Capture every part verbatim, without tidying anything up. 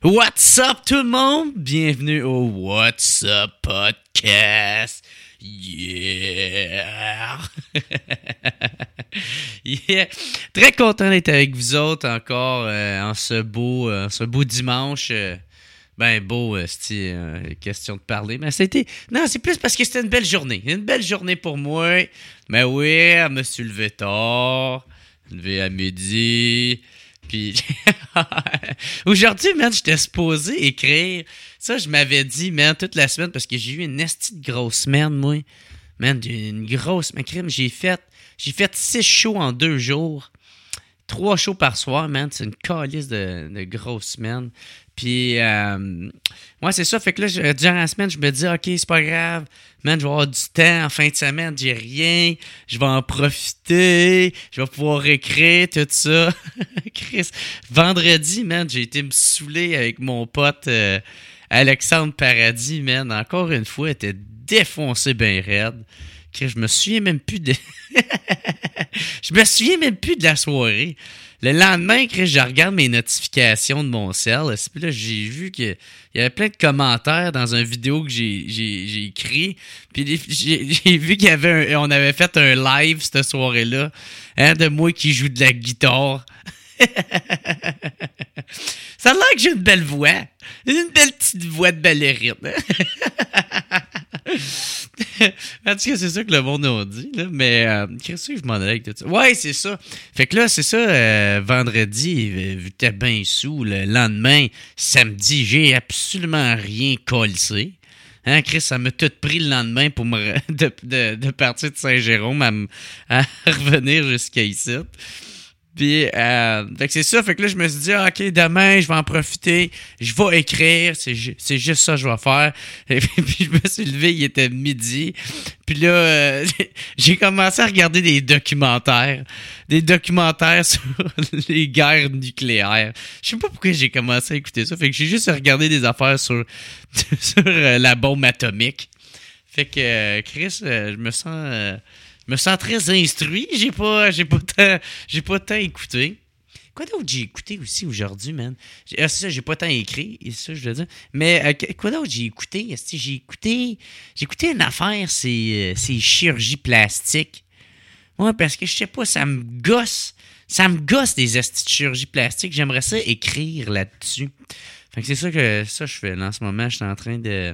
What's up tout le monde? Bienvenue au What's Up Podcast. Yeah! yeah! Très content d'être avec vous autres encore euh, en ce beau, euh, ce beau dimanche. Euh, ben beau, euh, c'était euh, question de parler. Mais c'était. Non, c'est plus parce que c'était une belle journée. Une belle journée pour moi. Mais oui, je me suis levé tard. Levé à midi. Puis aujourd'hui, man, j'étais supposé écrire. Ça, je m'avais dit, man, toute la semaine, parce que j'ai eu une esti de grosse semaine, moi. Man, une grosse ma crime. J'ai fait, j'ai fait six shows en deux jours. Trois shows par soir, man. C'est une calice de, de grosse semaine. Puis, euh, ouais, c'est ça. Fait que là, je, durant la semaine, je me dis, OK, c'est pas grave. Man, je vais avoir du temps en fin de semaine. J'ai rien. Je vais en profiter. Je vais pouvoir écrire tout ça. Chris, vendredi, man, j'ai été me saouler avec mon pote euh, Alexandre Paradis, man. Encore une fois, il était défoncé bien raide. Chris, je me souviens même plus de... je me souviens même plus de la soirée. Le lendemain, Chris, je regarde mes notifications de mon cell. Puis là, j'ai vu qu'il y avait plein de commentaires dans une vidéo que j'ai, j'ai, j'ai écrit. Puis j'ai, j'ai vu qu'il y avait un, on avait fait un live cette soirée-là, hein, de moi qui joue de la guitare. Ça a l'air que j'ai une belle voix. Une belle petite voix de ballerine. En tout cas, c'est ça que le monde a dit, là. Mais euh, qu'est-ce que je m'en allais avec tout ça? Ouais, c'est ça. Fait que là, c'est ça, euh, vendredi, vu que t'es bien sous, le lendemain, samedi, j'ai absolument rien collé. Hein, Chris, ça m'a tout pris le lendemain pour me de, de, de partir de Saint-Jérôme à, à revenir jusqu'à ici. Puis, euh, fait que c'est ça. Fait que là, je me suis dit, ah, OK, demain, je vais en profiter. Je vais écrire. C'est, c'est juste ça que je vais faire. Et puis, puis, je me suis levé, il était midi. Puis là, euh, j'ai commencé à regarder des documentaires. Des documentaires sur les guerres nucléaires. Je sais pas pourquoi j'ai commencé à écouter ça. Fait que j'ai juste regardé des affaires sur, sur euh, la bombe atomique. Fait que, euh, Chris, euh, je me sens... Euh, Je me sens très instruit. J'ai pas, j'ai pas tant, j'ai pas tant écouté. Quoi d'autre j'ai écouté aussi aujourd'hui, man? J'ai, ah, c'est ça, j'ai pas tant écrit, c'est ça, je veux dire. Mais euh, quoi d'autre j'ai écouté? Est-ce que j'ai écouté, j'ai écouté une affaire, c'est, c'est chirurgie plastique. Ouais, parce que je sais pas, ça me gosse. Ça me gosse des estis de chirurgie plastique. J'aimerais ça écrire là-dessus. Fait que c'est ça que ça je fais là, en ce moment. Je suis en train de...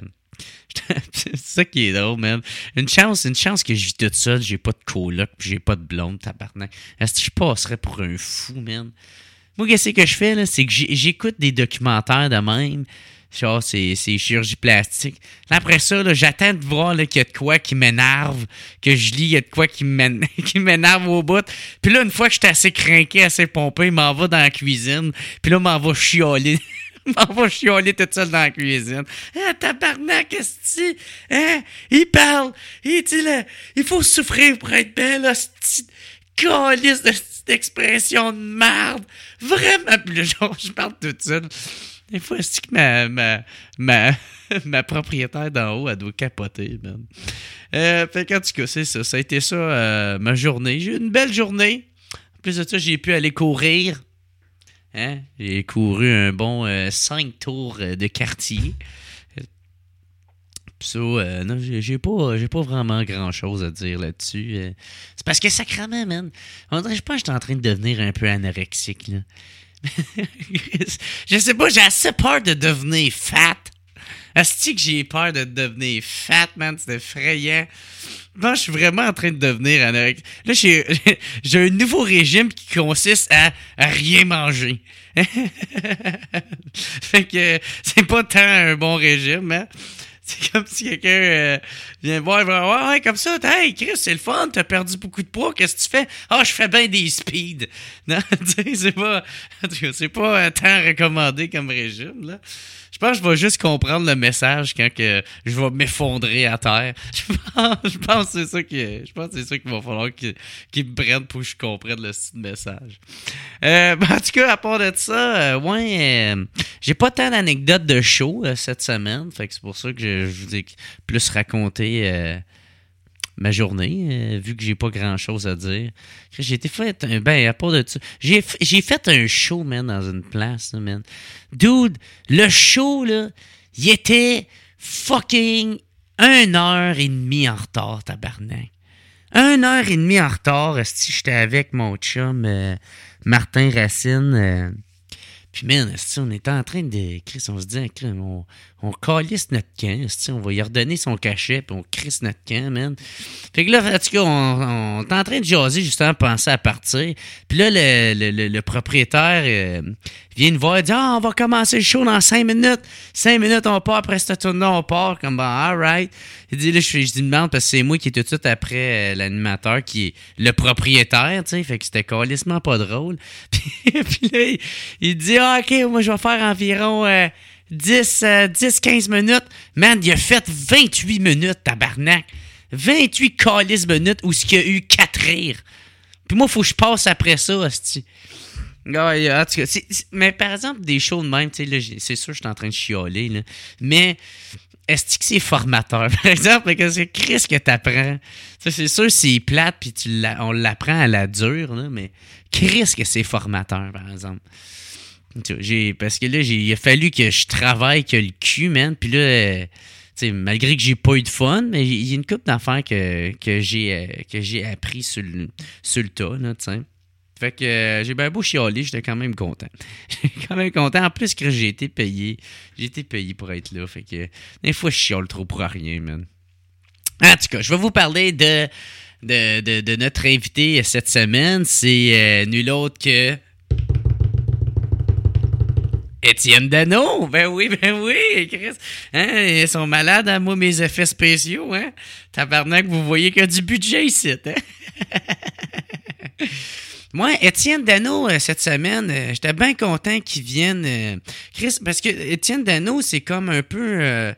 C'est ça qui est drôle, man. Une chance, une chance que je vis toute seule, j'ai pas de coloc, pis j'ai pas de blonde, tabarnak. Est-ce que je passerais pour un fou, man? Moi, qu'est-ce que je fais, là? C'est que j'écoute des documentaires de même. Genre, c'est, c'est chirurgie plastique. Là, après ça, là, j'attends de voir là, qu'il y a de quoi qui m'énerve, que je lis, il y a de quoi qui, m'én- qui m'énerve au bout. Puis là, une fois que je suis assez craqué, assez pompé, il m'en va dans la cuisine. Puis là, il m'en va chialer. m'en va chialer toute seule dans la cuisine. Ah, tabarnak, qu'est-ce que hein? Il parle. Il dit, là, il faut souffrir pour être belle, là, cette calice de cette expression de merde. Vraiment, puis là, genre, je parle toute seule. Des fois, c'est que ma, ma, ma, ma propriétaire d'en haut, elle doit capoter, man. Euh, fait qu'en tout cas, c'est ça. Ça a été ça, euh, ma journée. J'ai eu une belle journée. En plus de ça, j'ai pu aller courir. Hein? J'ai couru un bon euh, cinq tours euh, de quartier. Puis ça, euh, non, j'ai, j'ai, pas, j'ai pas vraiment grand-chose à dire là-dessus. Euh, c'est parce que sacrément, man, on dirait, je pense que j'étais en train de devenir un peu anorexique, là. Je sais pas, j'ai assez peur de devenir fat. Est-ce que j'ai peur de devenir fat, man? C'est effrayant. Non, je suis vraiment en train de devenir anorexique. Là, j'ai, j'ai un nouveau régime qui consiste à, à rien manger. Fait que c'est pas tant un bon régime, hein? C'est comme si quelqu'un euh, vient voir et va ouais, ouais, comme ça, hey Chris, c'est le fun, t'as perdu beaucoup de poids, qu'est-ce que tu fais? Ah, oh, je fais bien des speeds. Non, tu sais, c'est pas, c'est pas tant recommandé comme régime, là. Je pense que je vais juste comprendre le message quand que je vais m'effondrer à terre. Je pense, je pense que c'est ça qui, je pense que c'est ça qu'il va falloir qu'il, qu'il me prenne pour que je comprenne le message. Euh, ben, en tout cas, à part de ça, euh, ouais, euh, j'ai pas tant d'anecdotes de show euh, cette semaine, fait que c'est pour ça que je, je vous ai plus raconté euh, ma journée, euh, vu que j'ai pas grand-chose à dire. J'ai été fait un... Ben, à part de ça, j'ai, f- j'ai fait un show, man, dans une place, là, man. Dude, le show, là, il était fucking une heure et demie en retard, tabarnak. Une heure et demie en retard, si j'étais avec mon chum euh, Martin Racine... Euh, Puis, man, on était en train de... Chris, on se dit, on, on calisse notre camp, on va y redonner son cachet, puis on crisse notre camp, man. Fait que là, en tout cas, on, on est en train de jaser, justement, penser à partir. Puis là, le, le, le, le propriétaire euh, vient nous voir, il dit, ah, on va commencer le show dans cinq minutes. Cinq minutes, on part, après cette tournée, on part. Comme, bon, all right. Il dit, là, je, je demande, parce que c'est moi qui est tout de suite après euh, l'animateur, qui est le propriétaire, tu sais. Fait que c'était calissement pas drôle. Puis, puis là, il, il dit, ah, OK, moi, je vais faire environ euh, dix à quinze minutes. Man, il a fait vingt-huit minutes, tabarnak. vingt-huit calices minutes où il y a eu quatre rires. Puis moi, il faut que je passe après ça, hostie. Ah, en tout cas, c'est, c'est, mais par exemple, des shows de même, tu sais, là, c'est sûr que je suis en train de chialer, là. Mais est-ce que c'est formateur? Par exemple, c'est Chris que t'apprends. Ça, c'est sûr, c'est plate, puis tu l'a, on l'apprend à la dure, là, mais Chris que c'est formateur, par exemple. J'ai, parce que là, j'ai, il a fallu que je travaille que le cul, man. Puis là, euh, t'sais, malgré que j'ai pas eu de fun, mais il y a une couple d'affaires que, que, j'ai, euh, que j'ai appris sur le, sur le tas, là, t'sais. Fait que euh, j'ai bien beau chialer, j'étais quand même content. J'étais quand même content. En plus que j'ai été payé. J'ai été payé pour être là. Fait que des fois, je chiale trop pour rien, man. En tout cas, je vais vous parler de, de, de, de notre invité cette semaine. C'est euh, nul autre que... Étienne Dano, ben oui, ben oui, Chris. Hein, ils sont malades, hein, moi, mes effets spéciaux, hein. Tabarnak, vous voyez qu'il y a du budget ici, hein. Moi, Étienne Dano, euh, cette semaine, euh, j'étais bien content qu'il vienne. Euh, Chris, parce que Étienne Dano, c'est comme un peu euh,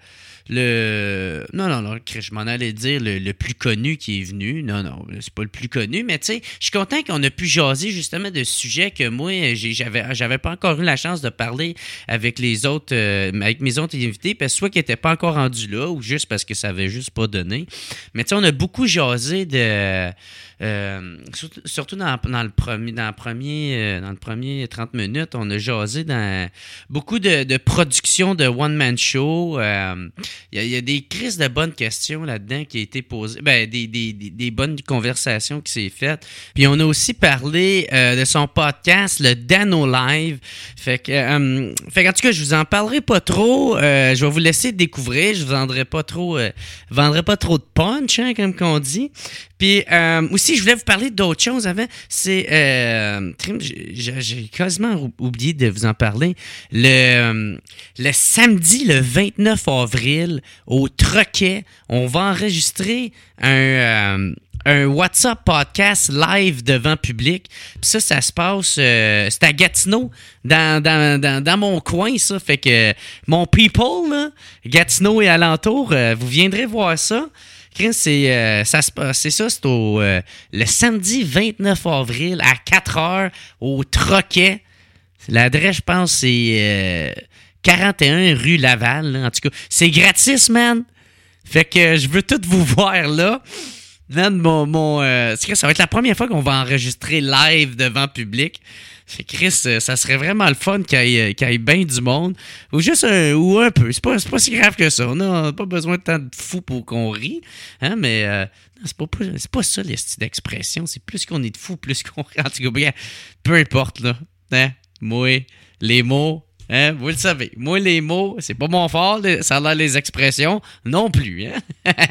le... Non, non, non, Chris, je m'en allais dire le, le plus connu qui est venu. Non, non, c'est pas le plus connu, mais tu sais, je suis content qu'on a pu jaser justement de sujets que moi, j'ai, j'avais, j'avais pas encore eu la chance de parler avec les autres, euh, avec mes autres invités, parce que soit qu'ils n'étaient pas encore rendus là, ou juste parce que ça avait juste pas donné. Mais tu sais, on a beaucoup jasé de... Euh, surtout, surtout dans, dans le premier dans le premier euh, dans le premier trente minutes, on a jasé dans beaucoup de, de productions de one man show. Il euh, y, y a des crises de bonnes questions là-dedans qui a été posées, ben des, des, des, des bonnes conversations qui s'est faites. Puis on a aussi parlé euh, de son podcast, le Dano Live. Fait que euh, fait qu'en tout cas, je vous en parlerai pas trop. Euh, je vais vous laisser découvrir. Je vous vendrai pas trop euh, vendrai pas trop de punch, hein, comme qu'on dit. Puis euh, aussi, je voulais vous parler d'autres choses avant. C'est, euh, j'ai, j'ai quasiment oublié de vous en parler. Le, le samedi, le vingt-neuf avril, au Troquet, on va enregistrer un... Euh, un WhatsApp podcast live devant public. Puis ça, ça se passe... Euh, c'est à Gatineau, dans, dans, dans, dans mon coin, ça. Fait que mon people, là, Gatineau et alentour, euh, vous viendrez voir ça. C'est, euh, ça se passe, c'est ça, c'est au, euh, le samedi vingt-neuf avril à quatre heures au Troquet. L'adresse, je pense, c'est euh, quarante et un rue Laval. Là. En tout cas, c'est gratis, man. Fait que je veux tout vous voir là. Man, mon, mon, euh, ça va être la première fois qu'on va enregistrer live devant public. Fait Chris, ça serait vraiment le fun qu'il y ait, qu'il y ait bien du monde. Ou juste un, ou un peu. C'est pas, c'est pas si grave que ça. On n'a pas besoin de tant de fous pour qu'on rit. Hein, mais euh, non, c'est, pas, c'est pas ça, les styles d'expression. C'est plus qu'on est de fous, plus qu'on rit. En tout cas, bien, peu importe, là. Hein? Moi, les mots, hein? Vous le savez. Moi, les mots, c'est pas mon fort. Ça a l'air les expressions non plus. Hein?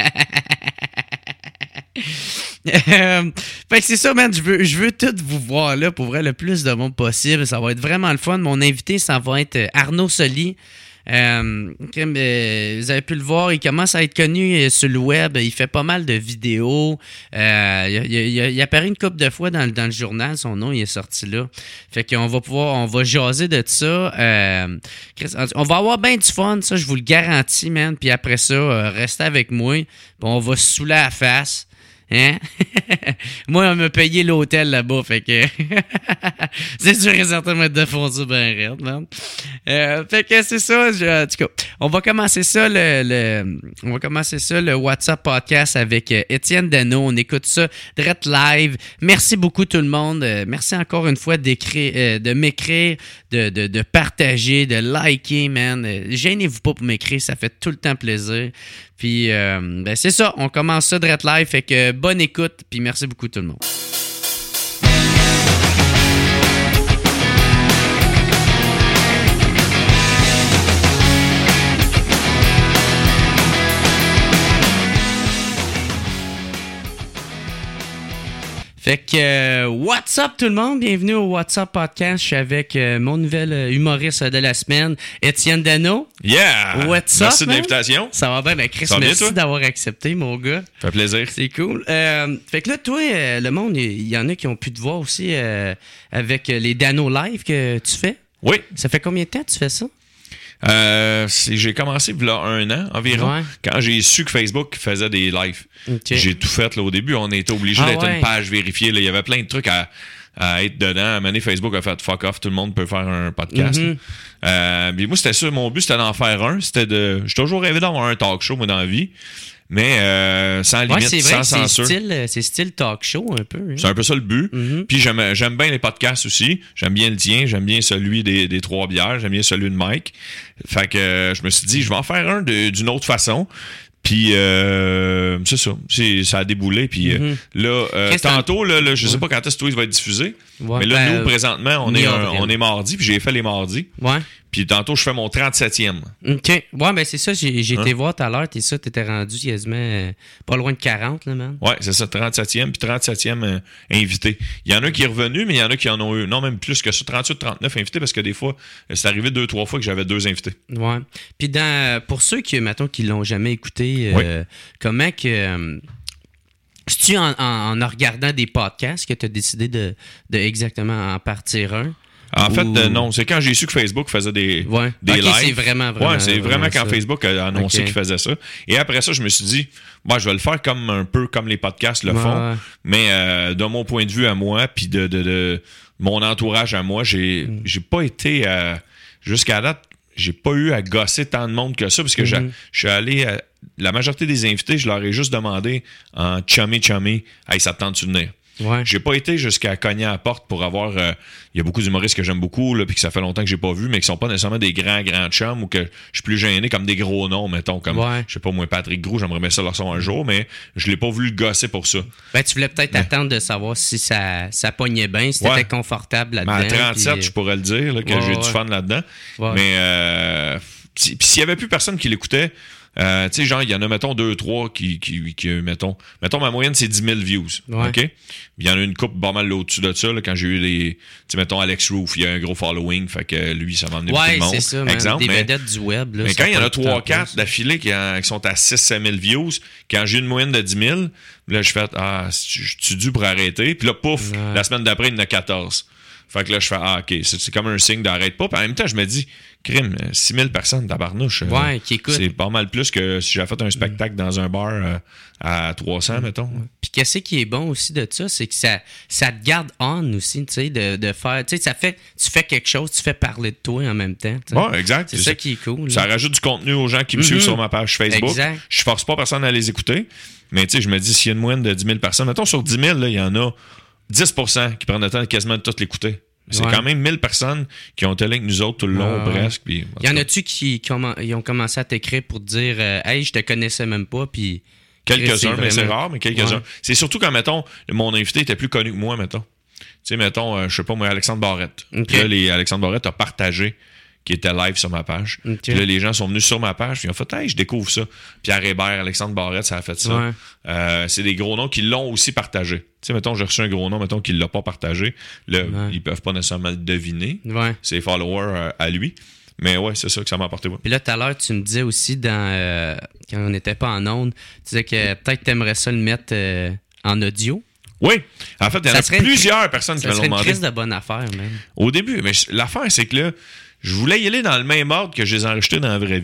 euh, fait que c'est ça, man. Je veux, je veux tout vous voir là pour vrai le plus de monde possible. Ça va être vraiment le fun. Mon invité, ça va être Arnaud Soli. Euh, comme, euh, vous avez pu le voir, il commence à être connu euh, sur le web. Il fait pas mal de vidéos. Euh, il, il, il, il apparaît une couple de fois dans, dans le journal. Son nom, il est sorti là. Fait qu'on va pouvoir, on va jaser de ça. Euh, on va avoir bien du fun, ça, je vous le garantis, man. Puis après ça, euh, restez avec moi. Puis on va se saouler à la face. Hein? Moi, on m'a payé l'hôtel là-bas, fait que c'est sûr et certain de défoncer bien raide, man. Euh, fait que c'est ça, je, en tout cas, on va commencer ça, le, le, on va commencer ça, le WhatsApp podcast avec euh, Étienne Dano. On écoute ça direct live. Merci beaucoup tout le monde. Euh, merci encore une fois d'écrire, euh, de m'écrire, de, de, de partager, de liker, man. Euh, gênez-vous pas pour m'écrire, ça fait tout le temps plaisir. Puis, euh, ben c'est ça, on commence ça direct live, fait que bonne écoute, puis merci beaucoup tout le monde. Fait que, euh, what's up tout le monde? Bienvenue au WhatsApp Podcast. Je suis avec euh, mon nouvel euh, humoriste de la semaine, Étienne Dano. Yeah! What's Merci up, de l'invitation. Ça va bien? Ben Chris, Ça merci bien, d'avoir accepté, mon gars. Ça fait plaisir. C'est cool. Euh, fait que là, toi, euh, le monde, il y, y en a qui ont pu te voir aussi euh, avec les Dano Live que tu fais. Oui. Ça fait combien de temps que tu fais ça? Euh, c'est- j'ai commencé il y a un an environ, Ouais. quand j'ai su que Facebook faisait des lives. Okay. J'ai tout fait là, au début. On était obligé Ah d'être ouais. une page vérifiée. Là. Il y avait plein de trucs à, à être dedans. À un moment donné, Facebook a fait fuck off, tout le monde peut faire un podcast. Mhm. Euh, puis moi, c'était ça. Mon but, c'était d'en faire un. C'était de. J'ai toujours rêvé d'avoir un talk show, moi, dans la vie. Mais euh, sans Ouais, limite, c'est vrai sans que c'est censure. style, euh, c'est style talk show un peu. Hein? C'est un peu ça le but. Mhm. Puis j'aime, j'aime bien les podcasts aussi. J'aime bien le tien. J'aime bien celui des, des trois bières. J'aime bien celui de Mike. Fait que euh, je me suis dit, je vais en faire un de- d'une autre façon. Puis euh, c'est ça. C'est, ça a déboulé. Puis euh, Mhm. là, euh, Qu'est-ce que tantôt, là, là, je sais Ouais. pas quand est-ce que toi, il va être diffusé. Ouais, mais là, ben, nous, présentement, on est, un- mi-avril. on est mardi. Puis j'ai fait les mardis. Ouais. Puis tantôt, je fais mon trente-septième. OK. Ouais, ben c'est ça, j'ai, j'ai Hein? été voir tout à l'heure, t'es ça, t'étais rendu quasiment euh, pas loin de quarante, là, man. Ouais, c'est ça, trente-septième, puis trente-septième euh, invité. Il y en a qui est revenu, mais il y en a qui en ont eu, non, même plus que ça, trente-huit, trente-neuf invités, parce que des fois, euh, c'est arrivé deux, trois fois que j'avais deux invités. Ouais. Puis dans, pour ceux qui, mettons, qui l'ont jamais écouté, euh, comment que... euh, c'est-tu en, en, en regardant des podcasts que t'as décidé de, de exactement en partir un? En Ou- fait, euh, non, c'est quand j'ai su que Facebook faisait des, Ouais. des Ok, lives. c'est vraiment, vraiment, Ouais, c'est vraiment, vraiment quand ça. Facebook a annoncé Ok. qu'il faisait ça. Et après ça, je me suis dit, moi, je vais le faire comme un peu comme les podcasts le Ouais, font, ouais. mais euh, de mon point de vue à moi, puis de, de, de mon entourage à moi, j'ai Mm. j'ai pas été, euh, jusqu'à date, j'ai pas eu à gosser tant de monde que ça, parce que j'ai- Mhm. je suis allé, à- la majorité des invités, je leur ai juste demandé en chummy chummy, hey, ça te tente-tu de venir? Ouais. J'ai pas été jusqu'à cogner à la porte pour avoir. Il euh, y a beaucoup d'humoristes que j'aime beaucoup, là, puis que ça fait longtemps que j'ai pas vu, mais qui sont pas nécessairement des grands, grands chums ou que je suis plus gêné comme des gros noms, mettons, comme, Ouais. je sais pas, moi, Patrick Gros, j'aimerais bien ça leur son un jour, mais je l'ai pas voulu le gosser pour ça. Ben, tu voulais peut-être Mais- attendre de savoir si ça, ça pognait bien, si Ouais. t'étais confortable Mais là-dedans. à trente-sept, puis- je pourrais le dire, là, que Ouais, j'ai ouais. du fun là-dedans. Ouais. Mais, euh, si- puis s'il y avait plus personne qui l'écoutait, euh, tu sais, genre, il y en a, mettons, deux, trois qui, qui, qui, mettons, mettons, ma moyenne, c'est dix mille views. Ouais. OK? Il y en a une couple pas mal au-dessus de ça, là, quand j'ai eu les, tu sais, mettons, Alex Roof, il y a un gros following, fait que lui, ça m'a emmené beaucoup Ouais, de monde. c'est ça, man. Exemple, Des mais, vedettes du web. Là, mais ça quand il y en prend a tout le temps trois, quatre plus. d'affilée qui, en- qui sont à six sept mille views, quand j'ai une moyenne de dix mille, là, je fais, ah, je suis dû pour arrêter. Puis là, pouf, Ouais. la semaine d'après, il y en a quatorze. Fait que là, je fais, ah, OK, c'est, c'est comme un signe d'arrête pas. Puis en même temps, je me dis, crime, six mille personnes, tabarnouche. euh, Ouais, qui écoutent. C'est pas mal plus que si j'avais fait un spectacle dans un bar euh, à trois cents, mettons. Puis qu'est-ce qui est bon aussi de ça, c'est que ça, ça te garde on aussi, tu sais, de, de faire, tu sais, ça fait, tu fais quelque chose, tu fais parler de toi en même temps. tu sais. Ouais, exact. C'est ça qui est cool. Ça là. rajoute du contenu aux gens qui me Mhm. suivent sur ma page Facebook. Exact. Je force pas personne à les écouter. Mais tu sais, je me dis, s'il y a une moyenne de dix mille personnes, mettons sur dix mille, là, il y en a dix pour cent qui prennent le temps de quasiment de tout l'écouter. C'est Ouais. quand même mille personnes qui ont été là avec nous autres tout le long, Ouais, ouais. presque. Puis, en Il y en tout cas, a-tu qui, qui ont, ils ont commencé à t'écrire pour te dire euh, hey, je te connaissais même pas, puis. quelques-uns, c'est mais c'est vraiment- rare, mais quelques-uns. Ouais. C'est surtout quand, mettons, mon invité était plus connu que moi, mettons. Tu sais, mettons, euh, je sais pas, moi, Alexandre Barrette. Ok. Puis là, les, Alexandre Barrette a partagé qui était live sur ma page. Ok. Puis là, les gens sont venus sur ma page, puis ils ont fait, hey, je découvre ça. Pierre Hébert, Alexandre Barrette, ça a fait ça. Ouais. Euh, c'est des gros noms qui l'ont aussi partagé. Tu sais, mettons, j'ai reçu un gros nom, mettons, qu'il l'a pas partagé. Là, Ouais. ils peuvent pas nécessairement le deviner. Ouais. C'est followers euh, à lui. Mais ouais, c'est ça que ça m'a apporté. Ouais. Puis là, tout à l'heure, tu me disais aussi, dans euh, quand on n'était pas en ondes, tu disais que peut-être tu aimerais ça le mettre euh, en audio. Oui, en fait, il y en Ça a serait une plusieurs cri- personnes qui Ça me l'ont serait une demandé. crise de bonne affaire, même. Au début, mais l'affaire, c'est que là, je voulais y aller dans le même ordre que je les ai enregistrés dans la vraie vie.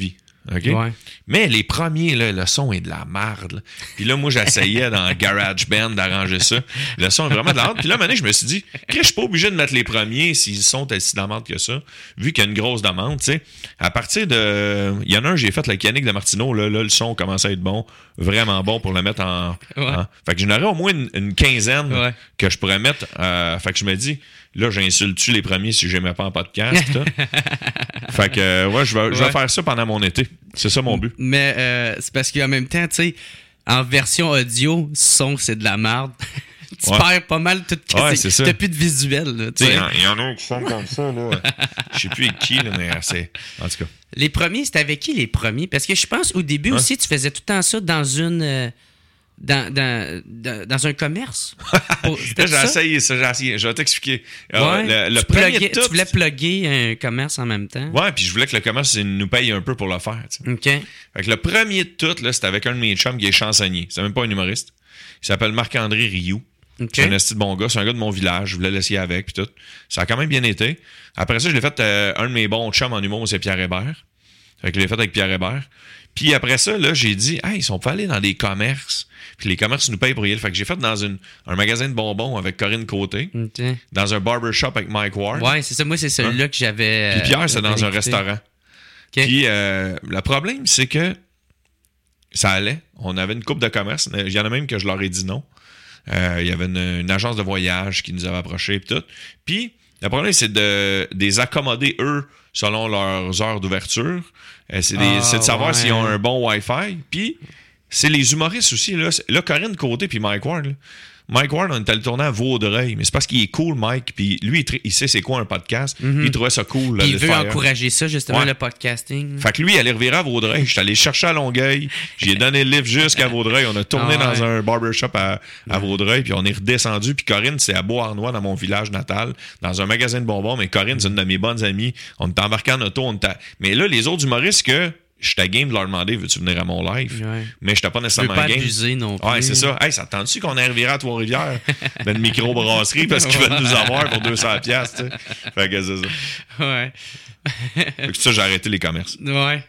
OK? Ouais. Mais les premiers, là, le son est de la merde. Là. Puis là, moi, j'essayais dans GarageBand d'arranger ça. Le son est vraiment de la merde. Puis là, maintenant, je me suis dit, je suis pas obligé de mettre les premiers s'ils sont si de la merde que ça, vu qu'il y a une grosse demande, tu sais. À partir de... Il y en a un, j'ai fait la Yannick de Martineau, là, là, le son commence à être bon, vraiment bon pour le mettre en... Ouais. en... Fait que j'en aurais au moins une, une quinzaine Ouais. que je pourrais mettre. Euh, fait que je me dis, là, j'insulte-tu les premiers si je les mets pas en podcast, tout. Fait que, euh, ouais, je vais, je vais Ouais. faire ça pendant mon été. C'est ça mon but. Mais euh, c'est parce qu'en même temps, tu sais, en version audio, son, c'est de la merde. tu Ouais. perds pas mal tout Ouais, casser. c'est ça. T'as plus de visuel, là, tu Tu sais, sais. il y, en a qui sont comme ça, là. Je sais plus avec qui, là, mais c'est... En tout cas. Les premiers, c'était avec qui les premiers? Parce que je pense au début Ouais. aussi, tu faisais tout le temps ça dans une... euh, dans, dans, dans, dans un commerce. Pour- c'était Là, j'ai ça? essayé ça, j'ai essayé. Je vais t'expliquer. Alors, Ouais. le, le tu, premier pluguais- de tout... tu voulais plugger un commerce en même temps. Ouais, puis je voulais que le commerce nous paye un peu pour le faire, tu sais. OK. Fait que le premier de tout, là, c'était avec un de mes chums qui est chansonnier. C'est même pas un humoriste. Il s'appelle Marc-André Rioux. OK. C'est un esti de bon gars. C'est un gars de mon village. Je voulais l'essayer avec, puis tout. Ça a quand même bien été. Après ça, je l'ai fait... euh, un de mes bons chums en humour, c'est Pierre Hébert. Fait que je l'ai fait avec Pierre Hébert. Puis après ça, là, j'ai dit, hey, ils sont pas allés dans des commerces. Puis les commerces nous payent pour y aller. Fait que j'ai fait dans une, un magasin de bonbons avec Corinne Côté, OK. dans un barbershop avec Mike Ward. Ouais, c'est ça. Moi, c'est celui-là que j'avais. Puis Pierre, euh, c'est dans un écouté. restaurant. OK. Puis euh, le problème, c'est que ça allait. On avait une coupe de commerce. Il y en a même que je leur ai dit non. Euh, il y avait une, une agence de voyage qui nous avait approchés et tout. Puis le problème, c'est de, de les accommoder, eux, selon leurs heures d'ouverture. Euh, c'est, des- Ah, c'est de savoir ouais. s'ils ont un bon Wi-Fi. Puis c'est les humoristes aussi. Là, C'est- là Corinne Côté puis Mike Ward. Là. Mike Ward, on est allé tourner à Vaudreuil. Mais c'est parce qu'il est cool, Mike. Puis lui, il, tr- il sait c'est quoi un podcast. Il trouvait ça cool. là, Puis il de veut faire. encourager ça, justement, Ouais. le podcasting. Fait que lui, il allait revirer à Vaudreuil. Je suis allé chercher à Longueuil. J'ai donné le livre jusqu'à Vaudreuil. On a tourné Ah ouais. dans un barbershop à, à Vaudreuil. Puis on est redescendu. Puis Corinne, c'est à Beauharnois, dans mon village natal, dans un magasin de bonbons. Mais Corinne, c'est une de mes bonnes amies. On est embarqué en auto. On était... Mais là, les autres humoristes que j'étais game de leur demander, veux-tu venir à mon live? Ouais. Mais j'étais pas Je veux nécessairement pas game. abuser non plus. Ouais, c'est ça. Hey, ça te tente-tu qu'on ait reviré à Trois-Rivières dans une microbrasserie parce qu'ils veulent nous avoir pour deux cents piastres, tu sais? Fait que c'est ça. Ouais. Fait que ça, j'ai arrêté les commerces. Ouais.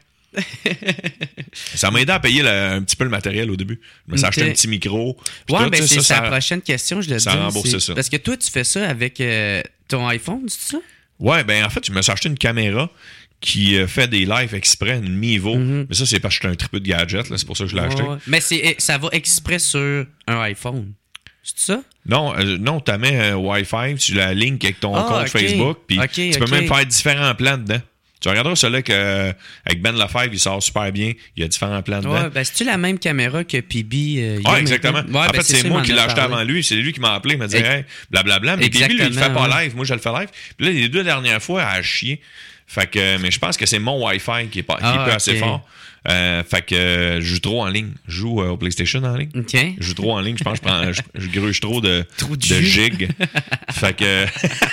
Ça m'a aidé à payer le- un petit peu le matériel au début. Je me suis Ok. acheté un petit micro. Puis Ouais, tout, ben tu sais, c'est ça, sa ça- prochaine question, je le dis. ça a remboursé ça. Parce que toi, tu fais ça avec euh, ton iPhone, c'est ça? Ouais, ben en fait, je me suis acheté une caméra qui euh, fait des lives exprès, une Mivo. Mhm. Mais ça, c'est parce que j'étais un triple de gadget, là, c'est pour ça que je l'ai acheté. Ouais, ouais. Mais c'est, ça va exprès sur un iPhone. C'est ça? Non, euh, non, tu mets un Wi-Fi, tu la link avec ton Ah, compte ok. Facebook, puis Ok, tu peux ok. même faire différents plans dedans. Tu regarderas celui-là que, euh, avec Ben Lefebvre, il sort super bien. Il y a différents plans dedans. Ouais, ben c'est-tu la même caméra que P B? Euh, Ouais, exactement. Ouais, en ben, fait, c'est ça, moi il qui m'en l'ai a acheté parlé. avant lui. C'est lui qui m'a appelé. Il m'a dit, Ex- hey, blablabla. Mais P B, lui, il le fait Exactement, pas ouais. live. Moi, je le fais live. Puis là, les deux dernières fois, elle a chié. Fait que, mais je pense que c'est mon Wi-Fi qui est pas, qui Ah, est pas ok. assez fort. Euh, fait que euh, je joue trop en ligne. Je joue euh, au PlayStation en ligne. OK. Je joue trop en ligne. Je pense que je, prends, je, je gruge trop de, Trop de de jus. gigs. Fait que.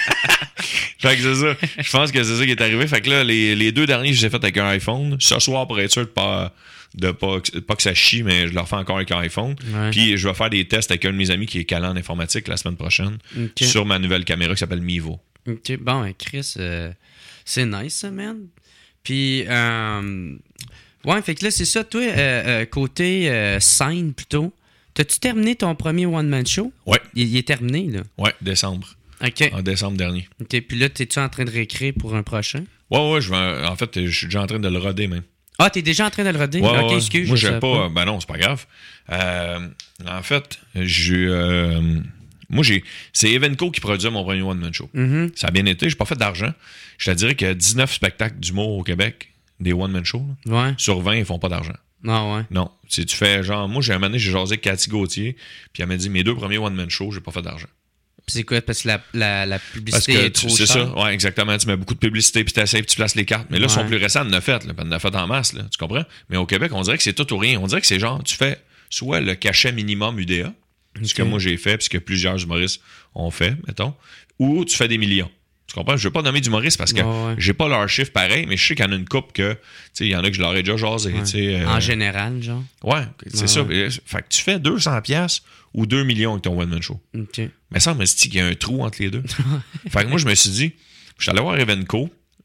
Fait que c'est ça. Je pense que c'est ça qui est arrivé. Fait que là, les, les deux derniers, je les ai fait avec un iPhone. Ce soir, pour être sûr de pas, de pas, pas que ça chie, mais je le refais encore avec un iPhone. Ouais. Puis je vais faire des tests avec un de mes amis qui est calé en informatique la semaine prochaine Ok. sur ma nouvelle caméra qui s'appelle Mivo. OK. Bon, ben, Chris, euh, c'est nice, ça, man. Puis, euh, ouais, fait que là, c'est ça. Toi, euh, euh, côté euh, scène, plutôt, t'as-tu terminé ton premier one-man show? Ouais. Il, il est terminé, là. Ouais, décembre. OK. En décembre dernier. OK. Puis là, t'es-tu en train de réécrire pour un prochain? Ouais, ouais, je vais, en fait, je suis déjà en train de le roder même. Ah, t'es déjà en train de le roder? Ouais, OK, ouais. excuse. Moi, je j'aime savais pas. Ben non, c'est pas grave. Euh, en fait, j'ai. euh, moi, j'ai. C'est Evenco qui produit mon premier one-man show. Mhm. Ça a bien été. J'ai pas fait d'argent. Je te dirais qu'il y a dix-neuf spectacles d'humour au Québec, des one-man shows. là. Ouais. Sur vingt, ils font pas d'argent. Ah, ouais. Non. Si tu fais genre. Moi, j'ai un moment donné, j'ai jasé avec Cathy Gauthier, puis elle m'a dit mes deux premiers one-man shows, j'ai pas fait d'argent. Puis c'est quoi? Parce que la, la, la Parce publicité que est tu- trop c'est chère. ça, ouais, exactement. Tu mets beaucoup de publicité, puis tu essaies, puis tu places les cartes. Mais là, ils sont Ouais. plus récents, on en a fait, là, puis on en a fait en masse, là, tu comprends? Mais au Québec, on dirait que c'est tout ou rien. On dirait que c'est genre, tu fais soit le cachet minimum U D A, ce que Ok. moi j'ai fait, puis ce que plusieurs humoristes ont fait, mettons, ou tu fais des millions. Tu comprends? Je veux pas nommer d'humoristes parce que Ouais, ouais. j'ai pas leur chiffre pareil, mais je sais qu'il y en a une couple que, tu sais, il y en a que je leur ai déjà jasé, Ouais. tu sais. euh, En général, genre. Ouais, c'est Ouais, ça. ouais. Fait que tu fais deux cents piastres ou deux millions avec ton one-man show. OK. Mais ça me dit qu'il y a un trou entre les deux. Fait que moi, je me suis dit, je suis allé voir Evenco.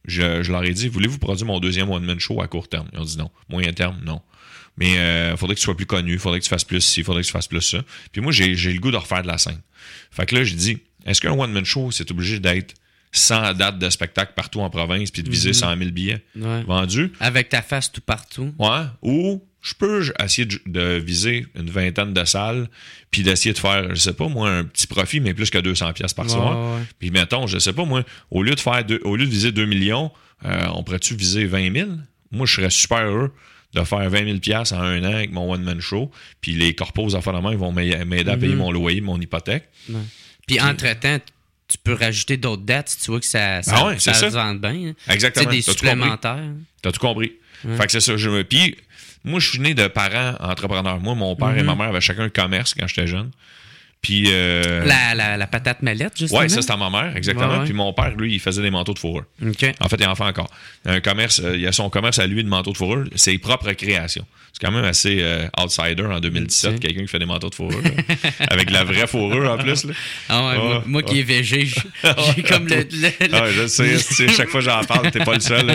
je, je leur ai dit, voulez-vous produire mon deuxième one-man show à court terme? Ils ont dit non. Moyen terme, non. Mais il euh, faudrait que tu sois plus connu, il faudrait que tu fasses plus ci, il faudrait que tu fasses plus ça. Puis moi, j'ai, j'ai le goût de refaire de la scène. Fait que là, j'ai dit, est-ce qu'un one-man show, c'est obligé d'être cent dates de spectacle partout en province puis de viser mm-hmm. cent mille billets ouais. vendus? Avec ta face tout partout. Ouais. Ou je peux essayer de, de viser une vingtaine de salles puis d'essayer de faire, je sais pas, moi, un petit profit, mais plus que deux cents piastres par ouais, soir. Ouais. Puis mettons, je sais pas, moi, au lieu de faire deux, au lieu de viser deux millions, euh, on pourrait-tu viser vingt mille? Moi, je serais super heureux de faire vingt mille piastres en un an avec mon one-man show. Puis les corpos, en fin ils vont m'aider à mm-hmm. payer mon loyer, mon hypothèque. Ouais. Puis, puis entre-temps, tu peux rajouter d'autres dates si tu vois que ça, ça, ah ouais, ça se vende bien. Exactement. Tu sais, des T'as supplémentaires. T'as tout compris. Ouais. Fait que c'est ça. Je me... Puis, moi, je suis né de parents entrepreneurs. Moi, mon père mm-hmm. et ma mère avaient chacun un commerce quand j'étais jeune. Puis. Euh... La, la, la patate mallette, justement. Oui, ça, c'était ma mère, exactement. Ouais, ouais. Puis mon père, lui, il faisait des manteaux de fourrure. Okay. En fait, il en fait encore. Un commerce, euh, il a son commerce à lui de manteaux de fourrure. C'est ses propres créations. C'est quand même assez euh, outsider en deux mille dix-sept, okay. quelqu'un qui fait des manteaux de fourrure. Avec de la vraie fourrure en plus. Là. Ah ouais, oh, moi, moi oh. qui est végé, j'ai comme le. le, le... Ah ouais, je sais, c'est, chaque fois que j'en parle, t'es pas le seul. Là,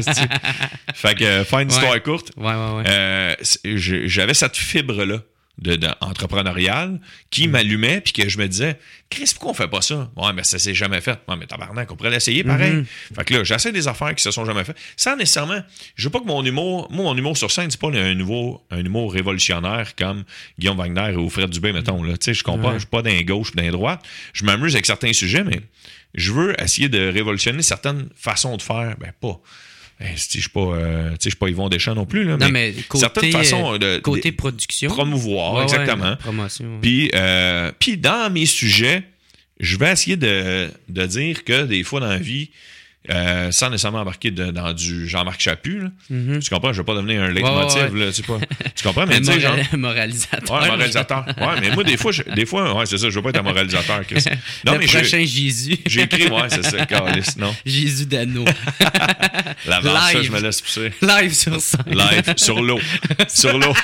fait que, euh, faire une histoire ouais. courte, ouais, ouais, ouais. Euh, j'avais cette fibre-là. De, de, entrepreneurial qui m'allumait puis que je me disais Chris, pourquoi on fait pas ça? Ouais, mais ça s'est jamais fait. Ouais, mais tabarnak, on pourrait l'essayer pareil. Mm-hmm. Fait que là, j'essaie des affaires qui se sont jamais faites. Sans nécessairement, je veux pas que mon humour, moi, mon humour sur scène, c'est pas un, nouveau, un humour révolutionnaire comme Guillaume Wagner ou Fred Dubé, mettons. Là. Tu sais, je comprends, ouais. je suis pas d'un gauche d'un droite. Je m'amuse avec certains sujets, mais je veux essayer de révolutionner certaines façons de faire. Ben, pas. Je suis pas, euh, pas Yvon Deschamps non plus, là, non, mais, mais côté, certaines façons de, côté de production. Promouvoir, ouais, exactement. Ouais, promotion. Ouais. Puis, euh, puis dans mes sujets, je vais essayer de, de dire que des fois dans la vie, euh, sans nécessairement embarquer de, dans du Jean-Marc Chaput, là, mm-hmm. tu comprends, je veux pas devenir un leitmotiv, ouais, ouais, ouais. Là, tu, pas, tu comprends, mais tu sais, genre... moralisateur. Ouais, moralisateur. Ouais, mais moi, des fois, je, des fois, ouais, c'est ça, je veux pas être un moralisateur. Chris. Non, le mais prochain je, Jésus. J'ai écrit, ouais, c'est ça, Carlis, non. Jésus d'anneau. La vache, ça, je me laisse pousser. Live sur ça. Live, sur l'eau. Sur l'eau.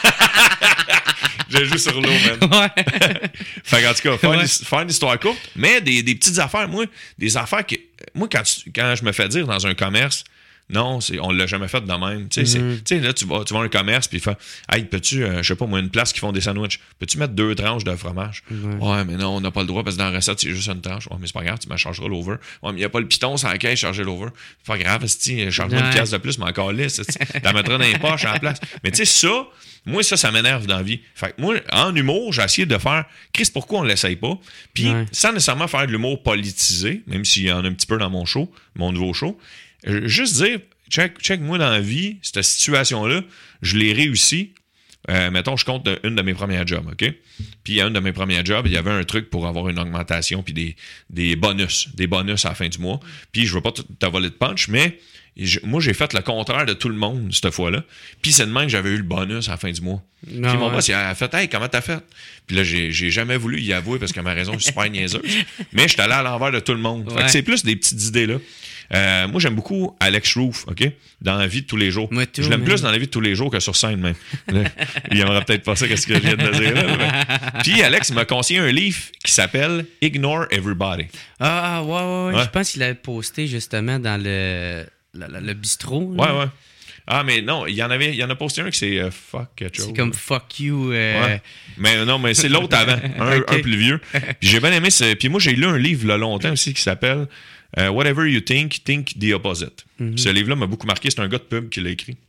J'ai joué sur l'eau, man. Ouais. Fait qu'en tout cas, faire, ouais. une, faire une histoire courte, mais des, des petites affaires, moi, des affaires que. Moi, quand, tu, quand je me fais dire dans un commerce, non, c'est, on l'a jamais fait de même. Tu sais, mm-hmm. là, tu vas, tu vas à un commerce, puis il fait Hey, peux-tu, euh, je sais pas, moi, une place qui font des sandwichs, peux-tu mettre deux tranches de fromage? Mm-hmm. Ouais, mais non, on n'a pas le droit parce que dans la recette, c'est juste une tranche. Ouais, mais c'est pas grave, tu m'en chargeras l'over. Ouais, mais il n'y a pas le piton sur la caisse, charger l'over. C'est pas grave, si charge-moi une pièce de plus, mais encore là, tu la mettras dans les poches à la place. Mais tu sais, ça, moi, ça, ça m'énerve dans la vie. Fait que moi, en humour, j'ai essayé de faire Chris, pourquoi on l'essaye pas? Puis, ouais. sans nécessairement faire de l'humour politisé, même s'il y en a un petit peu dans mon show, mon nouveau show, juste dire, check, check moi dans la vie, cette situation-là, je l'ai réussi. Euh, mettons, je compte une de mes premiers jobs, OK? Puis, à une de mes premiers jobs, il y avait un truc pour avoir une augmentation puis des, des bonus, des bonus à la fin du mois. Puis, je veux pas t'avoler de punch, mais je, moi, j'ai fait le contraire de tout le monde cette fois-là. Puis, c'est de même que j'avais eu le bonus à la fin du mois. Non, puis, mon ouais. boss, il a fait « Hey, comment t'as fait? » Puis là, j'ai, j'ai jamais voulu y avouer parce que ma raison est super niaiseuse. Mais je suis allé à l'envers de tout le monde. Ouais. Fait que c'est plus des petites idées-là. Euh, moi, j'aime beaucoup Alex Roof, OK? Dans la vie de tous les jours. Moi, tout, je l'aime mais... plus dans la vie de tous les jours que sur scène, même. Là, il aimerait peut-être pas ça, qu'est-ce que je viens de dire là. Mais... Puis, Alex m'a conseillé un livre qui s'appelle Ignore Everybody. Ah, ouais, ouais, ouais. Je pense qu'il l'avait posté justement dans le, le, le, le bistrot. Là. Ouais, ouais. Ah, mais non, il y en avait, il y en a posté un qui c'est euh, fuck quelque chose. C'est comme fuck you. Euh... Ouais. Mais non, mais c'est l'autre avant, un, okay. un plus vieux. Puis j'ai bien aimé ce. Puis moi, j'ai lu un livre là, longtemps aussi qui s'appelle uh, Whatever You Think, Think the Opposite. Mm-hmm. Ce livre-là m'a beaucoup marqué. C'est un gars de pub qui l'a écrit.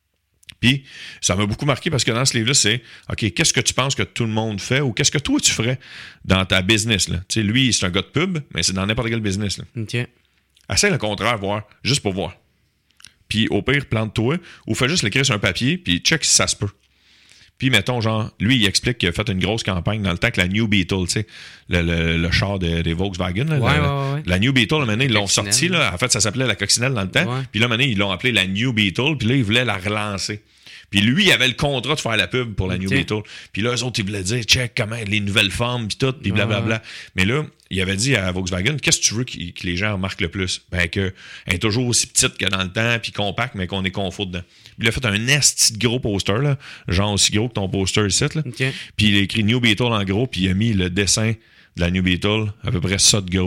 Puis ça m'a beaucoup marqué parce que dans ce livre-là, c'est OK, qu'est-ce que tu penses que tout le monde fait ou qu'est-ce que toi tu ferais dans ta business? Là? Tu sais, lui, c'est un gars de pub, mais c'est dans n'importe quel business. Là. OK. Essaye le contraire, voir, juste pour voir. Puis au pire, plante-toi, ou fais juste l'écrire sur un papier, puis check si ça se peut. Puis mettons, genre, lui, il explique qu'il a fait une grosse campagne dans le temps que la New Beetle, tu sais, le, le, le char de, des Volkswagen, là, ouais, la, ouais, ouais. la New Beetle, maintenant, ils l'ont sorti, là. En fait, ça s'appelait la coccinelle dans le temps. Ouais. Puis là, maintenant, ils l'ont appelé la New Beetle, puis là, ils voulaient la relancer. Puis lui, il avait le contrat de faire la pub pour la okay. New Beetle. Puis là, eux autres, ils voulaient dire, check comment les nouvelles formes, puis tout, puis blablabla. Ouais. Mais là, il avait dit à Volkswagen, qu'est-ce que tu veux que, que les gens remarquent le plus? Ben, qu'elle est toujours aussi petite que dans le temps, puis compacte, mais qu'on est confort dedans. Puis il a fait un esti de gros poster, là, genre aussi gros que ton poster ici, là. Okay. Puis il a écrit New Beetle en gros, puis il a mis le dessin de la New Beetle, à peu près ça de gros,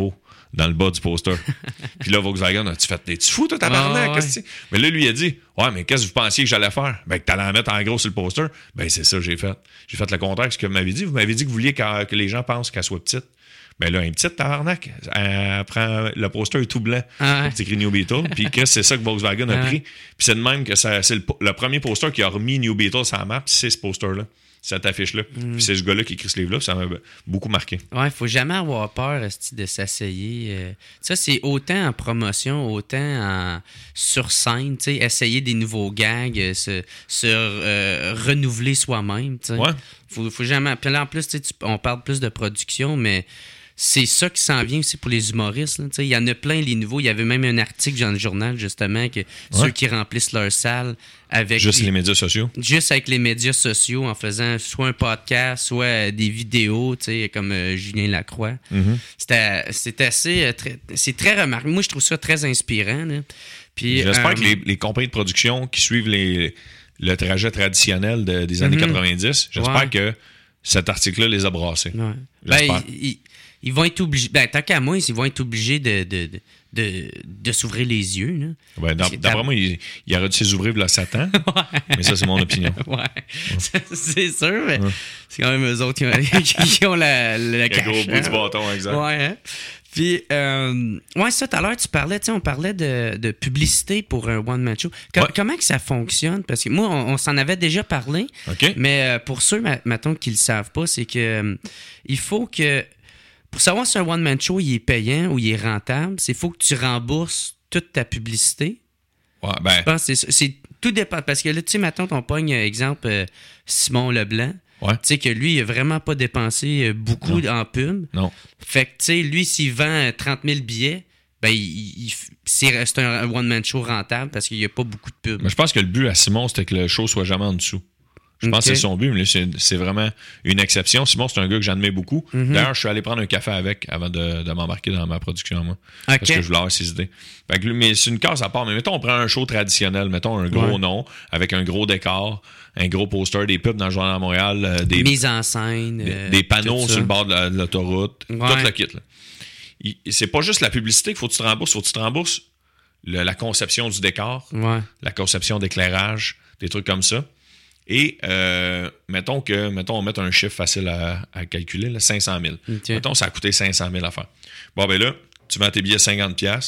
dans le bas du poster. Puis là, Volkswagen a-tu fait, t'es-tu fou, toi, tabarnak? Oh, Qu'est-ce que tu... Mais là, lui, il a dit, ouais, mais qu'est-ce que vous pensiez que j'allais faire? Ben, que t'allais en mettre en gros sur le poster. Ben, c'est ça que j'ai fait. J'ai fait le contraire de ce que vous m'avez dit. Vous m'avez dit que vous vouliez que, que les gens pensent qu'elle soit petite. Ben là, une petite tabarnak, elle prend, le poster est tout blanc. Ah ouais. C'est écrit New Beetle. Puis que c'est ça que Volkswagen a Ah pris. Puis c'est de même que ça, c'est le, le premier poster qui a remis New Beetle sur la map, c'est ce poster-là. Cette affiche-là. Mm. Puis c'est ce gars-là qui écrit ce livre-là, ça m'a beaucoup marqué. Ouais, il faut jamais avoir peur de s'essayer. Ça, c'est autant en promotion, autant en sur scène, tu sais, essayer des nouveaux gags, se, se euh, renouveler soi-même, tu sais. Ouais. Faut, faut jamais... Puis là, en plus, tu sais, on parle plus de production, mais c'est ça qui s'en vient aussi pour les humoristes. Là, il y en a plein, les nouveaux. Il y avait même un article dans le journal, justement, que ouais. ceux qui remplissent leur salle avec... Juste les, les médias sociaux. Juste avec les médias sociaux, en faisant soit un podcast, soit des vidéos, comme euh, Julien Lacroix. Mm-hmm. C'était, c'est assez... Euh, très, c'est très remarquable. Moi, je trouve ça très inspirant. Là. Puis, J'espère euh, que les, les compagnies de production qui suivent les, le trajet traditionnel de, des années mm-hmm. quatre-vingt-dix, j'espère ouais. que cet article-là les a brassés. Ouais. Ben, il, Ils vont être obligés. Ben, tant qu'à moi, ils vont être obligés de, de, de, de, de s'ouvrir les yeux. Là. Ben, d'après t'as... moi, il, il aurait dû s'ouvrir le Satan. Ouais. Mais ça, c'est mon opinion. Ouais. ouais. C'est sûr, mais ouais. c'est quand même eux autres qui ont, qui ont la, la cache. Le gros bout du bâton, exact. Ouais, hein? Puis, euh, ouais, ça, tout à l'heure, tu parlais, tu sais, on parlait de, de publicité pour un one-man show. Com- ouais. Comment que ça fonctionne? Parce que moi, on, on s'en avait déjà parlé. OK. Mais euh, pour ceux, mettons, qui ne le savent pas, c'est que euh, il faut que... Pour savoir si un one-man show il est payant ou il est rentable, c'est faut que tu rembourses toute ta publicité. Ouais, ben... Je pense que c'est, c'est tout dépend. Parce que là, tu sais, mettons, on pogne, exemple, euh, Simon Leblanc. Ouais. Tu sais que lui, il a vraiment pas dépensé beaucoup non. en pub. Non. Fait que, tu sais, lui, s'il vend trente mille billets, ben, il, il, c'est, c'est un one-man show rentable parce qu'il n'y a pas beaucoup de pub. Mais je pense que le but à Simon, c'était que le show soit jamais en dessous. Je pense okay. que c'est son but, mais c'est, c'est vraiment une exception. Simon, c'est un gars que j'admets beaucoup. Mm-hmm. D'ailleurs, je suis allé prendre un café avec avant de, de m'embarquer dans ma production, moi. Okay. Parce que je voulais avoir ses idées. Fait que, mais c'est une case à part. Mais mettons, on prend un show traditionnel, mettons un gros ouais. nom, avec un gros décor, un gros poster, des pubs dans le Journal de Montréal. Euh, des mises en scène. Des, euh, des panneaux sur le bord de, la, de l'autoroute. Ouais. Tout le kit, là. Il, c'est pas juste la publicité qu'il faut que tu te rembourses. Faut que tu te rembourses le, la conception du décor, ouais. la conception d'éclairage, des trucs comme ça. Et euh, mettons que mettons on met un chiffre facile à, à calculer, là, cinq cent mille. Okay. Mettons ça a coûté cinq cent mille à faire. Bon, ben là, tu vends tes billets cinquante dollars.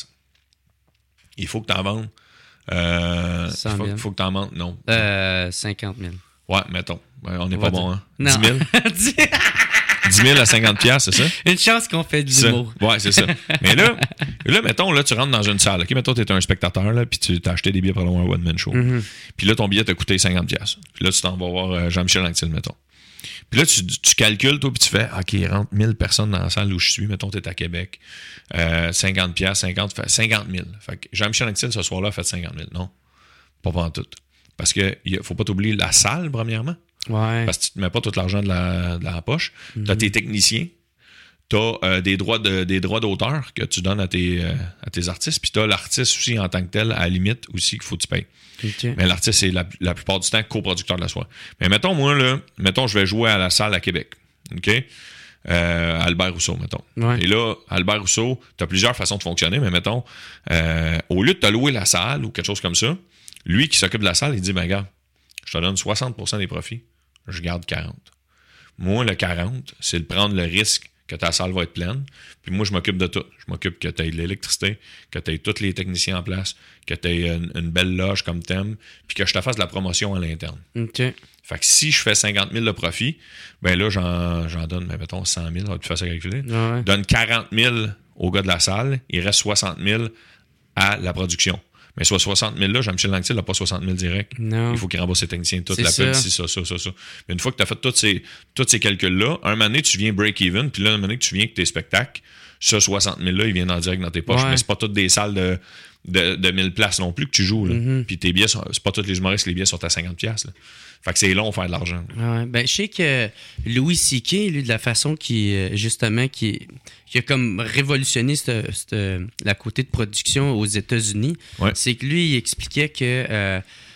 Il faut que tu en vendes. Euh, il faut, faut que tu en vendes, non. Euh, cinquante mille. Ouais, mettons. Ouais, on n'est pas bon, hein. Non. dix mille. dix mille à cinquante dollars, c'est ça? Une chance qu'on fait de l'humour. Ouais, c'est ça. Mais là, là, mettons, là, tu rentres dans une salle. OK, mettons, tu es un spectateur, là, puis tu t'as acheté des billets pour avoir un one-man show. Mm-hmm. Puis là, ton billet t'a coûté cinquante dollars. Puis là, tu t'en vas voir euh, Jean-Michel Anctil, mettons. Puis là, tu, tu calcules, toi, puis tu fais, OK, il rentre mille personnes dans la salle où je suis. Mettons, tu es à Québec. Euh, cinquante dollars, cinquante, fait cinquante mille. Fait que Jean-Michel Anctil, ce soir-là, a fait cinquante mille. Non, pas pas en tout. Parce qu'il ne faut pas t'oublier la salle, premièrement. Ouais. Parce que tu ne te mets pas tout l'argent de la, de la poche. Mm-hmm. Tu as tes techniciens. Tu as euh, des, droits de, des droits d'auteur que tu donnes à tes, euh, à tes artistes. Puis tu as l'artiste aussi en tant que tel, à la limite aussi, qu'il faut que tu payes. Okay. Mais l'artiste, c'est la, la plupart du temps coproducteur de la soirée. Mais mettons, moi, là, mettons, je vais jouer à la salle à Québec. OK? Euh, Albert Rousseau, mettons. Ouais. Et là, Albert Rousseau, tu as plusieurs façons de fonctionner, mais mettons, euh, au lieu de te louer la salle ou quelque chose comme ça, lui qui s'occupe de la salle, il dit, ben regarde, je te donne soixante pour cent des profits, je garde quarante. Moi, le quarante, c'est de prendre le risque que ta salle va être pleine. Puis moi, je m'occupe de tout. Je m'occupe que tu aies de l'électricité, que tu aies tous les techniciens en place, que tu aies une, une belle loge comme thème, puis que je te fasse de la promotion à l'interne. OK. Fait que si je fais cinquante mille de profit, ben là, j'en, j'en donne, ben, mettons, cent mille, ça va être plus facile à calculer. Ah ouais. Donne quarante mille au gars de la salle, il reste soixante mille à la production. Mais soit soixante mille là, Jean-Michel Anctil n'a pas soixante mille direct. Non. Il faut qu'il rembourse ses techniciens, toute c'est la ça. pub, si ça, ça, ça, ça. Mais une fois que tu as fait tous ces, tous ces calculs-là, un moment donné, tu viens break-even, puis là, un moment donné, tu viens avec tes spectacles, ce soixante mille là, ils viennent en direct dans tes poches. Ouais. Mais c'est pas toutes des salles de, de, de mille places non plus que tu joues. Là. Mm-hmm. Puis tes billets, sont, c'est pas tous les humoristes, les billets sont à cinquante dollars. Là. Fait que c'est long de faire de l'argent. Ouais, ben, je sais que Louis C K, lui, de la façon qui, justement, qui, qui a comme révolutionné cette, cette, la côté de production aux États-Unis, ouais. c'est que lui, il expliquait que euh,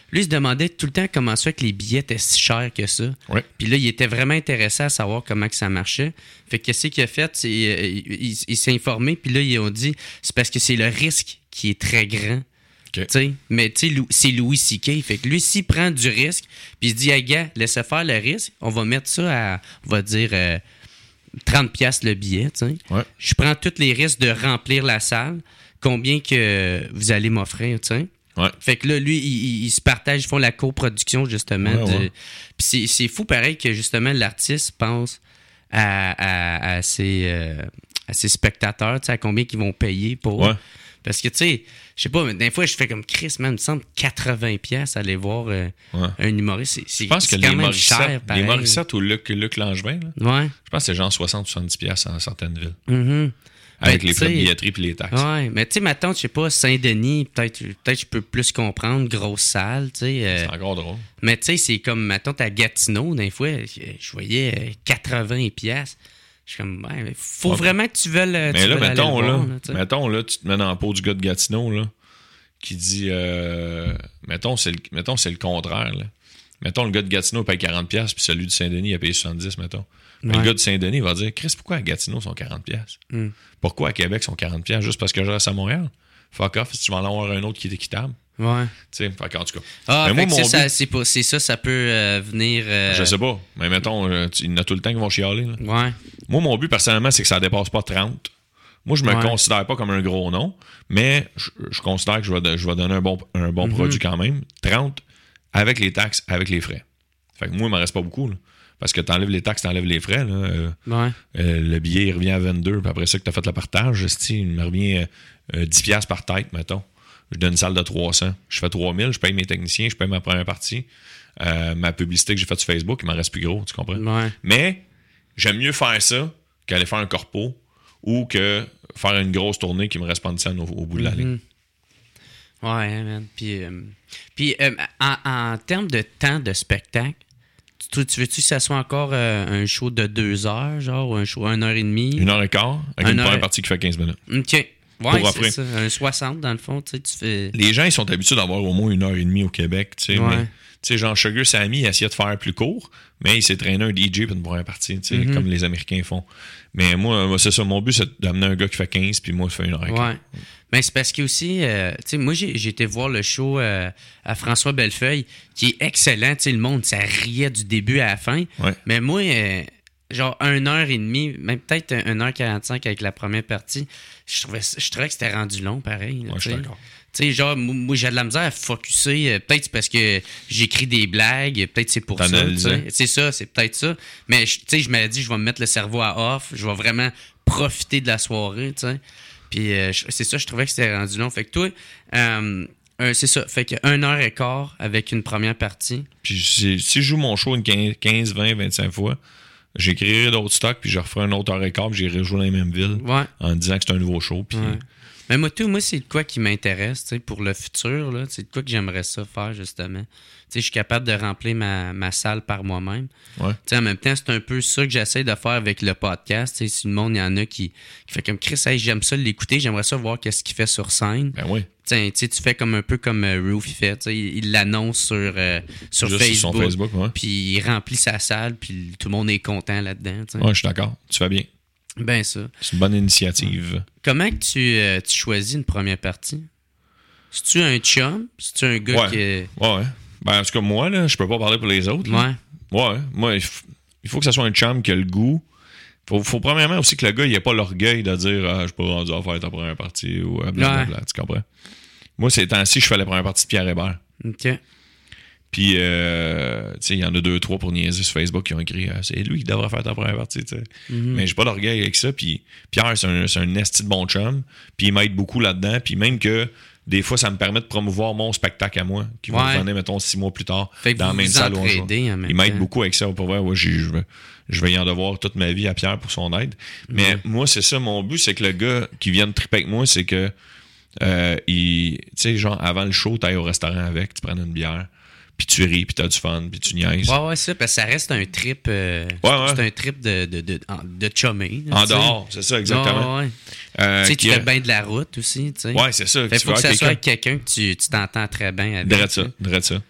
lui, il se demandait tout le temps comment ça que les billets étaient si chers que ça. Ouais. Puis là, il était vraiment intéressé à savoir comment que ça marchait. Fait que qu'est-ce qu'il a fait? C'est, euh, il, il, il s'est informé, puis là, ils ont dit c'est parce que c'est le risque qui est très grand. Okay. T'sais, mais tu sais, c'est Louis C K. Fait que lui, s'il prend du risque, puis il se dit, hey, gars, laissez faire le risque, on va mettre ça à, on va dire, euh, trente piastres le billet. Ouais. Je prends tous les risques de remplir la salle. Combien que vous allez m'offrir, tu sais? Ouais. Fait que là, lui, il, il se partage, ils font la coproduction, justement. Ouais, de... ouais. Puis c'est, c'est fou, pareil, que justement, l'artiste pense à, à, à, ses, euh, à ses spectateurs, tu sais, à combien qu'ils vont payer pour. Ouais. Parce que, tu sais, je sais pas, mais des fois, je fais comme Chris, man, il me semble quatre-vingts piastres aller voir euh, Ouais. un humoriste. C'est, c'est, Je pense c'est que quand les même Morissette, cher, pareil. les Morissette ou Luc, Luc Langevin, là, Ouais. je pense que c'est genre soixante à soixante-dix piastres dans certaines villes. Mm-hmm. Avec Ben, les frais de t'sais, billetterie puis les taxes. Ouais, mais tu sais, maintenant, je sais pas, Saint-Denis, peut-être peut-être je peux plus comprendre, grosse salle, tu sais. euh, C'est encore drôle. mais tu sais, c'est comme, mettons, à Gatineau, des fois, je, je voyais euh, quatre-vingts piastres. Je suis comme, ouais, faut Ouais. vraiment que tu veuilles. euh, Mais tu là, veuilles aller mettons, le là, voir, là, tu sais. mettons, là, tu te mets dans la peau du gars de Gatineau, là, qui dit, euh, mettons, c'est le, mettons, c'est le contraire, là. Mettons, le gars de Gatineau paye quarante piastres, puis celui de Saint-Denis a payé soixante-dix, mettons. Mais Ouais. le gars de Saint-Denis va dire, Chris, pourquoi à Gatineau sont quarante piastres? Mm. Pourquoi à Québec sont quarante piastres? Juste parce que je reste à Montréal? Fuck off, si tu vas en avoir un autre qui est équitable. Ouais. Tu sais, fait qu'en tout cas. Ah, Mais fait moi, que mon c'est, ça, but- c'est, pas- c'est ça, ça peut euh, venir. euh, Je sais pas, mais mettons, euh, tu- il y en a tout le temps qui vont chialer, là. Ouais. Moi, mon but, personnellement, c'est que ça dépasse pas trente. Moi, je me Ouais. considère pas comme un gros nom, mais je, je considère que je vais, je vais donner un bon, un bon Mhm. produit quand même. trente avec les taxes, avec les frais. Fait que moi, il m'en reste pas beaucoup, là. Parce que t'enlèves les taxes, t'enlèves les frais, là. Euh, Ouais. euh, le billet, il revient à vingt-deux, puis après ça, que t'as fait le partage, esti, il me revient euh, euh, dix piastres par tête, mettons. Je donne une salle de trois cents. Je fais trois mille, je paye mes techniciens, je paye ma première partie. Euh, ma publicité que j'ai faite sur Facebook, il m'en reste plus gros, tu comprends? Ouais. Mais j'aime mieux faire ça qu'aller faire un corpo ou que faire une grosse tournée qui me reste pas une scène au, au bout de la ligne. Mhm. Ouais, hein, man. Puis, euh, puis euh, en, en termes de temps de spectacle, tu, tu veux-tu que ça soit encore euh, un show de deux heures, genre, ou un show une heure et demie? Une heure et quart avec Une une heure première et- partie qui fait quinze minutes. OK. Ouais, Pour c'est offrir. ça. Un soixante, dans le fond, tu sais, tu fais... Les gens, ils sont habitués d'avoir au moins une heure et demie au Québec, tu sais. Ouais. Mais, tu sais, genre, Sugar Sammy, il essayait de faire plus court, mais il s'est traîné un D J pour une première partie, tu sais, Mhm. comme les Américains font. Mais moi, moi, c'est ça. Mon but, c'est d'amener un gars qui fait quinze, puis moi, je fais une heure et quart. Ouais. Ben, c'est parce que aussi, euh, tu sais, moi, j'ai, j'ai été voir le show euh, à François Bellefeuille, qui est excellent. Tu sais, le monde, ça riait du début à la fin. Ouais. Mais moi, euh, genre, une heure et demie, même peut-être une heure quarante-cinq avec la première partie, je trouvais, je trouvais que c'était rendu long, pareil. là, Ouais, je suis tu sais. d'accord. Tu sais, genre, moi, moi, j'ai de la misère à focusser. euh, peut-être c'est parce que j'écris des blagues. Peut-être c'est pour ça. tu T'analysais. sais. C'est ça, c'est peut-être ça. Mais, je- tu sais, je me dis, je vais me mettre le cerveau à off. Je vais vraiment profiter de la soirée, tu sais. Puis, euh, je- c'est ça, je trouvais que c'était rendu long. Fait que toi, euh, euh, c'est ça. Fait que une heure et quart avec une première partie. Puis si, si je joue mon show une quinze, vingt, vingt-cinq fois, j'écrirai d'autres stocks, puis je referai un autre heure et quart, puis j'irai jouer dans les mêmes villes Ouais. en disant que c'est un nouveau show. Puis Ouais. Mais moi, tout, moi, c'est de quoi qui m'intéresse, tu sais, pour le futur, là. C'est de quoi que j'aimerais ça faire, justement. Tu sais, je suis capable de remplir ma, ma salle par moi-même. Ouais. Tu sais, en même temps, c'est un peu ça que j'essaie de faire avec le podcast. Tu sais, si le monde, il y en a qui, qui fait comme Chris, hey, j'aime ça l'écouter, j'aimerais ça voir qu'est-ce qu'il fait sur scène. Ben oui. T'sais, tu sais, tu fais comme un peu comme euh, Roof il fait. T'sais, Il il l'annonce sur, euh, sur Juste sur Facebook. son Facebook, ouais. Puis il remplit sa salle, puis tout le monde est content là-dedans. t'sais. Ouais, je suis d'accord. Tu fais bien. Ben ça. C'est une bonne initiative. Comment que tu, euh, tu choisis une première partie? C'est-tu un chum? C'est-tu un gars Ouais. qui... Ouais, ouais. Ben, en tout cas, moi, là, je peux pas parler pour les autres. là. Ouais. Ouais, moi, il, f- il faut que ça soit un chum qui a le goût. Faut, faut premièrement aussi que le gars, il ait pas l'orgueil de dire ah, je suis pas rendu à faire ta première partie ou euh, blablabla, Ouais. tu comprends? Moi, ces temps-ci, je fais la première partie de Pierre Hébert. OK. Puis, euh, tu sais, il y en a deux, trois pour niaiser sur Facebook qui ont écrit ah, c'est lui qui devrait faire ta première partie, tu sais. Mhm. Mais j'ai pas d'orgueil avec ça. Puis, Pierre, c'est un, c'est un esti de bon chum. Puis, il m'aide beaucoup là-dedans. Puis, même que des fois, ça me permet de promouvoir mon spectacle à moi, qui va Ouais. revenir, mettons, six mois plus tard, Fait que dans la vous même vous salle où on joue. entraidez en même Il m'aide temps. beaucoup avec ça. Pour vrai, ouais, j'ai- je, vais, je vais y en devoir toute ma vie à Pierre pour son aide. Mais Ouais. moi, c'est ça, mon but, c'est que le gars qui vient de triper avec moi, c'est que, euh, il, tu sais, genre, avant le show, t'ailles au restaurant avec, tu prends une bière, puis tu ris, puis t'as du fun, puis tu niaises. Ouais, ouais, ça, parce que ça reste un trip... euh, Ouais, ouais. C'est un trip de, de, de, en- de chummer. là, En tu sais. dehors, c'est ça, exactement. Ouais, ouais. Euh, Tu sais, qui tu a- fais bien de la route aussi, tu sais. Ouais, c'est ça. Fait tu faut vas que ça avec soit quelqu'un- avec quelqu'un que tu, tu t'entends très bien avec. Drette tu ça, sais. drette ça.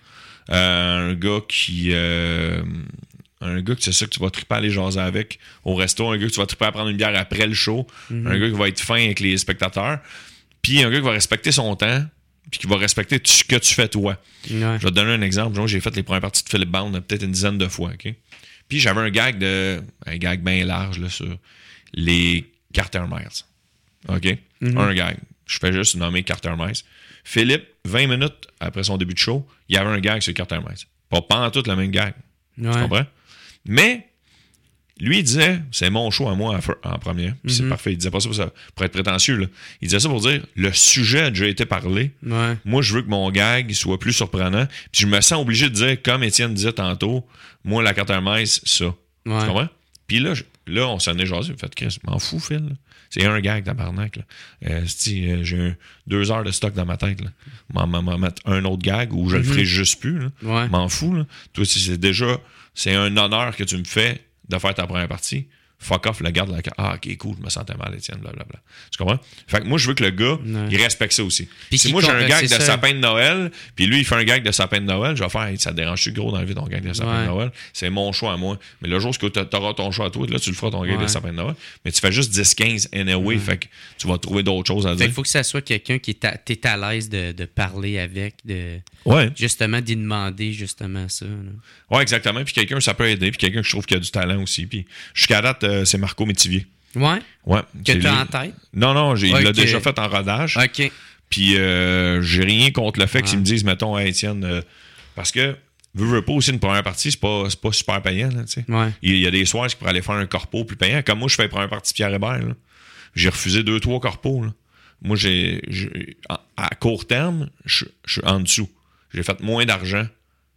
Euh, un gars qui... Euh, un gars que c'est ça que tu vas triper à aller jaser avec au resto. Un gars que tu vas triper à prendre une bière après le show. Mm-hmm. Un gars qui va être fin avec les spectateurs. Puis un gars qui va respecter son temps. Puis qui va respecter ce que tu fais toi. Ouais. Je vais te donner un exemple. Genre, j'ai fait les premières parties de Philip Bound peut-être une dizaine de fois. Okay? Puis j'avais un gag de un gag bien large là, sur les Carter Miles. OK? Mm-hmm. Un gag. Je fais juste nommer Carter Miles. Philippe, vingt minutes après son début de show, il y avait un gag sur Carter Miles. Pas pendant tout le même gag. Ouais. Tu comprends? Mais lui, il disait, c'est mon show à moi en, en première. Puis mm-hmm. c'est parfait. Il disait pas ça pour, ça pour être prétentieux. Là. Il disait ça pour dire, le sujet a déjà été parlé. Ouais. Moi, je veux que mon gag soit plus surprenant. Puis je me sens obligé de dire, comme Étienne disait tantôt, moi, la Carter Miles, ça. Ouais. Tu comprends? Puis là, je, là, on s'en est jasé. Fait Chris, m'en fous, Phil. Là. C'est un gag, tabarnak. Là. Euh, euh, j'ai un, deux heures de stock dans ma tête. Là. M'en, m'en mettre un autre gag ou je mm-hmm. le ferai juste plus. Là. Ouais. M'en fous. Là. Toi, c'est déjà... C'est un honneur que tu me fais de faire ta première partie. Fuck off, le garde la carte. Ah, ok, cool, je me sentais mal, Étienne, blablabla. Tu comprends? Fait que moi, je veux que le gars, ouais. il respecte ça aussi. Puis si moi, j'ai un gag de ça. sapin de Noël, puis lui, il fait un gag de sapin de Noël, je vais faire, hey, ça te dérange-tu gros d'enlever ton gag de sapin ouais. de Noël? C'est mon choix à moi. Mais le jour où tu auras ton choix à toi, là, tu le feras ton gag ouais. de sapin de Noël. Mais tu fais juste dix quinze anyway, ouais. fait que tu vas trouver d'autres choses à dire. Il faut que ça soit quelqu'un qui est à, t'es à l'aise de, de parler avec, de ouais. justement d'y demander justement ça. Là. Ouais, exactement. Puis quelqu'un, ça peut aider. Puis quelqu'un que je trouve qui a du talent aussi. Puis jusqu'à date, euh, c'est Marco Métivier. Ouais? Ouais. Que tu as les... en tête? Non, non, j'ai, okay. il l'a déjà fait en rodage. OK. Puis euh, j'ai rien contre le fait ouais. qu'ils me disent, mettons, hey, Étienne, euh, parce que veux, veux pas aussi une première partie, c'est pas, c'est pas super payant, là, tu sais. Ouais. Il y a des soirs qui pourraient aller faire un corpo plus payant. Comme moi, je fais la première partie de Pierre Hébert, là. J'ai refusé deux, trois corpos, là. Moi, j'ai, j'ai à court terme, je suis en dessous. J'ai fait moins d'argent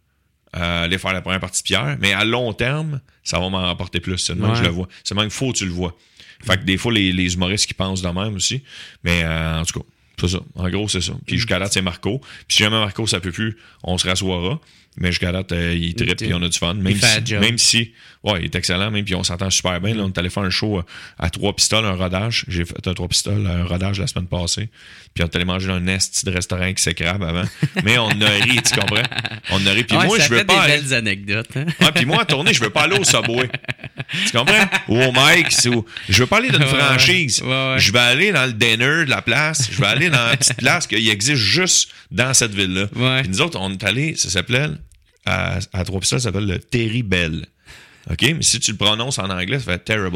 à aller faire la première partie de Pierre, mais à long terme, ça va m'en rapporter plus. C'est le même ouais. que je le vois. C'est le même qu'il faut que tu le vois. Fait que des fois, les, les humoristes qui pensent de même aussi. Mais euh, en tout cas, c'est ça. En gros, c'est ça. Puis jusqu'à date, c'est Marco. Puis si jamais Marco, ça peut plus, on se rassoira. Mais jusqu'à date, euh, il trippe puis on a du fun. Même si, même si, ouais, il est excellent, même puis on s'entend super bien. Là, on est allé faire un show à trois pistoles, un rodage. J'ai fait un trois pistoles, un rodage la semaine passée. Puis on est allé manger dans un esti de restaurant qui s'écrabe avant. Mais on a ri, tu comprends? On a ri. Puis ouais, moi, ça je veux fait pas. des aller... belles anecdotes. Hein? Ouais, puis moi, à tourner, je veux pas aller au Subway. Tu comprends? Ou au Mike's. Ou... Je veux pas aller d'une ouais, franchise. Ouais, ouais. Je vais aller dans le dinner de la place. Je vais aller dans une petite place qui existe juste dans cette ville-là. Ouais. Puis nous autres, on est allés, ça s'appelait. À, à trois pistoles, ça s'appelle le Terry Bell. OK? Mais si tu le prononces en anglais, ça fait terrible.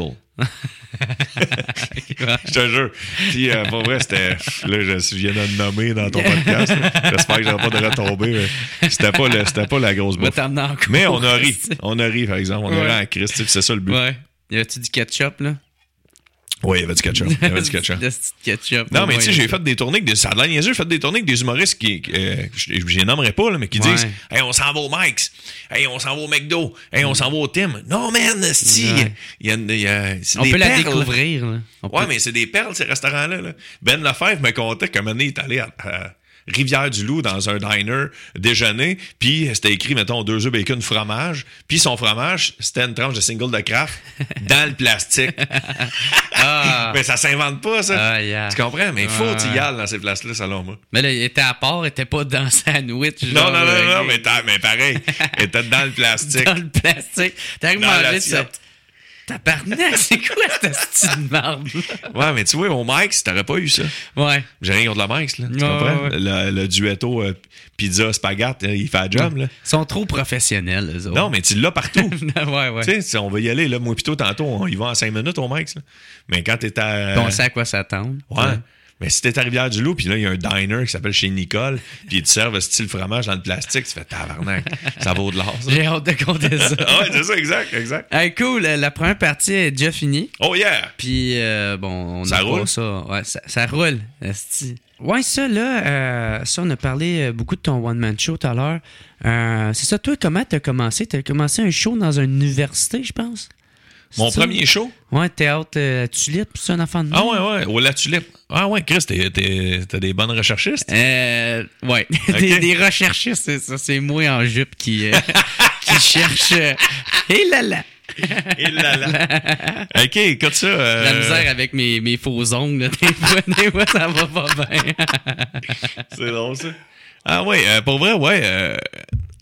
Je te jure. Puis, euh, pour vrai, c'était. Là, je viens de le nommer dans ton podcast. J'espère que j'aurai pas de retomber. Mais c'était pas, le, c'était pas la grosse bouffe. Mais on a ri. On a ri, par exemple. On ouais. a ri en Christ. C'est ça le but. Ouais. Y avait-tu du ketchup, là? Oui, il y avait du ketchup. Il y avait du ketchup. ketchup non, mais tu sais, j'ai fait des tournées avec des. Ça a l'air niaiseux, j'ai fait des tournées avec des humoristes qui. Euh, je les nommerai pas, là, mais qui ouais. disent hey, on s'en va au Mike's. Hey, on s'en va au McDo. Hey, on s'en va au Tim. Non, man, si. Ouais. Il y a, il y a, c'est on des peut perles, la découvrir. Là. On ouais, peut... mais c'est des perles, ces restaurants-là. Là. Ben Lefebvre me contait qu'à un moment donné, il est allé à. à Rivière-du-Loup dans un diner déjeuner, puis c'était écrit, mettons, deux œufs, bacon, fromage, puis son fromage, c'était une tranche de single de Kraft dans le plastique. Ah. Mais ça s'invente pas, ça. Ah, yeah. Tu comprends? Mais il faut ah. que tu y ailles dans ces places-là, selon moi. Mais là, il était à part, il était pas dans le sandwich. Non, genre, non, non, euh, non, mais, mais pareil, il était dans le plastique. Dans le plastique. T'as mangé ça. Tabarnak, c'est quoi cette style de marde? Ouais, mais tu vois, au Mike's, t'aurais pas eu ça. Ouais. J'ai rien contre le Mike's, là. Tu ouais, comprends? Ouais. Le, le duetto euh, pizza spaghetti, il fait la job, là. Ils sont trop professionnels, eux autres. Non, mais tu l'as partout. ouais, ouais. Tu sais, on va y aller, là. Moi, plutôt, tantôt, on y va en cinq minutes au Mike's, là. Mais quand t'es à. On sait à quoi s'attendre. Ouais. ouais. Mais si t'es à Rivière-du-Loup, puis là, il y a un diner qui s'appelle Chez Nicole, puis ils te servent style fromage dans le plastique, tu fais tabarnak. Ça vaut de l'or, ça. J'ai hâte de compter ça. Ouais, c'est ça, exact, exact. Hey, cool. La première partie est déjà finie. Oh yeah! Puis, euh, bon, on ça a roule. ça. Ouais, ça, ça roule. Esti. Ouais, ça, là, euh, ça, on a parlé beaucoup de ton one-man show tout à l'heure. Euh, c'est ça, toi, comment t'as commencé? T'as commencé un show dans une université, je pense? Mon ça? premier show? Ouais, théâtre euh, Tulipe, c'est un enfant de Ah ouais, ouais, au La Tulipe. Ah ouais, Chris, t'es, t'es, t'as des bonnes recherchistes? Euh, ouais, okay. des, des recherchistes, c'est ça, c'est moi en jupe qui, euh, qui cherche... Et euh, là là! Et là là! OK, écoute ça. Euh... La misère avec mes, mes faux ongles, là, des fois, des fois, ça va pas bien. C'est drôle, ça. Ah ouais, euh, pour vrai, ouais... Euh...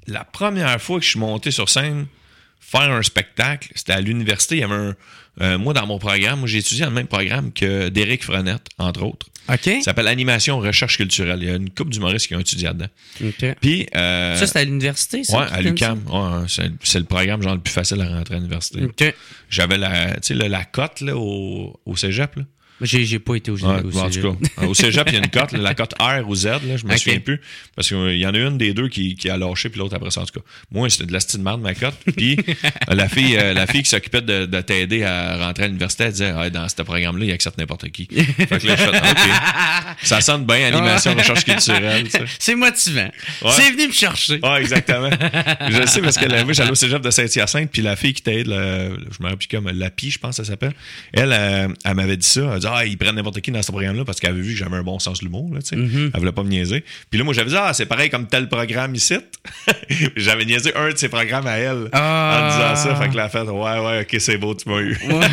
la première fois que je suis monté sur scène, faire un spectacle, c'était à l'université. Il y avait un. Euh, moi, dans mon programme, moi, j'ai étudié dans le même programme que d'Éric Frenette, entre autres. OK. Ça s'appelle Animation Recherche culturelle. Il y a une couple d'humoristes qui ont étudié là-dedans. OK. Puis. Euh, ça, c'est à l'université, ça? Ouais, à l'U Q A M. Ouais, c'est, c'est le programme genre le plus facile à rentrer à l'université. OK. J'avais la, tu sais, la, la cote là, au, au cégep. Là. J'ai, j'ai pas été au, Ouais, au bon, en cégep. tout cas, au cégep, il y a une cote, là, la cote R ou Z, là, je me Okay. souviens plus. Parce qu'il y en a une des deux qui, qui a lâché, puis l'autre après ça, en tout cas. Moi, c'était de la style de ma cote. Puis la fille euh, la fille qui s'occupait de, de t'aider à rentrer à l'université, elle disait ah, dans ce programme-là, il accepte n'importe qui. Fait que là, je fais OK. Ça sonne bien, animation, recherche culturelle. Tu sais. C'est motivant. Ouais. C'est venu me chercher. Ah, exactement. Je le sais parce que là, moi, j'allais au cégep de Saint-Hyacinthe, puis la fille qui t'aide, là, je me rappelle plus comme Lapi, je pense que ça s'appelle. Elle, elle, elle m'avait dit ça. Elle dit ah, ils prennent n'importe qui dans ce programme-là parce qu'elle avait vu que j'avais un bon sens de l'humour. Là, mm-hmm. Elle voulait pas me niaiser. Puis là, moi, j'avais dit ah, c'est pareil comme tel programme ici. J'avais niaisé un de ses programmes à elle ah. en disant ça. Fait que là, elle a fait ouais, ouais, ok, c'est beau, tu m'as eu. Ouais.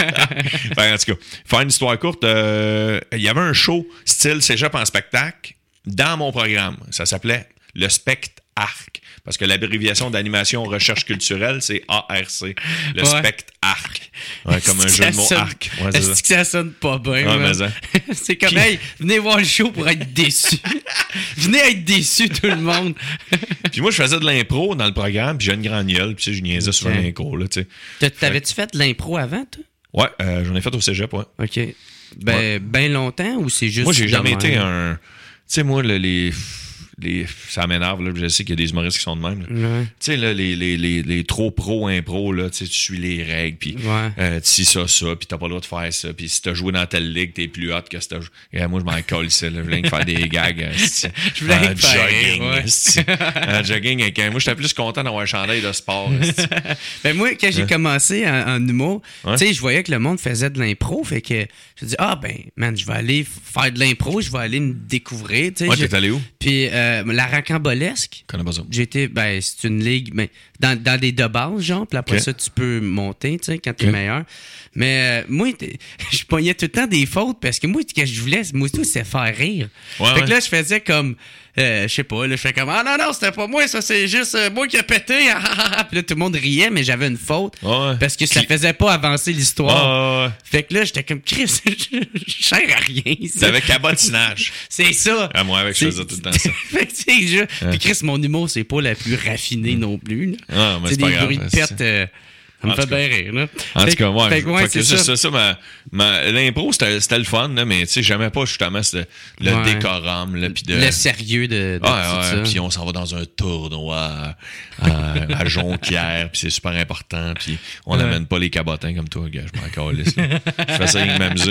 Fait, en tout cas, faire une histoire courte, il euh, y avait un show style cégep en spectacle dans mon programme. Ça s'appelait le Spect Arc. Parce que l'abréviation d'animation recherche culturelle, c'est A R C. Le ouais. Spect Arc. Ouais, comme un jeu de mots sonne, arc. Ouais, c'est Est-ce que ça sonne pas bien? Ouais, mais ça. C'est comme, hey, venez voir le show pour être déçu. Venez être déçu, tout le monde. Puis moi, je faisais de l'impro dans le programme, puis j'ai une grande gueule, puis je niaisais okay. souvent l'impro. Là, T'avais-tu fait de l'impro avant, toi? Ouais, euh, j'en ai fait au cégep, ouais. OK. Ben, ouais. ben longtemps ou c'est juste... Moi, j'ai jamais été un... Tu sais, moi, le, les... Les, ça m'énerve, là, je sais qu'il y a des humoristes qui sont de même. Ouais. Tu sais, là, les, les, les, les trop pro impro, là, tu suis les règles, puis ouais. euh, tu sais ça, ça, puis t'as pas le droit de faire ça, puis si t'as joué dans telle ligue, t'es plus hot que si t'as joué. Et moi, je m'en colle ici, là, je voulais faire des gags. Euh, je voulais en faire jogging. Ouais. En jogging, avec un... moi, j'étais plus content d'avoir un chandail de sport. Ben moi, quand j'ai ouais. commencé en, en humour, ouais. tu sais, je voyais que le monde faisait de l'impro, fait que je me dis ah ben, man, je vais aller faire de l'impro, je vais aller me découvrir. Tu sais, ouais, t'es allé où? Puis euh, la Rocambolesque. Je connais pas ça. J'ai été, ben, c'est une ligue, ben, dans, dans des de base, genre, puis après okay. ça, tu peux monter, tu sais, quand t'es okay. meilleur. Mais euh, moi, je pognais tout le temps des fautes parce que moi, ce que je voulais, moi aussi, c'est faire rire. Ouais, fait ouais. que là, je faisais comme, euh, je sais pas, là, je fais comme, ah non, non, c'était pas moi, ça, c'est juste euh, moi qui ai pété. Puis là, tout le monde riait, mais j'avais une faute ouais. parce que ça Puis... faisait pas avancer l'histoire. Ouais, ouais. Fait que là, j'étais comme, Chris, je sers à rien. C'est avec cabotinage. C'est ça. À moi, avec je faisais tout le temps ça. Fait que c'est je... Ouais. Puis Chris, mon humour, c'est pas la plus raffinée mm. non plus. Là. Ah, mais c'est, c'est pas des grave. bruits de pète. Euh, ça me fait bien rire. Là. En fait, tout cas, ouais. Fait que, ouais, fait c'est que ça. c'est ça ma, ma, l'impro, c'était, c'était le fun, là, mais tu sais, j'aimais pas justement le, le ouais. décorum. Là, pis de... Le sérieux de, de ouais, tout ouais, ça. Puis on s'en va dans un tournoi à, à Jonquière, puis c'est super important. Puis on n'amène ouais. pas les cabotins comme toi, gars. Je m'en calisse. Je fais ça avec m'amuser.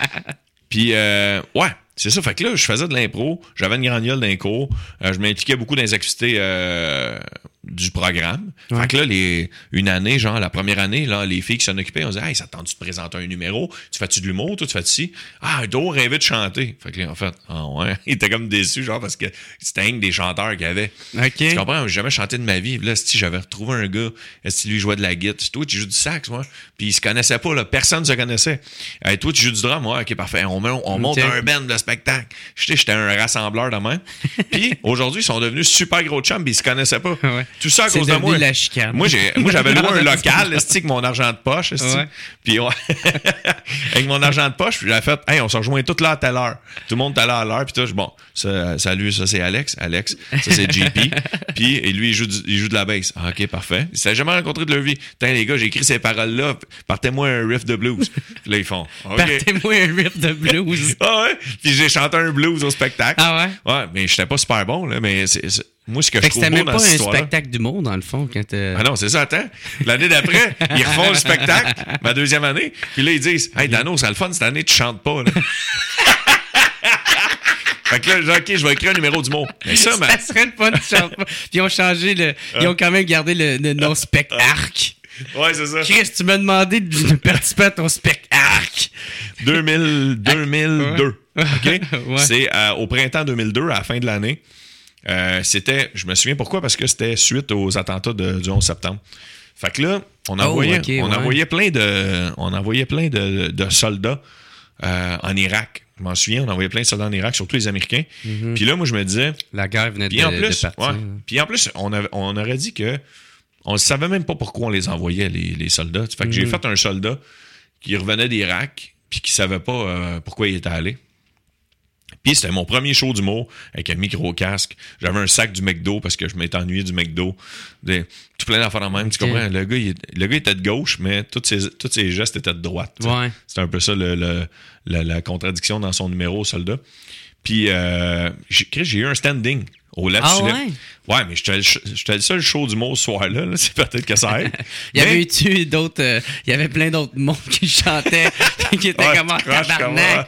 Puis, euh, ouais. C'est ça, fait que là, je faisais de l'impro, j'avais une grande gueule d'un cours, euh, je m'impliquais beaucoup dans les activités euh, du programme. Ouais. Fait que là, les, une année, genre la première année, là, les filles qui s'en occupaient, on disait « Hey, ça te tente de te présenter un numéro? Tu fais-tu de l'humour? Toi, tu fais-tu ci? Ah, d'où rêver de chanter? » Fait que là, en fait, ah ouais, ils étaient comme déçus, genre, parce que c'était un des chanteurs qu'il y avait. Okay. Tu comprends? J'ai jamais chanté de ma vie. Là, si j'avais retrouvé un gars, est-ce que lui jouait de la guitare? Toi, tu joues du sax, moi. Puis ils se connaissaient pas, là. Personne ne se connaissait. Hey, toi, tu joues du drum? Ouais, ok, parfait. On, on, on monte okay. un band de spectacle. J'étais, j'étais un rassembleur de main. Puis aujourd'hui, ils sont devenus super gros chums, puis ils se connaissaient pas. Ouais. Tout ça à c'est cause de moi. La chicane. Moi, j'ai, moi, j'avais loué un local, avec mon argent de poche. Ouais. Puis ouais. Avec mon argent de poche, j'avais fait, hey, on se rejoint tout là à telle heure. Tout le monde est là à l'heure. Puis toi, bon, ça, salut, ça c'est Alex. Alex, ça c'est J P. Puis, et lui, il joue, du, il joue de la bass. Ah, ok, parfait. Ils s'étaient jamais rencontrés de leur vie. Putain, les gars, j'ai écrit ces paroles-là. Partez-moi un riff de blues. Puis là, ils font, ok. Partez-moi un riff de blues. Ah ouais. Puis j'ai chanté un blues au spectacle. Ah ouais? Ouais, mais j'étais pas super bon, là, mais c'est, c'est moi, ce que fait je trouve beau beau dans cette histoire-là... c'était même pas un spectacle d'humour, dans le fond, quand t'es... Ah non, c'est ça, attends. L'année d'après, ils refont le spectacle, ma deuxième année, puis là, ils disent « Hey, Dano, c'est le fun, cette année, tu chantes pas, là. » Fait que là, j'ai OK, je vais écrire un numéro d'humour. Mais ça, man... ça serait le fun, tu chantes pas. Puis ils ont changé le... Ils ont quand même gardé le, le nom spectacle. Ouais, c'est ça. Chris, tu m'as demandé de participer à ton spectacle. deux mille, deux mille deux. Ouais. OK? Ouais. C'est euh, au printemps deux mille deux, à la fin de l'année. Euh, c'était, je me souviens pourquoi, parce que c'était suite aux attentats de, du onze septembre. Fait que là, on envoyait, oh, okay, on ouais. envoyait plein de, on envoyait plein de, de soldats euh, en Irak. Je m'en souviens, on envoyait plein de soldats en Irak, surtout les Américains. Mm-hmm. Puis là, moi, je me disais... La guerre venait de, puis en plus, de partir. Ouais, puis en plus, on, avait, on aurait dit que on ne savait même pas pourquoi on les envoyait, les, les soldats. Fait que mm-hmm. j'ai fait un soldat qui revenait d'Irak puis qui savait pas euh, pourquoi il était allé. Puis c'était mon premier show d'humour avec un micro-casque. J'avais un sac du McDo parce que je m'étais ennuyé du McDo. Des, tout plein d'affaires en même. Okay. Tu comprends? Le gars, il, le gars était de gauche, mais tous ses, tous ses gestes étaient de droite. Ouais. C'était un peu ça le, le, la, la contradiction dans son numéro, soldat. Puis euh, j'ai, j'ai eu un standing au left ah ouais? Ouais, mais j'étais, j'étais le seul show d'humour ce soir-là. Là. C'est peut-être que ça aide. Il y mais... avait eu d'autres... Il euh, y avait plein d'autres mondes qui chantaient, qui étaient ouais, comme en tabarnak.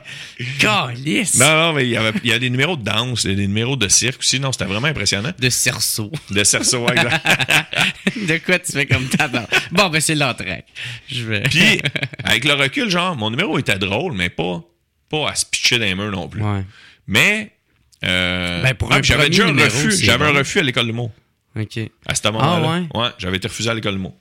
Calice! Non, non, mais il y avait il y a des numéros de danse, il y a des numéros de cirque aussi. Non, c'était vraiment impressionnant. De cerceau. De cerceau, exact. De quoi tu fais comme tabarnak? Bon, ben c'est l'entraque. Je vais... Puis, avec le recul, genre, mon numéro était drôle, mais pas, pas à se pitcher dans les murs non plus. Ouais. Mais... Euh, ben pour un j'avais déjà un numéro, refus. J'avais bon. un refus à l'école de mots. OK. À ce moment-là. Ah, ouais? Ouais, j'avais été refusé à l'école de mots.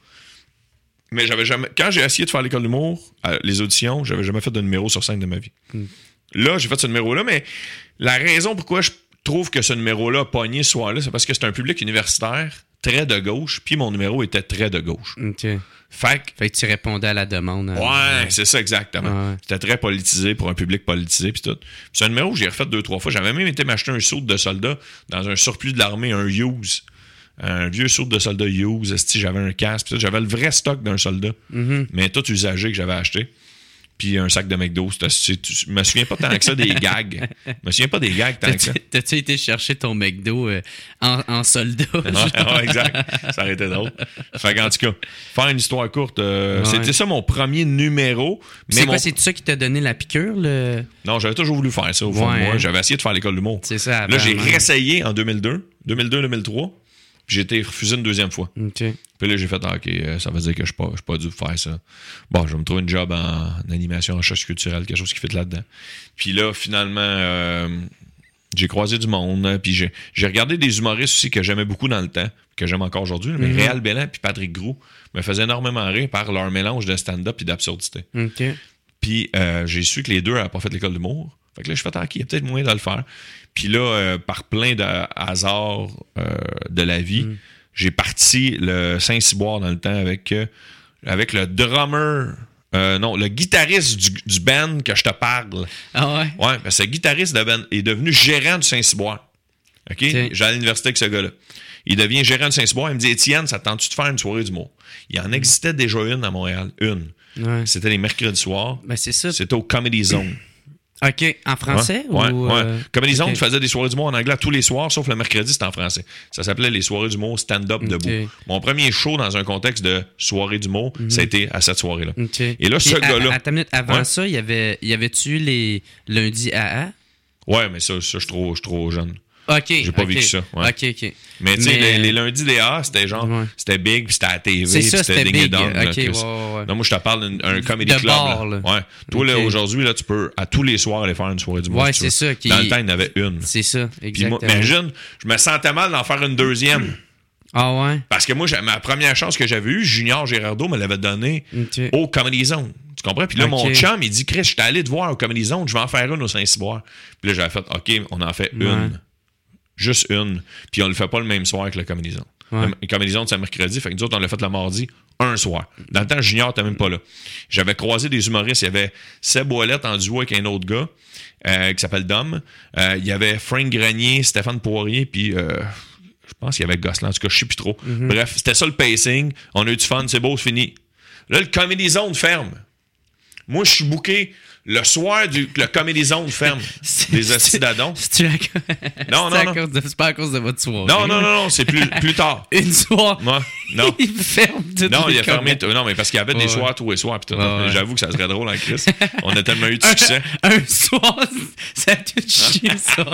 Mais j'avais jamais. Quand j'ai essayé de faire l'école d'humour, les auditions, j'avais jamais fait de numéro sur scène de ma vie. Mm. Là, j'ai fait ce numéro-là, mais la raison pourquoi je trouve que ce numéro-là a pogné ce soir-là, c'est parce que c'est un public universitaire très de gauche, puis mon numéro était très de gauche. OK. Fait que, fait que tu répondais à la demande. Hein? Ouais, c'est ça exactement. Ouais. C'était très politisé pour un public politisé puis tout. Puis c'est un numéro que j'ai refait deux, trois fois. J'avais même été m'acheter un saut de soldat dans un surplus de l'armée, un Hughes. Un vieux saut de soldat Hughes. J'avais un casque. Puis j'avais le vrai stock d'un soldat, mm-hmm. mais tout usagé que j'avais acheté. Puis un sac de McDo. Je me souviens pas tant que ça des gags. Je me souviens pas des gags tant que ça. T'as-tu été chercher ton McDo euh, en, en soldat? Ouais, ouais, exact. Ça aurait été drôle. Fait qu'en tout cas, faire une histoire courte, euh, ouais. c'était ça mon premier numéro. Mais c'est mon... quoi, c'est ça qui t'a donné la piqûre? Le... Non, j'avais toujours voulu faire ça au fond ouais, de moi. Hein? J'avais essayé de faire l'école d'humour. C'est ça. Là, j'ai réessayé en deux mille deux, deux mille deux deux mille trois. Puis j'ai été refusé une deuxième fois. Okay. Puis là, j'ai fait, ah, OK, ça veut dire que je suis pas, je suis pas dû faire ça. Bon, je vais me trouver une job en, en animation, en recherche culturelle, quelque chose qui fit là-dedans. Puis là, finalement, euh, j'ai croisé du monde. Puis j'ai, j'ai regardé des humoristes aussi que j'aimais beaucoup dans le temps, que j'aime encore aujourd'hui. Mais mm-hmm. Réal Bellan puis Patrick Groux me faisaient énormément rire par leur mélange de stand-up et d'absurdité. Okay. Puis euh, j'ai su que les deux n'avaient pas fait l'école d'humour. Fait que là, je fais, ah, OK, il y a peut-être moyen de le faire. Puis là, euh, par plein de hasards euh, de la vie, mm. j'ai parti le Saint-Cyboire dans le temps avec, euh, avec le drummer, euh, non, le guitariste du, du band que je te parle. Ah ouais? Ouais, parce que ce guitariste de band est devenu gérant du Saint-Cyboire. OK? Okay. J'ai à l'université avec ce gars-là. Il devient gérant du Saint-Cyboire. Il me dit, Étienne, ça te tente-tu de faire une soirée d'humour? Il en existait déjà une à Montréal. Une. Ouais. C'était les mercredis soirs. Ben, c'est ça. C'était au Comedy Zone. OK. En français? Ouais, ou ouais. Euh... Comedy Zone okay. faisait des soirées d'humour en anglais tous les soirs, sauf le mercredi, c'était en français. Ça s'appelait les soirées d'humour stand-up okay. debout. Mon premier show dans un contexte de soirée d'humour, mm-hmm. ça a été à cette soirée-là. Okay. Et là, ce à, gars-là... À, à ta minute, avant ouais. ça, il y avait, y avait-tu les lundis A A? Ouais, mais ça, ça je suis trop, trop jeune. OK. J'ai pas okay. vécu ça. Ouais. OK, OK. Mais tu sais, les, les lundis D A, c'était genre, ouais. c'était big, puis c'était à la T V, puis ça, c'était big. Ding et OK, ouais, ouais. Non, moi, je te parle d'un comedy de club. Bar, là. Là. Ouais. Toi, okay. là, aujourd'hui, là, tu peux à tous les soirs aller faire une soirée du mois. Ouais, si c'est ça. Qui... Dans le temps, il y en avait une. C'est ça, exactement. Puis moi, imagine, je me sentais mal d'en faire une deuxième. Ah ouais? Parce que moi, ma première chance que j'avais eue, Junior Girardeau me l'avait donnée okay. au Comedy Zone. Tu comprends? Puis là, okay. mon chum, il dit, Chris, je suis allé te voir au Comedy Zone, je vais en faire une au Saint-Cyboire. Puis là, j'avais fait, OK, on en fait ouais. une. Juste une. Puis on le fait pas le même soir que le Comedy Zone. Ouais. Le Comedy Zone, c'est mercredi. Fait que nous autres, on l'a fait le mardi, un soir. Dans le temps, Junior, t'es même pas là. J'avais croisé des humoristes. Il y avait Seb Ouellette en duo avec un autre gars euh, qui s'appelle Dom. Euh, il y avait Frank Grenier, Stéphane Poirier, puis euh, je pense qu'il y avait Gosselin. En tout cas, je sais plus trop. Mm-hmm. Bref, c'était ça le pacing. On a eu du fun, c'est beau, c'est fini. Là, le Comedy Zone ferme. Moi, je suis booké le soir du le Comedy Zone ferme. Des hosties d'adon. C'est non, non, non. De, c'est pas à cause de votre soirée. Non, non, non, non, c'est plus, plus tard. Une soirée. Ouais, non. Il ferme tout. Non, il a fermé. T- non, mais parce qu'il y avait ouais. des soirs tous les soirs. Pis tout, ouais, ouais. J'avoue que ça serait drôle en Chris. On a tellement eu de succès. Un, un soir, ça a tout chié, ça.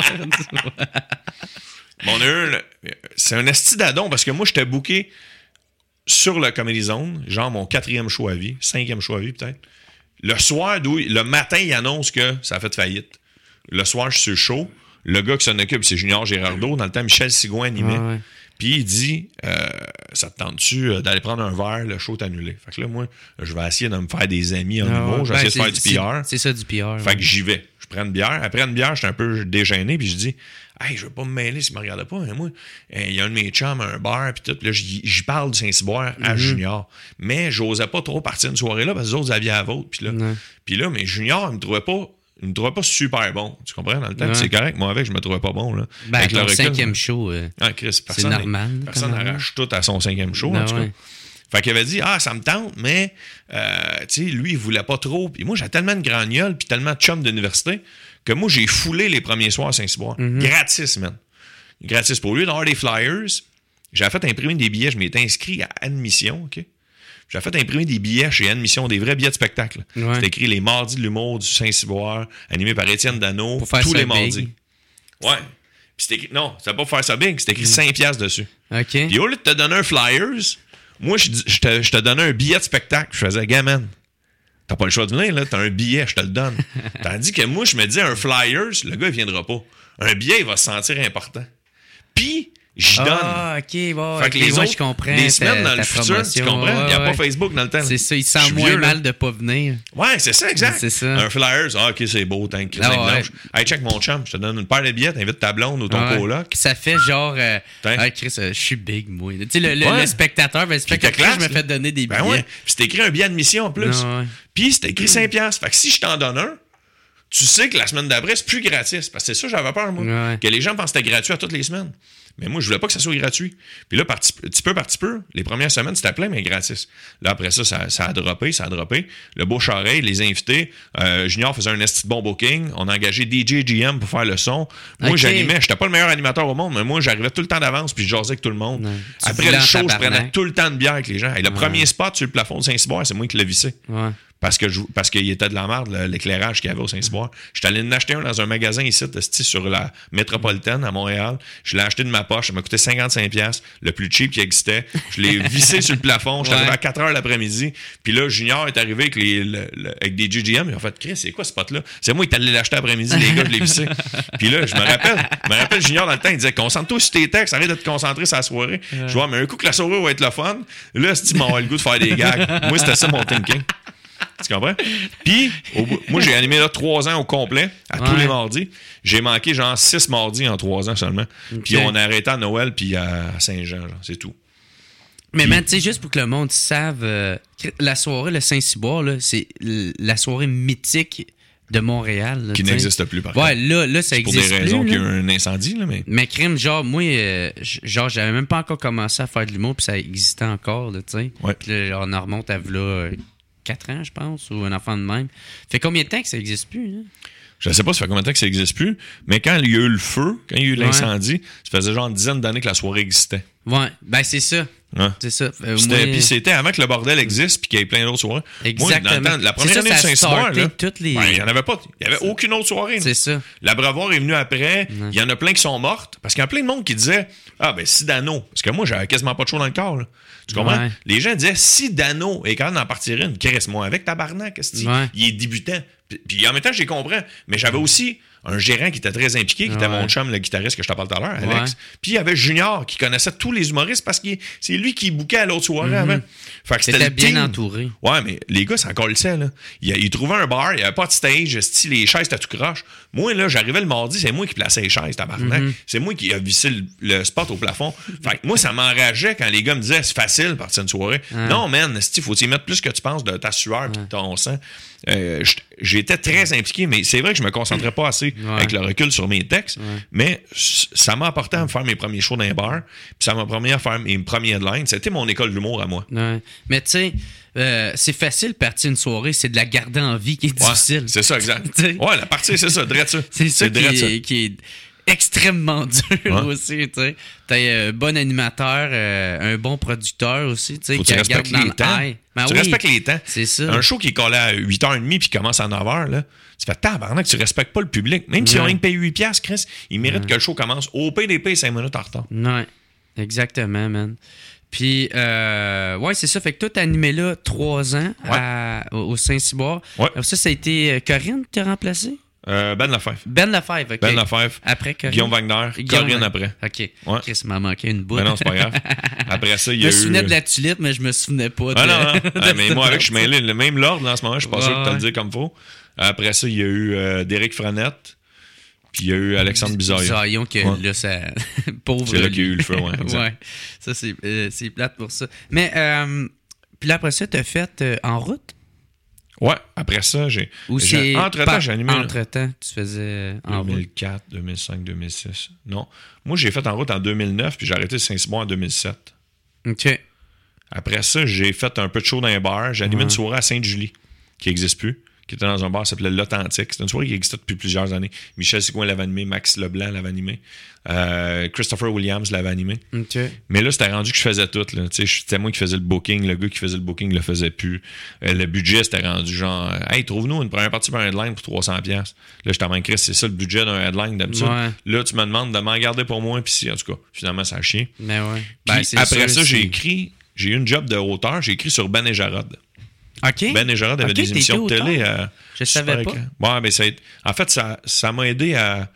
Bon, on a eu un, c'est un esti d'adon parce que moi, j'étais booké sur le Comedy Zone, genre mon quatrième show à vie, cinquième show à vie peut-être. Le soir, d'où le matin, il annonce que ça a fait faillite. Le soir, je suis sur le show. Le gars qui s'en occupe, c'est Junior Girardeau. Dans le temps, Michel Sigouin animait. Ah ouais. Puis il dit, euh, ça te tente-tu euh, d'aller prendre un verre, le show est annulé. Fait que là, moi, je vais essayer de me faire des amis en Ah, humour. Je vais ben, essayer de faire du c'est- P R. C'est ça, du P R. Fait ouais. que j'y vais. Je prends une bière. Après une bière, j'étais un peu dégêné, puis je dis, hey, je veux pas me mêler s'il me regardait pas. Mais moi, il y a un de mes chums, un bar, puis tout. Puis là, j'y j'y parle du Saint-Cyboire à Mhm. Junior. Mais j'osais pas trop partir une soirée là, parce que les autres avaient la vôtre. Puis là, Ouais. puis là, mais Junior, il me trouvait pas. Il me trouvait pas super bon. Tu comprends? Dans le temps, Ouais. Puis c'est correct. Moi, avec, je me trouvais pas bon. Là. Ben, Avec avec le ton recul, cinquième show, euh, ah, Chris, personne, normal, Personne quand même. n'arrache tout à son cinquième show, Ben en tout cas. ouais. Fait qu'il avait dit, ah, ça me tente, mais, euh, tu sais, lui, il voulait pas trop. Puis moi, j'ai tellement de gragnoles puis tellement de chums d'université que moi, j'ai foulé les premiers soirs à Saint-Cyboire. Mhm. Gratis, man. Gratis. Pour lui, d'avoir des flyers, j'avais fait imprimer des billets. Je m'étais inscrit à admission, OK? J'ai fait imprimer des billets chez Admission, des vrais billets de spectacle. Ouais. C'était écrit les Mardis de l'humour du Saint-Cyboire, animé par Étienne Dano, Pour faire tous ça les big. mardis. Ouais. Puis c'était écrit, non, c'était pas pour faire ça big, c'était écrit cinq piastres dessus. OK. Puis au lieu de te donner un flyers, moi, je, je, te, je te donnais un billet de spectacle. Je faisais, gars, man, t'as pas le choix de venir, là, t'as un billet, je te le donne. Tandis que moi, je me disais, un flyers, le gars, il viendra pas. Un billet, il va se sentir important. Puis, j'y donne. Ah, OK, bon, Fait que ok, les ouais, autres, je comprends. les semaines ta- dans le ta futur, tu promotion, comprends? Il n'y a ouais, pas ouais. Facebook dans le temps. C'est ça, il Je sent suis moins vieux, là. mal de pas venir. Ouais, c'est ça, exact. C'est ça. Un flyers, ah, OK, c'est beau, t'as une crise Ah, avec ouais. blanche. Hey, check mon chum, je te donne une paire de billets, t'invites ta blonde ou ton Ouais. coloc. Ça fait genre. Euh, T'in. ah, Chris, euh, je suis big, moi. Tu sais, le, le, Ouais. le spectateur, ben, c'est fait Puis t'as que après, je classe, me là. fais donner des billets. Ben ouais. Puis c'était écrit un billet d'admission en plus. Ah, ouais. Puis c'était écrit cinq piastres. Fait que si je t'en donne un, tu sais que la semaine d'après, c'est plus gratis. Parce que c'est ça, j'avais peur, moi. Ouais. Que les gens pensent que c'était gratuit à toutes les semaines. Mais moi, je voulais pas que ça soit gratuit. Puis là, par petit, petit peu par petit peu, les premières semaines, c'était plein, mais gratis. Là, après ça, ça, ça a droppé, ça a droppé. Le bouche-oreille, les invités. Euh, Junior faisait un esti de bon booking. On a engagé D J G M pour faire le son. Moi, Ok. j'animais. J'étais pas le meilleur animateur au monde, mais moi, j'arrivais tout le temps d'avance, puis je jasais avec tout le monde. Ouais. Tu Après voulais le en show, je tabarnak. prenais tout le temps de bière avec les gens. Et le premier spot sur le plafond de Saint-Cyboire, c'est moi qui l'ai vissé. Ouais. Parce que je, parce qu'il était de la merde, le- l'éclairage qu'il y avait au Saint-Cyboire. J'étais allé en acheter un dans un magasin ici, esti, sur la métropolitaine à Montréal. Je l'ai acheté de ma poche. Ça m'a coûté cinquante-cinq piastres, le plus cheap qui existait. Je l'ai vissé sur le plafond. J'étais Ouais. arrivé à quatre heures l'après-midi. Puis là, Junior est arrivé avec, les, le- le- avec des G G M. Ils ont fait, Chris, c'est quoi ce pot-là? C'est moi qui est allé l'acheter après-midi, les gars, je l'ai vissé. Puis là, je me rappelle, je me rappelle Junior dans le temps, il disait, concentre-toi sur tes textes, arrête de te concentrer sur la soirée. Je vois, mais un coup que la soirée va être le fun, là, c'est m'a le goût de faire des gags. Moi, c'était ça mon thinking. Tu comprends? Puis, au bout- moi, j'ai animé là trois ans au complet, à tous Ouais. les mardis. J'ai manqué genre six mardis en trois ans seulement. Puis Ok. on a arrêté à Noël puis à Saint-Jean, genre, c'est tout. Mais Puis- man, tu sais, juste pour que le monde sache, euh, la soirée, le Saint-Cyboire, là, c'est l- la soirée mythique de Montréal. là, Qui tu sais. n'existe plus, par Ouais, contre. là, là, ça C'est pour existe des raisons plus. qu'il y a là. eu un incendie, là, mais... Mais crime, genre, moi, euh, j- genre, j'avais même pas encore commencé à faire de l'humour, puis ça existait encore, là, tu sais. Ouais. Puis là, genre, on en remonte à là, euh, quatre ans, je pense, ou un enfant de même. Fait combien de temps que ça existe plus, là? Je sais pas ça fait combien de temps que ça n'existe plus, mais quand il y a eu le feu, quand il y a eu Ouais. l'incendie, ça faisait genre une dizaine d'années que la soirée existait. Ouais, ben c'est ça. Hein? C'est ça. Euh, C'était- moi- Puis c'était avant que le bordel existe puis qu'il y ait plein d'autres soirées. Exactement. Moi, dans le temps, la première C'est ça, année de ça a Saint-Cyboire, starté là, toutes les- ben, il n'y en avait pas. Il n'y avait aucune autre soirée. là. C'est ça. L'Abreuvoir est venu après. Il y en a plein qui sont mortes. Parce qu'il y a plein de monde qui disait Ah, ben si Dano. Parce que moi, j'avais quasiment pas de chaud dans le corps. Là. Tu comprends? Ouais. Les gens disaient Si Dano est capable d'en partir une, crisse-moi avec tabarnak. esti. Ouais. Il est débutant. Puis, puis en même temps, j'ai compris. Mais j'avais aussi un gérant qui était très impliqué, qui était Ouais. mon chum, le guitariste que je te parle tout à l'heure, Alex. Ouais. Puis il y avait Junior qui connaissait tous les humoristes parce que c'est lui qui bouquait à l'autre soirée avant. Fait que c'était C'était le bien team. entouré. Ouais, mais les gars, c'est encore le sel. Là. Ils, ils trouvaient un bar, il n'y avait pas de stage, style, les chaises étaient tout croche. Moi, là, j'arrivais le mardi, c'est moi qui plaçais les chaises, tabarnak. Mm-hmm. C'est moi qui a vissé le, le spot au plafond. Fait que moi, ça m'enrageait quand les gars me disaient c'est facile de partir une soirée. Non, man, il faut t'y mettre plus que tu penses de ta sueur et de ton sang. Euh, j- J'étais très impliqué, mais c'est vrai que je me concentrais pas assez Ouais. avec le recul sur mes textes. Mais c- ça m'a apporté à me faire mes premiers shows dans les bars. Puis ça m'a permis à faire mes premiers headlines. C'était mon école d'humour à moi. Ouais. Mais tu sais, euh, c'est facile de partir une soirée, c'est de la garder en vie qui est Ouais, difficile. c'est ça, exact. Tu sais. Ouais, la partie, c'est ça, drette ça. C'est ça, qui drette ça. est, qui est extrêmement dur Ouais. aussi, tu sais. T'as un bon animateur, euh, un bon producteur aussi, tu sais, Faut que qui tu regarde respectes dans les le temps. eye. Ben tu oui, respectes les temps. c'est ça. Un show qui est collé à huit heures trente puis qui commence à neuf heures, là, tu fais tabarnak, tu respectes pas le public. Même si Ouais. on rien que payé huit piastres, Chris, il mérite que le show commence au P D P cinq minutes en retard. Ouais, exactement, man. Puis, euh, ouais, c'est ça. Fait que toi, t'as animé là trois ans à- au au Saint-Cyboire. Ouais. Alors ça, ça a été euh, Corinne qui t'a remplacé? Euh, Ben Lefebvre. Ben Lefebvre, OK. Ben Lefebvre. Après Corinne. Guillaume Wagner. Guillaume Corinne Wagner. après. OK. Ouais. Chris m'a manqué une bout. Ben non, c'est pas grave. Après ça, il y Je a me eu... souvenais de la tulipe, mais je me souvenais pas de... Ah non, non. Ah, mais moi, avec, je suis mêlé. Le même l'ordre, en ce moment, je suis pas Ouais, sûr de te le ouais. dire comme faut. Après ça, il y a eu euh, Derek Frenette. Puis il y a eu Alexandre Bisaillon. Bisaillon, que Ouais. là, ça... Pauvre... C'est là qu'il y a eu le feu, ouais. Exact. Ouais. Ça, c'est, euh, c'est plate pour ça. Mais, euh, puis là, après ça, t'as fait euh, En route? Ouais, après ça, j'ai. Ou j'ai- c'est... Entre-temps, pas- j'ai animé. Entre-temps, tu faisais euh, En route. deux mille quatre, deux mille cinq, deux mille six. Non. Moi, j'ai fait En route en deux mille neuf, puis j'ai arrêté le Saint-Simon en deux mille sept. OK. Après ça, j'ai fait un peu de show dans un bar. J'ai animé Ouais. une soirée à Sainte-Julie, qui n'existe plus, qui était dans un bar qui s'appelait L'Authentique. C'était une soirée qui existait depuis plusieurs années. Michel Sigouin l'avait animé, Max Leblanc l'avait animé, euh, Christopher Williams l'avait animé. OK. Mais là, c'était rendu que je faisais tout. Là. Tu sais, C'était moi qui faisais le booking. Le gars qui faisait le booking le faisait plus. Euh, le budget, c'était rendu genre « Hey, trouve-nous une première partie pour un headline pour trois cents dollars. » Là, je t'en manquerais, c'est ça le budget d'un headline d'habitude. Ouais. Là, tu me demandes de m'en garder pour moi. Puis si, en tout cas, finalement, ça a chié. Mais ouais. Puis Ben, c'est après sûr, ça, j'ai c'est- écrit... J'ai eu une job de auteur. J'ai écrit sur Ben et Jarod. OK. Ben et Jarod avaient Ok, des t'es émissions de auteur? télé. euh, Je savais super pas. écran. Ouais, mais ça a été- en fait, ça, ça m'a aidé à,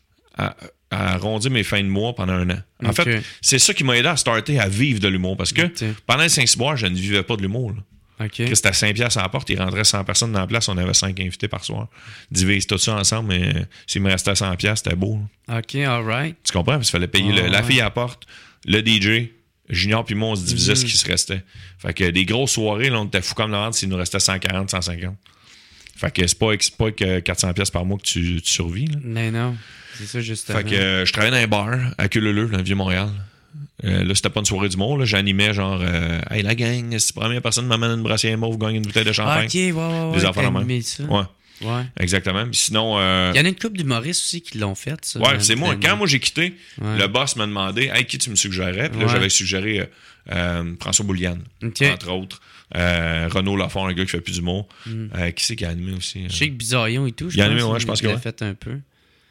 à, à arrondir mes fins de mois pendant un an. En Ok. fait, c'est ça qui m'a aidé à starter à vivre de l'humour. Parce que Ok. pendant les Saint-Cyboire, je ne vivais pas de l'humour. Là. OK. C'était à cinq piastres à la porte, il rentrait cent personnes dans la place, on avait cinq invités par soir. Divise tout ça ensemble, mais s'il me restait cent piastres, c'était beau. Là. OK, all right. Tu comprends? Parce qu'il fallait payer Ah, le- la ouais. fille à la porte, le D J, Junior puis moi, on se divisait ce qui se restait. Fait que des grosses soirées, là, on était fou comme la vente s'il nous restait cent quarante, cent cinquante. Fait que c'est pas, c'est pas que quatre cents piastres par mois que tu, tu survis. Là. Mais non. C'est ça, justement. Fait que euh, je travaillais dans un bar à Culeleu, dans le Vieux-Montréal. Euh, là, c'était pas une soirée d'humour. Là. J'animais genre euh, Hey, la gang, si la première personne m'amène une brassière mauve, gagne une bouteille de Ah, champagne. OK, ouais, ouais, ouais. Des affaires t'as de même. animé ça. Ouais, Ouais. exactement. Puis sinon, euh, Il y en a une couple d'humoristes aussi qui l'ont fait, ça. ouais, dans- c'est moi. dans- Quand moi j'ai quitté, Ouais. le boss m'a demandé Hey, qui tu me suggérais? Puis là, Ouais. j'avais suggéré euh, euh, François Bouliane, OK. entre autres. Euh, Renaud Lafont, un gars qui fait plus d'humour. Euh, qui c'est qui a animé aussi? euh? Je sais que Bisaillon et tout, je Il y a pense. animé, ouais, je pense il que l'a ouais. fait un peu.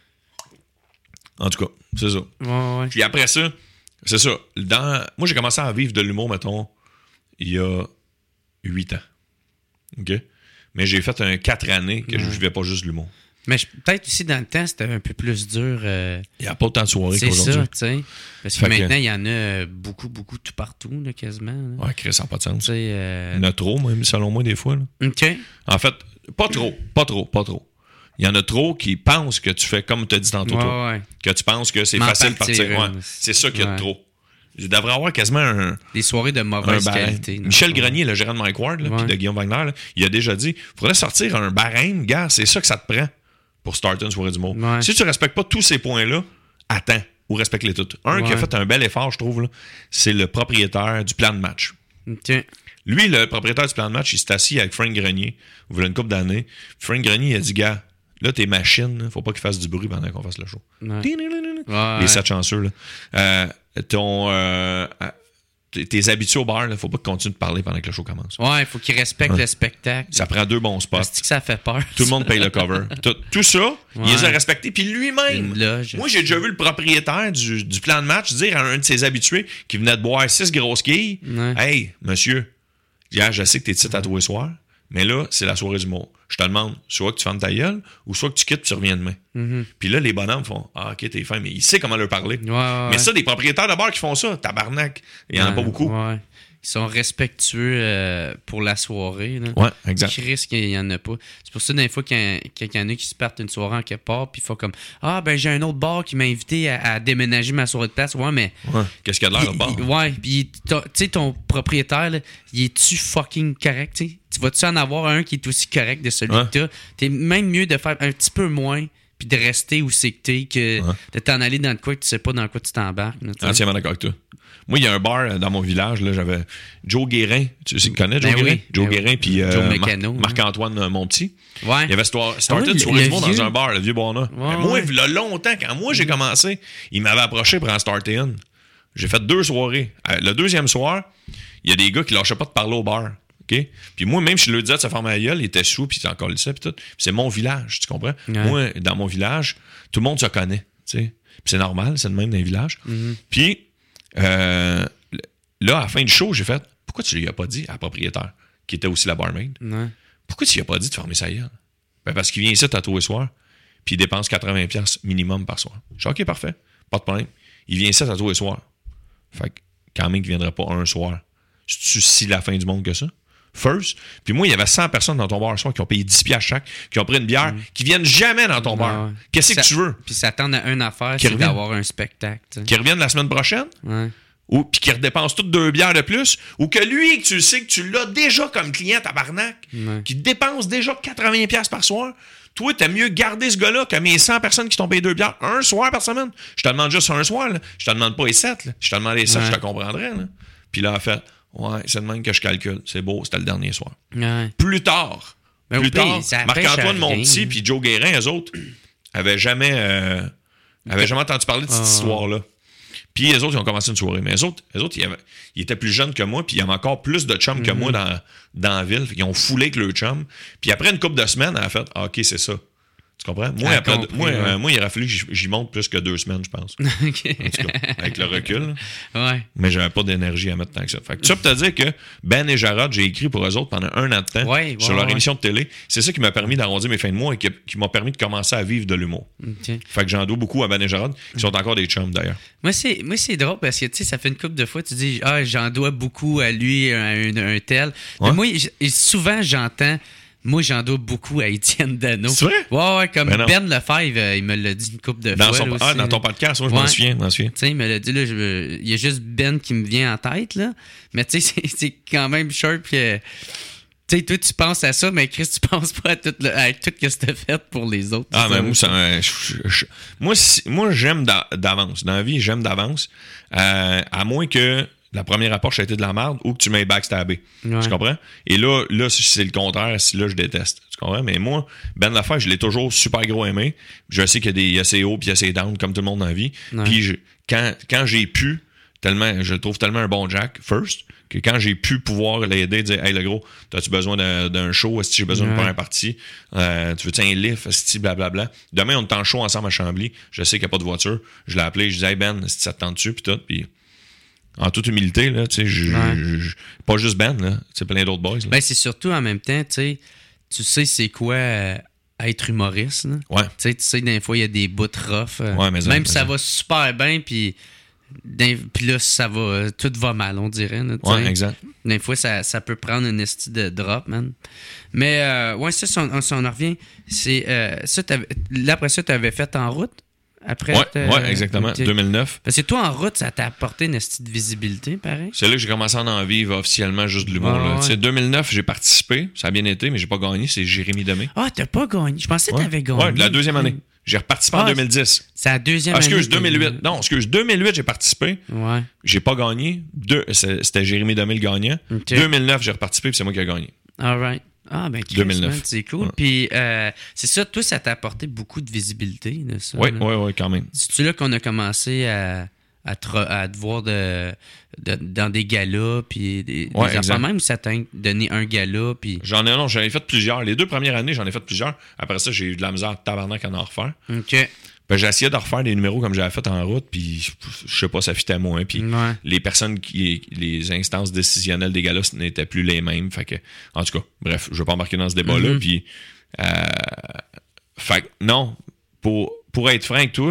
En tout cas, c'est ça. Ouais, ouais. Puis après ça, c'est ça. Dans... Moi, j'ai commencé à vivre de l'humour, mettons, il y a huit ans. OK? Mais j'ai fait un quatre années que je Ouais. vivais pas juste de l'humour. Mais je- peut-être aussi dans le temps, c'était un peu plus dur. euh, Il n'y a pas autant de soirées c'est qu'aujourd'hui. ça, tu sais. Parce que Fait que- maintenant, il y en a euh, beaucoup, beaucoup tout partout, là, quasiment. là. Ouais, Chris, ça n'a pas de Tu sens. sais. euh, Il y en a trop, même, selon moi, des fois. Là. OK. En fait, pas trop, pas trop, pas trop. Il y en a trop qui pensent que tu fais comme tu as dit tantôt, Ouais, toi. ouais. Que tu penses que c'est M'en facile de partir partir. Ouais. une. C'est ça qu'il y a Ouais. de trop. Il devrait y avoir quasiment un, Des soirées de un mauvaise barème. qualité. là. Michel Grenier, le gérant de Mike Ward, là, Ouais. puis de Guillaume Wagner, là, il a déjà dit il faudrait sortir un barème, gars, c'est ça que ça te prend pour starter une soirée d'humour. Ouais. Si tu respectes pas tous ces points-là, attends ou respecte-les toutes. Un qui a Ouais. fait un bel effort, je trouve, là, c'est le propriétaire du plan de match. OK. Lui, le propriétaire du plan de match, il s'est assis avec Frank Grenier, il une couple d'années. Frank Grenier, il a dit gars, là, tes machines, là, faut pas qu'ils fassent du bruit pendant qu'on fasse le show. Ouais. Les Ouais. sept chanceux, là. Euh, ton. euh, T'es t'es habitué au bar, il faut pas que tu continues de parler pendant que le show commence. Ouais, il faut qu'ils respectent Ouais. le spectacle. Ça prend deux bons spots. Parce que ça fait peur. Tout le monde paye le cover. Tout, tout ça, il les a Ouais. respectés. Puis lui-même, Une loge. moi, j'ai déjà vu le propriétaire du, du plan de match dire à un de ses habitués qui venait de boire six grosses quilles Ouais. Hey, monsieur, hier, je sais que t'es titre à tous les soirs, mais là, c'est la soirée du mot. Je te demande, soit que tu fermes ta gueule, ou soit que tu quittes et tu reviens demain. Mhm. Puis là, les bonhommes font Ah, ok, t'es fin, mais il sait comment leur parler. Ouais, ouais, Mais ça, des propriétaires de bar qui font ça, tabarnak, il y en a ouais, pas beaucoup. Ouais. Ils sont respectueux euh, pour la soirée. Là. Ouais, exact. Chris, qu'il y en a pas. C'est pour ça, des fois, qu'il y, a- qu'il y en a qui se partent une soirée en quelque part, puis ils font comme Ah, ben, j'ai un autre bar qui m'a invité à, à déménager ma soirée de place. Ouais, mais. Ouais. Qu'est-ce qu'il y a de l'air, le il- bar? il- Ouais, puis ton- tu sais, ton propriétaire, là, il est-tu fucking correct, tu sais? Tu vas-tu en avoir un qui est aussi correct de celui Ouais. que t'as? T'es même mieux de faire un petit peu moins, puis de rester où c'est que t'es, que Ouais. de t'en aller dans le quoi que tu sais pas dans quoi tu t'embarques. là, tu sais. Entièrement d'accord avec toi. Moi, il y a un bar euh, dans mon village, là, j'avais Joe Guérin. Tu sais, tu connais Joe Ben Guérin? oui. Joe Ben Guérin, oui. puis euh, Joe Marc- Mécano, hein. Marc-Antoine euh, Monpetit. Ouais. Il avait starté Ah oui, une le- soirée le du monde vieux. dans un bar, le vieux Bonheur. Ouais, Mais moi, ouais. il y a longtemps, quand moi j'ai commencé, il m'avait approché pour en starter une. J'ai fait deux soirées. Euh, Le deuxième soir, il y a des gars qui lâchaient pas de parler au bar. OK? Puis moi, même si je le disais de se fermer la gueule, il était sous, puis il encore lycée, puis tout. Puis c'est mon village, tu comprends? Ouais. Moi, dans mon village, tout le monde se connaît, tu sais. Puis c'est normal, c'est le même dans les villages. Mm-hmm. Puis, euh, là, à la fin du show, j'ai fait pourquoi tu lui as pas dit à la propriétaire, qui était aussi la barmaid, Ouais. pourquoi tu lui as pas dit de fermer sa gueule? Ben parce qu'il vient ici à tous les soirs. puis il dépense quatre-vingts dollars minimum par soir. Je dis, OK, parfait, pas de problème. Il vient ça à tous les soirs. Fait que quand même qu'il ne viendrait pas un soir. C'est-tu si la fin du monde que ça? First. Puis moi, il y avait cent personnes dans ton bar un soir qui ont payé dix dollars chaque, qui ont pris une bière, mmh. qui viennent jamais dans ton ouais, bar. Ouais. Qu'est-ce ça, que tu veux? Puis s'attendre à une affaire, qui c'est reviennent. D'avoir un spectacle. T'sais. Qui reviennent la semaine prochaine? Ouais. Ou puis qui redépense toutes deux bières de plus, ou que lui, que tu sais que tu l'as déjà comme client tabarnak, ouais. qui dépense déjà quatre-vingts dollars par soir. Toi, t'as mieux garder ce gars-là que mes cent personnes qui t'ont payé deux bières un soir par semaine. Je te demande juste un soir, là. Je te demande pas les sept, là. Je te demande les sept, ouais. je te comprendrais, là. Puis là, en fait, ouais, c'est de même que je calcule. C'est beau, c'était le dernier soir. Ouais. Plus tard, ben plus tard, pire, Marc-Antoine Monpetit puis Joe Guérin, eux autres, avaient jamais, euh, avaient jamais entendu parler de cette oh. histoire-là. Puis les autres, ils ont commencé une soirée. Mais les autres, les autres ils, avaient, ils étaient plus jeunes que moi, puis il y avait encore plus de chums mm-hmm. que moi dans, dans la ville. Ils ont foulé avec le chum. Puis après une couple de semaines, elle a fait ah, OK, c'est ça. Tu comprends? Moi, après, compris, moi, ouais. euh, moi, il aurait fallu que j'y, j'y monte plus que deux semaines, je pense. Okay. En tout cas, avec le recul. Ouais. Mais j'avais pas d'énergie à mettre tant que ça. Fait que ça pour te dire que Ben et Jarod, j'ai écrit pour eux autres pendant un an de temps ouais, ouais, sur leur ouais. émission de télé. C'est ça qui m'a permis d'arrondir mes fins de mois et qui, qui m'a permis de commencer à vivre de l'humour. Okay. Fait que j'en dois beaucoup à Ben et Jarod, qui sont encore des chums d'ailleurs. Moi, c'est, moi, c'est drôle parce que tu sais, ça fait une couple de fois, tu dis ah, j'en dois beaucoup à lui, à un, un tel. Ouais. Mais moi, j- souvent, j'entends. Moi, j'en dois beaucoup à Étienne Dano. C'est vrai? Ouais, ouais, comme Ben, Ben Lefebvre, euh, il me l'a dit une couple de dans fois. Son, là, ah, aussi, dans ton podcast, moi, je ouais. m'en souviens. M'en souviens. Tu sais, il me l'a dit, là, je, il y a juste Ben qui me vient en tête, là. Mais tu sais, c'est, c'est quand même sharp que... Tu sais, toi, tu penses à ça, mais Chris, tu penses pas à tout, le, à tout ce que tu as fait pour les autres. Ah, mais moi, ça, je, je, moi, si, moi, j'aime d'avance. Dans la vie, j'aime d'avance. Euh, à moins que la première approche a été de la merde ou que tu m'aies backstabé. Ouais. Tu comprends? Et là, là, c'est le contraire. Si là, je déteste. Tu comprends? Mais moi, Ben Lefebvre, je l'ai toujours super gros aimé. Je sais qu'il y a, des, il y a ses hauts puis il y a ses downs, comme tout le monde dans la vie. Ouais. Puis je, quand, quand j'ai pu, tellement, je le trouve tellement un bon Jack, first, que quand j'ai pu pouvoir l'aider, dire hey, le gros, t'as-tu besoin d'un, d'un show? Est-ce que j'ai besoin ouais. de faire un parti? Euh, tu veux-tu un lift? Est-ce que blablabla? Demain, on est en show ensemble à Chambly. Je sais qu'il n'y a pas de voiture. Je l'ai appelé. Je disais hey Ben, est-ce que ça te tente dessus? Puis tout. Puis en toute humilité, là, tu sais, ouais. pas juste Ben, là, c'est plein d'autres boys. Là. Ben, c'est surtout en même temps, tu sais, tu sais c'est quoi euh, être humoriste. Là. Ouais. Tu sais, tu sais, des fois, il y a des bouts rough. Euh, ouais, mais même si ça, ça va super bien, puis là, ça va, tout va mal, on dirait. Là, ouais, exact. Des fois, ça, ça peut prendre une esti de drop, man. Mais, euh, ouais, ça, si on, si on en revient, c'est, euh, ça, là, après ça, tu avais fait En route? Après, ouais, ouais, exactement, okay. deux mille neuf. Parce que toi, En route, ça t'a apporté une petite visibilité, pareil. C'est là que j'ai commencé à en vivre officiellement juste de l'humour. Ah, là. Ouais. deux mille neuf, j'ai participé, ça a bien été, mais j'ai pas gagné, c'est Jérémy Demé. Ah, t'as pas gagné? Je pensais que ouais. t'avais gagné. Ouais, la deuxième année. J'ai reparticipé ah, en deux mille dix. C'est la deuxième ah, excuse, année. deux mille huit. Non, excuse, deux mille huit, j'ai participé. Ouais. J'ai pas gagné. Deux, c'était Jérémy Demé le gagnant. Okay. deux mille neuf, j'ai reparticipé, puis c'est moi qui ai gagné. All right. Ah, ben, deux mille neuf. Man, c'est cool. Ouais. Puis, euh, c'est ça, toi, ça t'a apporté beaucoup de visibilité, de ça. Oui, oui, oui, quand même. C'est-tu là qu'on a commencé à, à, te, à te voir de, de, dans des galas, puis des, ouais, des enfants, même ça t'a donné un gala, puis... J'en ai, non, j'en ai fait plusieurs. Les deux premières années, j'en ai fait plusieurs. Après ça, j'ai eu de la misère tabarnak à en refaire. OK. Ben, j'ai essayé de refaire des numéros comme j'avais fait en route, puis je sais pas, ça fitait moins. Puis ouais. les personnes, qui les instances décisionnelles des gars-là, ce n'étaient plus les mêmes. Fait que, en tout cas, bref, je vais pas embarquer dans ce débat-là. Mm-hmm. Puis, euh, fait que, non, pour, pour être franc avec toi,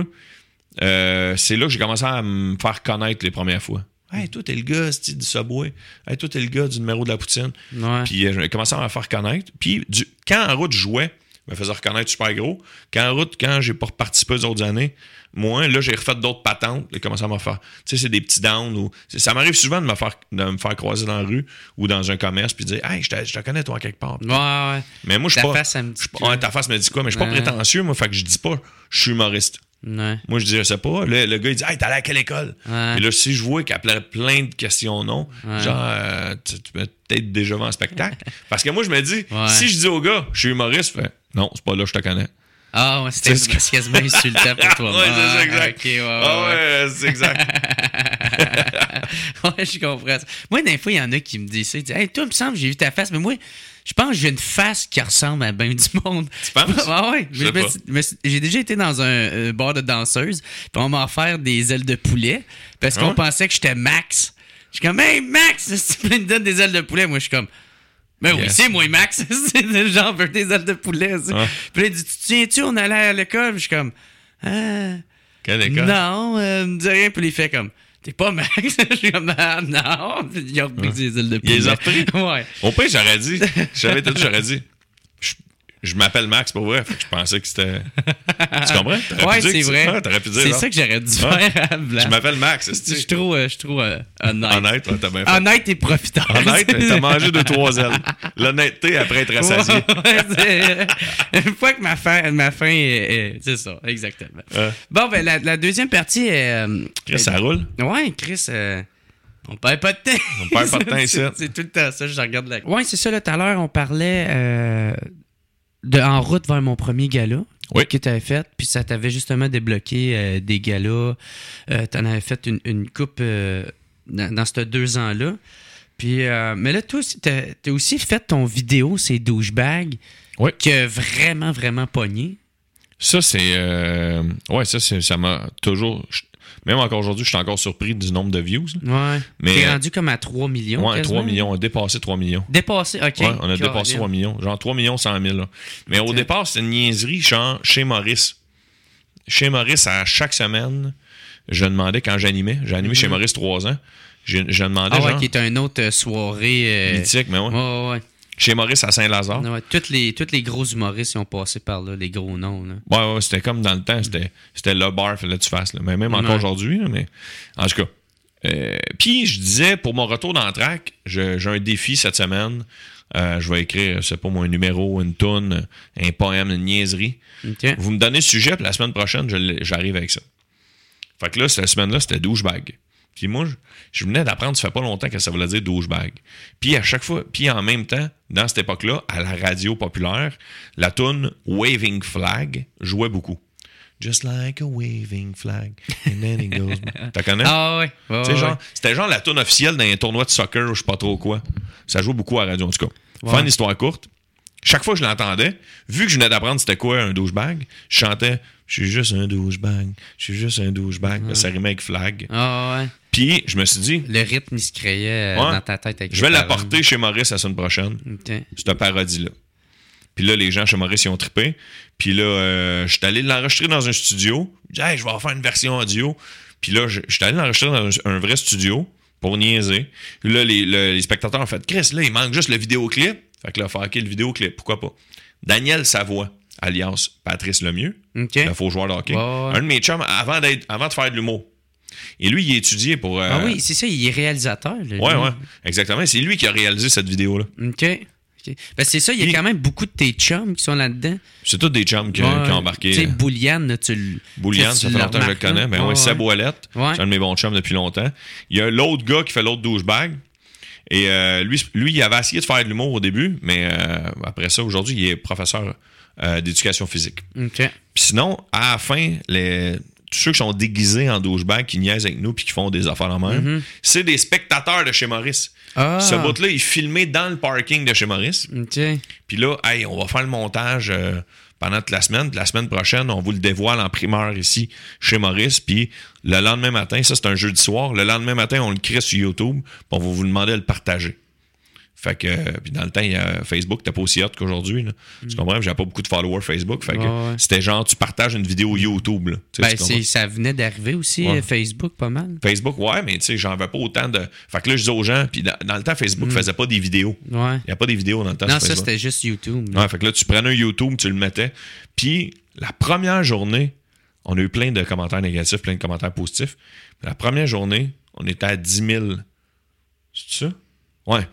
euh, c'est là que j'ai commencé à me faire connaître les premières fois. Hey, toi, t'es le gars du Subway. Hey, toi, t'es le gars du numéro de la poutine. Ouais. Puis, euh, j'ai commencé à me faire connaître. Puis, du, quand en route, je jouais, me faisait reconnaître super gros. Quand en route, quand j'ai pas participé aux autres années, moi, là, j'ai refait d'autres patentes. J'ai commencé à me faire. Tu sais, c'est des petits downs. Ou, ça m'arrive souvent de me faire de me faire croiser dans la rue ou dans un commerce puis de dire hey, je te, je te connais, toi, quelque part. Ouais, ouais. Mais moi, je suis pas. Face, ça me dit pas ouais, ta face me dit quoi, mais je suis pas ouais. prétentieux, moi. Fait que je dis pas, je suis humoriste. Ouais. Moi, je dis, je sais pas. Le, le gars, il dit, hey, t'es allé à quelle école? Ouais. Et là, si je vois qu'il appelait plein de questions non, ouais. genre, euh, tu, tu peux peut-être déjà vu en spectacle. Parce que moi, je me dis, ouais. si je dis au gars, je suis humoriste, fait, non, c'est pas là que je te connais. Ah, ouais, c'était c'est quasiment insultant pour toi. Ouais, c'est ça, exact. Ah, okay, ouais, ouais, ah, ouais, c'est exact. Ouais, je comprends. Moi, des fois, il y en a qui me disent ça. Ils disent, hey, toi, il me semble, j'ai vu ta face, mais moi, je pense que j'ai une face qui ressemble à ben du monde. Tu penses? Ah ouais. Je sais mais, pas. mais, j'ai déjà été dans un euh, bar de danseuses, puis on m'a offert des ailes de poulet, parce qu'on ouais. pensait que j'étais Max. Je suis comme, hey, Max, si tu me donnes des ailes de poulet, moi, je suis comme, Ben oui, Yes. c'est moi, Max. C'est le genre, veut des ailes de poulet. Ça. Ouais. Puis là, il dit, tu te souviens-tu, on allait à l'école? Puis je suis comme, ah, Quelle école? non, euh, me dis rien. Puis il fait comme, t'es pas Max? Je suis comme, ah, non. Puis il a repris des ailes de poulet. Il les a repris? Ouais. Au pire, j'aurais dit. J'avais tout, j'aurais dit. Je, je m'appelle Max, pour vrai. Fait que je pensais que c'était. Tu comprends? T'aurais Ouais, pu dire c'est que vrai. Ah, t'aurais pu dire, C'est genre, ça que j'aurais dû Ouais. faire à Blanc. Je m'appelle Max. Je c'est suis trop, euh, je trouve euh, honnête. Honnête, ouais, t'as bien fait. Honnête et profiteur. Honnête, t'as mangé deux, trois ailes. L'honnêteté après être rassasié. Ouais, c'est- une fois que ma faim, ma faim est, est- c'est ça, exactement. Ouais. Bon, ben la, la deuxième partie est... euh, Chris, ça roule? Ouais, Chris, euh, on perd pas de temps. On perd pas de temps ici. C'est- C'est tout le temps ça, je regarde la... Ouais, c'est ça, là, tout à l'heure, on parlait euh, de En route vers mon premier gala. Oui. Que tu avais fait, puis ça t'avait justement débloqué euh, des galas. Euh, tu en avais fait une, une coupe euh, dans, dans ces deux ans-là. Puis, euh, mais là, toi, tu as aussi fait ton vidéo, ces douchebags, Oui. qui a vraiment, vraiment pogné. Ça, c'est. Euh... Ouais, ça, c'est, ça m'a toujours. Même encore aujourd'hui, je suis encore surpris du nombre de views. Là. Ouais. Mais- T'es rendu comme à trois millions. Ouais, quasiment. trois millions. On a dépassé trois millions. Dépassé, OK. Ouais, on a Caroline. dépassé trois millions. Genre trois millions cent mille. Là. Mais au Ok. départ, c'était une niaiserie genre, chez Maurice. Chez Maurice, à chaque semaine, je demandais quand j'animais. J'ai animé chez Maurice trois ans. Je, je demandais Ah ouais, genre. qui est une autre euh, soirée. euh, mythique, mais ouais. Ouais, ouais, Chez Maurice à Saint-Lazare. ouais. Ouais, toutes les, toutes les gros humoristes ils ont passé par là, les gros noms. Là. Ouais, ouais, c'était comme dans le temps, c'était, c'était le bar, fallait que tu fasses. Là. Mais même encore Ouais. aujourd'hui, là, mais en tout cas. Euh, Puis je disais, pour mon retour dans le track, je- j'ai un défi cette semaine. Euh, je vais écrire, c'est pas moi, un numéro, une toune, un poème, une niaiserie. OK. Vous me donnez le sujet, puis la semaine prochaine, je l'ai- j'arrive avec ça. Fait que là, cette semaine-là, c'était douchebag. Puis moi, je, je venais d'apprendre, ça fait pas longtemps que ça voulait dire douchebag. Puis à chaque fois, puis en même temps, dans cette époque-là, à la radio populaire, la toune Waving Flag jouait beaucoup. Just like a waving flag. And then it goes. T'as connais? Ah ouais. ouais, Tu sais, ouais, genre, ouais. c'était genre la toune officielle dans un tournoi de soccer ou je sais pas trop quoi. Ça jouait beaucoup à la radio, en tout cas. Ouais. Fin d'histoire courte. Chaque fois que je l'entendais, vu que je venais d'apprendre c'était quoi un douchebag, je chantais « Je suis juste un douchebag, je suis juste un douchebag mm-hmm. ». Ça rimait avec flag. Ah ouais. Puis, je me suis dit, Le rythme, il se créait euh, Ouais. dans ta tête avec je vais les paroles. l'apporter chez Maurice la semaine prochaine, OK. cette parodie-là. Puis là, les gens chez Maurice, ils ont trippé. Puis là, euh, je suis allé l'enregistrer dans un studio. Je dis, hey, je vais en faire une version audio. Puis là, je je suis allé l'enregistrer dans un, un vrai studio pour niaiser. Puis là, les, le- les spectateurs ont fait, Chris, là, il manque juste le vidéoclip. Fait que là, faire OK, le vidéoclip, pourquoi pas. Daniel Savoie, alias Patrice Lemieux, OK. le faux joueur de hockey. Ouais, ouais. Un de mes chums, avant, d'être, avant de faire de l'humour. Et lui, il a étudié pour. euh, Ah oui, c'est ça, il est réalisateur. Là, Ouais, lui. ouais, exactement. C'est lui qui a réalisé cette vidéo-là. OK. OK. Ben, c'est ça, il y a Puis- quand même beaucoup de tes chums qui sont là-dedans. C'est tous des chums qui, Ouais. qui ont embarqué. Tu sais, euh, Bouliane, là, tu le. Bouliane, tu ça le fait longtemps que je le remarques, connais. là. Ben ouais, Ouais, Seb ouais. Ouellette, Ouais. c'est un de mes bons chums depuis longtemps. Il y a l'autre gars qui fait l'autre douchebag. Et euh, lui, lui, il avait essayé de faire de l'humour au début, mais euh, après ça, aujourd'hui, il est professeur euh, d'éducation physique. OK. Puis sinon, à la fin, les, tous ceux qui sont déguisés en douchebag, qui niaisent avec nous puis qui font des affaires en même, c'est des spectateurs de chez Maurice. Ah. Ce bout-là, il est filmé dans le parking de chez Maurice. OK. Puis là, hey, on va faire le montage euh, pendant toute la semaine. Puis la semaine prochaine, on vous le dévoile en primeur ici, chez Maurice. Puis le lendemain matin, ça c'est un jeudi soir, le lendemain matin, on le crée sur YouTube. Puis on va vous demander de le partager. Fait que, euh, puis dans le temps, il y a Facebook, t'es pas aussi hot qu'aujourd'hui. Là. Tu comprends? J'avais pas beaucoup de followers Facebook. Fait que Ouais, ouais. c'était genre, tu partages une vidéo YouTube. Là. Tu sais, Ben, tu comprends? c'est, ça venait d'arriver aussi, Ouais. euh, Facebook, pas mal. Facebook, ouais, mais tu sais, j'en avais pas autant de. Fait que là, je disais aux gens, puis dans, dans le temps, Facebook faisait pas des vidéos. Ouais. Il n'y a pas des vidéos dans le temps Non, sur ça, Facebook. c'était juste YouTube. là. Ouais, fait que là, tu prenais un YouTube, tu le mettais. Puis, la première journée, on a eu plein de commentaires négatifs, plein de commentaires positifs. La première journée, on était à dix mille. C'est ça? Ouais.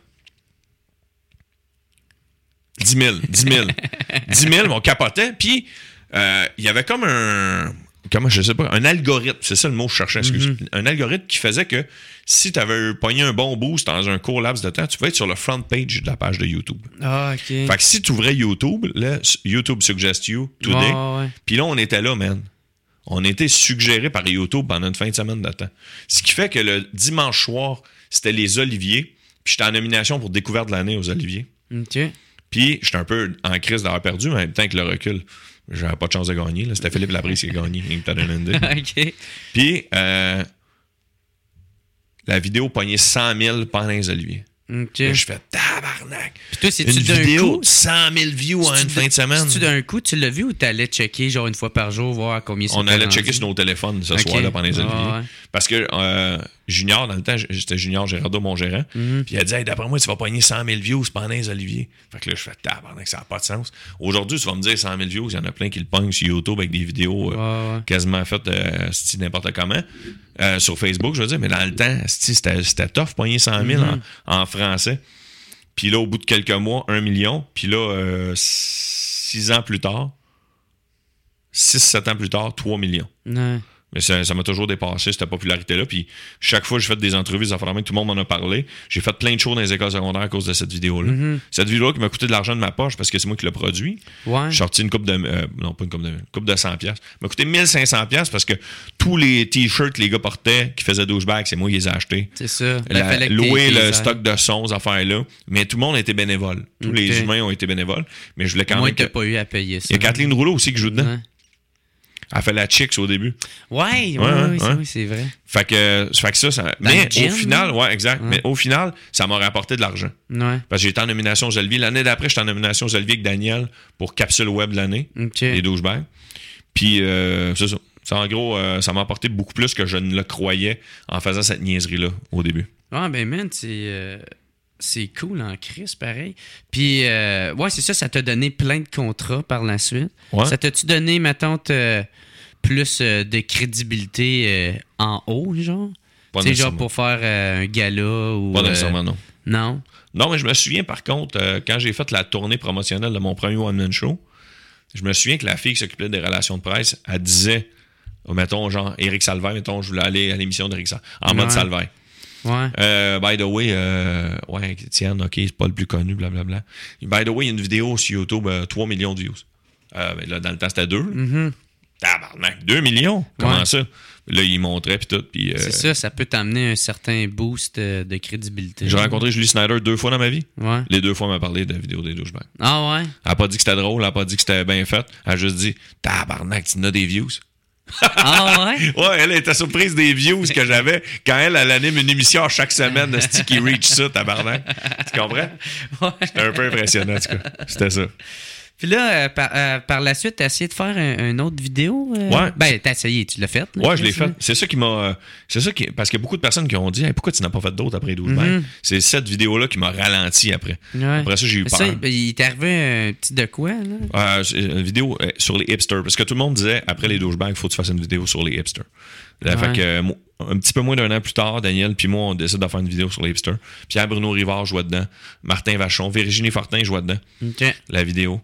dix mille. dix mille. dix mille, on capotait. Puis, euh, il y avait comme un. Comment, je sais pas, un algorithme, c'est ça le mot que je cherchais, excuse. Mm-hmm. Un algorithme qui faisait que si tu avais pogné un bon boost dans un court laps de temps, tu pouvais être sur le front page de la page de YouTube. Ah, OK. Fait que si tu ouvrais YouTube, là, YouTube suggest you today. Ouais, ouais. Puis là, on était là, man. On était suggéré par YouTube pendant une fin de semaine de temps. Ce qui fait que le dimanche soir, c'était les Oliviers. Puis j'étais en nomination pour découverte de l'année aux Oliviers. OK. Puis j'étais un peu en crise d'avoir perdu, mais en même temps que le recul, j'avais pas de chance de gagner. Là. C'était Philippe Labrise qui a gagné. Il me t'a donné une idée. OK. Puis euh, la vidéo pognait cent mille pendant les Oliviers. OK. Là, je fais tabarnak. Puis toi, c'est-tu Une d'un vidéo coup? de cent mille views en une fin de semaine. C'est-tu d'un coup, tu l'as vu ou t'allais checker genre une fois par jour, voir à combien ça On allait rendu? checker sur nos téléphones ce Okay. soir-là pendant les oliviers. Ah, ouais. Parce que euh, Junior, dans le temps, j'étais Junior Gérardo, mon gérant. Mm-hmm. Puis il a dit, hey, d'après moi, tu vas pogner cent mille views pendant les oliviers. Fait que là, je fais tabarnak, ça n'a pas de sens. Aujourd'hui, tu vas me dire cent mille views, il y en a plein qui le pognent sur YouTube avec des vidéos euh, Ouais, ouais. quasiment faites euh, style n'importe comment. Euh, sur Facebook, je veux dire, mais dans le temps, style, c'était, c'était tough, pogner cent mille Mm-hmm. en, en français. Puis là, au bout de quelques mois, un million. Puis là, euh, six ans plus tard, six, sept ans plus tard, trois millions. Ouais. Mais ça, ça m'a toujours dépassé, cette popularité-là. Puis chaque fois que j'ai fait des entrevues, des affaires de même, tout le monde m'en a parlé. J'ai fait plein de shows dans les écoles secondaires à cause de cette vidéo-là. Mm-hmm. Cette vidéo-là qui m'a coûté de l'argent de ma poche parce que c'est moi qui l'ai produit. Ouais. J'ai sorti une coupe de... euh, non, pas une coupe de... Une coupe de cent piastres. Ça m'a coûté mille cinq cents piastres parce que tous les t-shirts que les gars portaient qui faisaient douchebag, c'est moi qui les ai achetés. C'est ça. Ben, La- fallait que louer t'aies- le t'aies- stock de sons, ces affaires-là. Mais tout le monde était bénévole. Tous Ok. les humains ont été bénévoles. Mais je voulais quand Moi, même... t'as que- pas eu à payer ça. Il y a Kathleen Rouleau aussi qui joue dedans. Ouais. Elle fait la Chicks au début. Ouais, ouais, Ouais, ouais, ouais, c'est- ouais. oui, c'est vrai. Fait que, fait que ça, ça Dans mais le gym, au final, là? ouais, exact. Ouais. Mais au final, ça m'a rapporté de l'argent. Ouais. Parce que j'étais en nomination aux Olivier. L'année d'après, j'étais en nomination aux Olivier avec Daniel pour Capsule Web de l'année, OK. les douchebags. Puis, euh, c'est ça. Ça, en gros, euh, ça m'a apporté beaucoup plus que je ne le croyais en faisant cette niaiserie-là au début. Ouais, ben, man, c'est. euh, C'est cool en crise, pareil. Puis, euh, ouais, c'est ça, ça t'a donné plein de contrats par la suite. Ouais. Ça t'a-tu donné, mettons, te- plus euh, de crédibilité euh, en haut, genre? Pas Tu sais, genre nécessairement. pour faire euh, un gala ou. Pas euh, nécessairement, non. Non? Non, mais je me souviens, par contre, euh, quand j'ai fait la tournée promotionnelle de mon premier one-man show, je me souviens que la fille qui s'occupait des relations de presse, elle disait, oh, mettons, genre, Éric Salvaire, mettons, je voulais aller à l'émission d'Éric Salvaire, en mode Ouais. Salvaire. Ouais. Euh, by the way, euh, ouais, Étienne, ok, c'est pas le plus connu, blablabla. By the way, il y a une vidéo sur YouTube, euh, trois millions de views. Euh, ben là, dans le temps, c'était deux. Mhm. Tabarnak, deux millions? Comment Ouais. ça? Là, il montrait, puis tout. Puis, euh, C'est ça, ça peut t'amener un certain boost euh, de crédibilité. j'ai rencontré Julie Snyder deux fois dans ma vie. Ouais. Les deux fois, elle m'a parlé de la vidéo des douchebags. Ah ouais? Elle a pas dit que c'était drôle, elle a pas dit que c'était bien fait. Elle a juste dit, tabarnak, tu n'as des views. Ah ouais? Ouais, elle était surprise des views que j'avais quand elle, elle anime une émission chaque semaine de Sticky Reach ça, tabarnak. Tu comprends? Ouais. C'était un peu impressionnant, en tout cas. C'était ça. Puis là, euh, par, euh, par la suite, t'as essayé de faire un, une autre vidéo? euh? Ouais. Ben, t'as essayé, tu l'as fait? là, Ouais, je l'ai c'est ça? fait. C'est ça qui m'a. euh, C'est ça qui. Parce qu'il y a beaucoup de personnes qui ont dit, hey, pourquoi tu n'as pas fait d'autres après douze Mhm. C'est cette vidéo-là qui m'a ralenti après. Ouais. Après ça, j'ai eu Mais peur. ça, ben, il t'est arrivé un petit de quoi, là? Euh, c'est une vidéo euh, sur les hipsters. Parce que tout le monde disait, après les douchebags, il faut que tu fasses une vidéo sur les hipsters. Là, Ouais. Fait que, euh, mo- un petit peu moins d'un an plus tard, Daniel puis moi, on décide de faire une vidéo sur les hipsters. Pierre Bruno Rivard jouait dedans. Martin Vachon. Virginie Fortin jouait dedans. OK. La vidéo.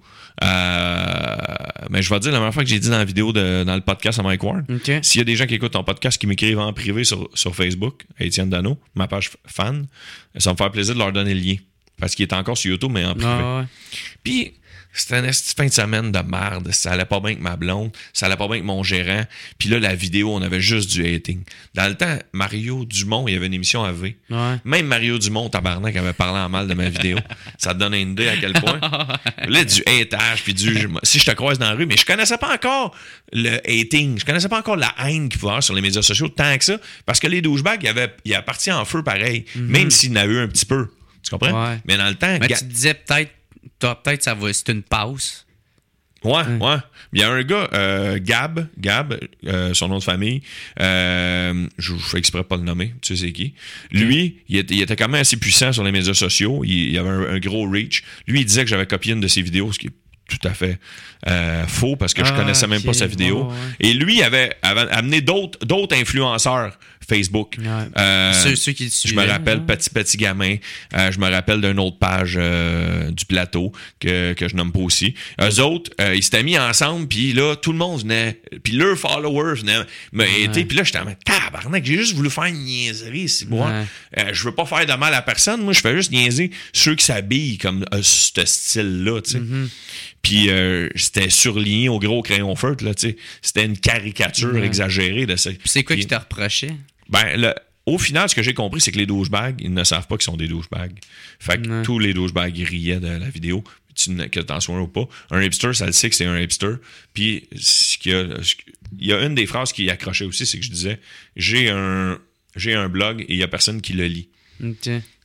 Euh, mais je vais te dire la même fois que j'ai dit dans la vidéo, de, dans le podcast à Mike Ward. OK. S'il y a des gens qui écoutent ton podcast qui m'écrivent en privé sur, sur Facebook, à Étienne Dano, ma page fan, ça va me faire plaisir de leur donner le lien. Parce qu'il est encore sur YouTube, mais en privé. Ah ouais. Puis, c'était une esti fin de semaine de merde. Ça allait pas bien avec ma blonde. Ça allait pas bien avec mon gérant. Puis là, la vidéo, on avait juste du hating. Dans le temps, Mario Dumont, il y avait une émission à V. Ouais. Même Mario Dumont, tabarnak, avait parlé en mal de ma vidéo. Ça te donne une idée à quel point. Là, du hatage, puis du... Si je te croise dans la rue, mais je connaissais pas encore le hating. Je connaissais pas encore la haine qu'il pouvait y avoir sur les médias sociaux tant que ça. Parce que les douchebags, il avait, il a parti en feu pareil. Même s'il en a eu un petit peu. Tu comprends? Ouais. Mais dans le temps... Mais ga- tu te disais peut-être, toi, peut-être ça va, c'est une pause. Ouais, ouais. Il y a un gars, euh, Gab, Gab, euh, son nom de famille, euh, je, je fais exprès de pas le nommer, tu sais c'est qui. Lui, il était, il était quand même assez puissant sur les médias sociaux, il, il avait un, un gros reach. Lui, il disait que j'avais copié une de ses vidéos, ce qui est tout à fait euh, faux parce que je Ah, connaissais même ok. pas sa vidéo. Ouais, ouais. Et lui avait, avait amené d'autres d'autres influenceurs Facebook. Ouais. Euh, Ceux, ceux qui le je suivaient. me rappelle hein. Petit Petit Gamin. Euh, je me rappelle d'une autre page euh, du plateau que, que je nomme pas aussi. Eux autres, euh, ils s'étaient mis ensemble, puis là, tout le monde venait, puis leurs followers venaient me aider. Puis là, j'étais en mode, tabarnak, j'ai juste voulu faire une niaiserie, c'est moi. Ouais. Euh, je veux pas faire de mal à personne. Moi, je fais juste niaiser ceux qui s'habillent comme euh, ce style-là, tu sais. Mm-hmm. Puis euh, c'était surligné au gros crayon feutre, là, tu sais. C'était une caricature Ouais. exagérée de ça. Puis c'est quoi Puis- qui te reprochait? ben, le, au final, ce que j'ai compris, c'est que les douchebags, ils ne savent pas qu'ils sont des douchebags. Fait que Ouais. tous les douchebags, ils riaient de la vidéo, tu, n- que t'en sois un ou pas. Un hipster, ça le sait que c'est un hipster. Puis, ce qu'il y a, ce qu'il- il y a une des phrases qui accrochait aussi, c'est que je disais, j'ai un, j'ai un blog et il y a personne qui le lit. OK.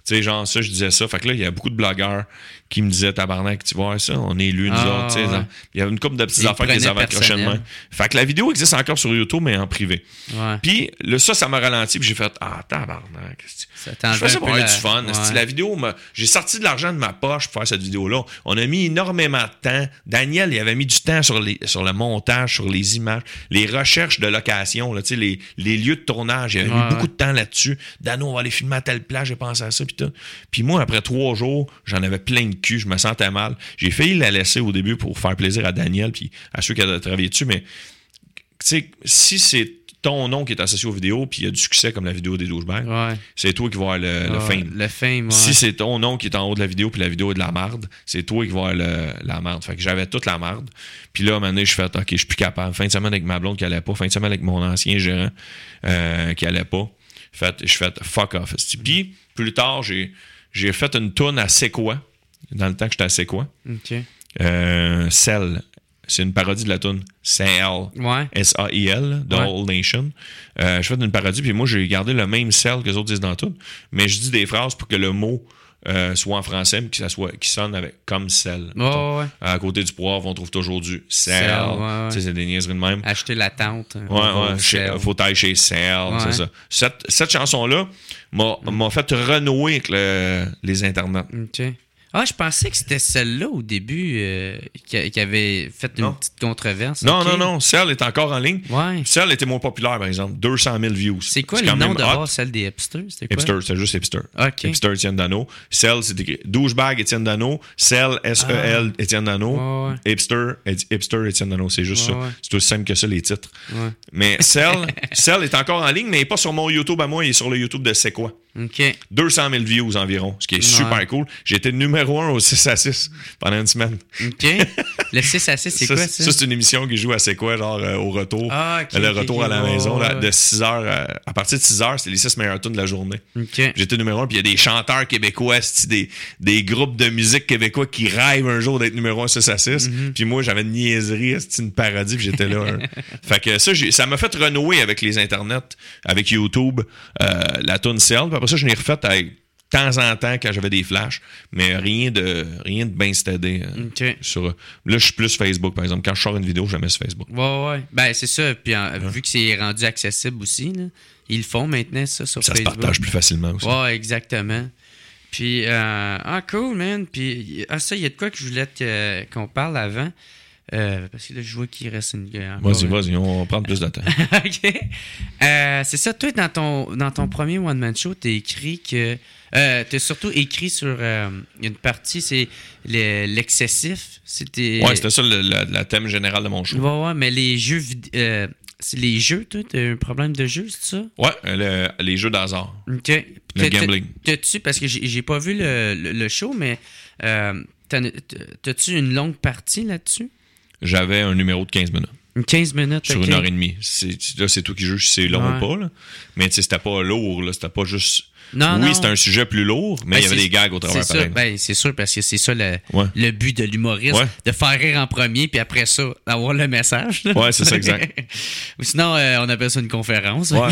Tu sais, genre, ça, je disais ça. Fait que là, il y a beaucoup de blogueurs qui me disaient, tabarnak, tu vois, ça, on est élus, nous ah, autres. Tu sais, ouais. Il y avait une couple de petites Ils affaires qui les avaient accrochées de personnel. main. Fait que la vidéo existe encore sur YouTube, mais en privé. Ouais. Puis là, ça, ça m'a ralenti, puis j'ai fait, ah, tabarnak. Ça Je t'enlève fais ça un pour peu avoir la- du fun. Ouais. La vidéo, m'a- j'ai sorti de l'argent de ma poche pour faire cette vidéo-là. On a mis énormément de temps. Daniel, il avait mis du temps sur, les, sur le montage, sur les images, les recherches de location, là, les, les lieux de tournage. Il avait Ouais, mis beaucoup ouais. de temps là-dessus. Dano, on va aller filmer à telle place, j'ai pensé à ça. Puis, tout. Puis moi, après trois jours, j'en avais plein de cul. Je me sentais mal. J'ai failli la laisser au début pour faire plaisir à Daniel puis à ceux qui avaient travaillé dessus. Mais tu sais, si c'est ton nom qui est associé aux vidéos puis il y a du succès comme la vidéo des douchebags, Ouais. c'est toi qui vas avoir le, le Ouais, fame. Le fame, ouais. Si c'est ton nom qui est en haut de la vidéo puis la vidéo est de la marde, c'est toi qui vas avoir le, la marde. Fait que j'avais toute la marde. Puis là, à un moment donné, je fais OK, je suis plus capable. Fin de semaine avec ma blonde qui allait pas. Fin de semaine avec mon ancien gérant euh, qui allait pas. Fait, je fais fuck off. Puis plus tard, j'ai, j'ai fait une toune à C'est quoi dans le temps que j'étais à C'est quoi. OK. Euh, Cell. C'est une parodie de la toune Cell. Ouais. S A I L, The Ouais. Whole Nation. Euh, je fais une parodie, puis moi, j'ai gardé le même Cell que les autres disent dans tout, mais je dis des phrases pour que le mot euh, soit en français, mais que ça soit, qui sonne avec, comme Cell. Ouais, ouais, ouais. À côté du poivre, on trouve toujours du Cell. Cell, ouais, ouais. Tu sais, c'est des niaiseries de même. Acheter la tente. Ouais, ouais, chez- faut tailler chez Cell, Ouais. c'est ça. Cette, cette chanson-là m'a, m'a fait renouer avec le- les internets. OK. Ah, je pensais que c'était celle-là au début euh, qui, qui avait fait une Non. petite controverse. Non, OK. non, non, Cell est encore en ligne. Ouais. Cell était moins populaire, par exemple. deux cent mille views. C'est quoi le quand nom même de hot. base, celle des hipsters? C'était quoi? Hipster, c'est juste hipster. OK. Hipster Étienne Dano. Cell, c'est écrit douchebag Étienne Dano. Cell, S E L Étienne Dano. Ouais, ouais. Hipster, Ed- hipster Étienne Dano. C'est juste Ouais, ça. ouais. C'est aussi simple que ça, les titres. Ouais. Mais Cell, Cell est encore en ligne, mais il n'est pas sur mon YouTube à moi, il est sur le YouTube de C'est quoi. OK. deux cent mille views environ, ce qui est super Ouais. cool. J'ai été numéro un au six à six pendant une semaine. OK. Le six à six, c'est ça, quoi, ça? ça, c'est une émission qui joue à C'est quoi, genre euh, au retour. Ah, OK, le OK, retour OK. à la Ouais, maison, là, ouais. de six heures. À, à partir de six heures, c'est les six meilleurs tunes de la journée. OK. J'étais numéro un, puis il y a des chanteurs québécois, c'ti, des, des groupes de musique québécois qui rêvent un jour d'être numéro un six à six. Mm-hmm. Puis moi, j'avais une niaiserie, c'ti, une parodie, puis j'étais là. hein. Fait que ça, j'ai, ça m'a fait renouer avec les internets, avec YouTube, euh, la tune Cell. Puis après ça, je l'ai refaite avec de temps en temps quand j'avais des flashs, mais rien de rien de bien stédé. euh, OK. sur, là, je suis plus Facebook, par exemple. Quand je sors une vidéo, je la mets sur Facebook. Ouais, ouais. Ben, c'est ça. Puis en- vu que c'est rendu accessible aussi, là, ils le font maintenant, ça, sur Ça se Facebook. partage plus facilement aussi. Ouais, exactement. Puis, euh, ah, cool, man. Puis, ah, ça, il y a de quoi que je voulais te- qu'on parle avant. Euh, parce que là, je vois qu'il reste une. encore Vas-y, une- vas-y, on va prendre plus de temps. OK. Euh, c'est ça, toi, dans ton, dans ton premier one-man show, t'as écrit que. Euh, t'as surtout écrit sur euh, une partie, c'est le- l'excessif. C'était. Ouais, c'était ça le, le- le thème général de mon show. Ouais, ouais, mais les jeux. vid- euh, c'est les jeux, toi, t'as un problème de jeu, c'est ça? Ouais, le- les jeux d'hasard. OK. Le T'as- gambling. t'as- T'as-tu, parce que j'ai j'ai pas vu le, le, le show, mais euh, t'as- t'as-tu une longue partie là-dessus? J'avais un numéro de quinze minutes. Une quinze minutes, Sur OK. une heure et demie. C'est, là, c'est toi qui juges si c'est long Ouais. ou pas. Là. Mais tu sais, c'était pas lourd. Là. C'était pas juste. Non, oui, non. c'était un sujet plus lourd, mais Ben, il y avait c'est- des gags au travers C'est ça, pareil. ben, c'est sûr, parce que c'est ça le, Ouais. le but de l'humoriste, Ouais. de faire rire en premier, puis après ça, d'avoir le message. là. Ouais, c'est ça, exact. Ou sinon, euh, on appelle ça une conférence. Ouais.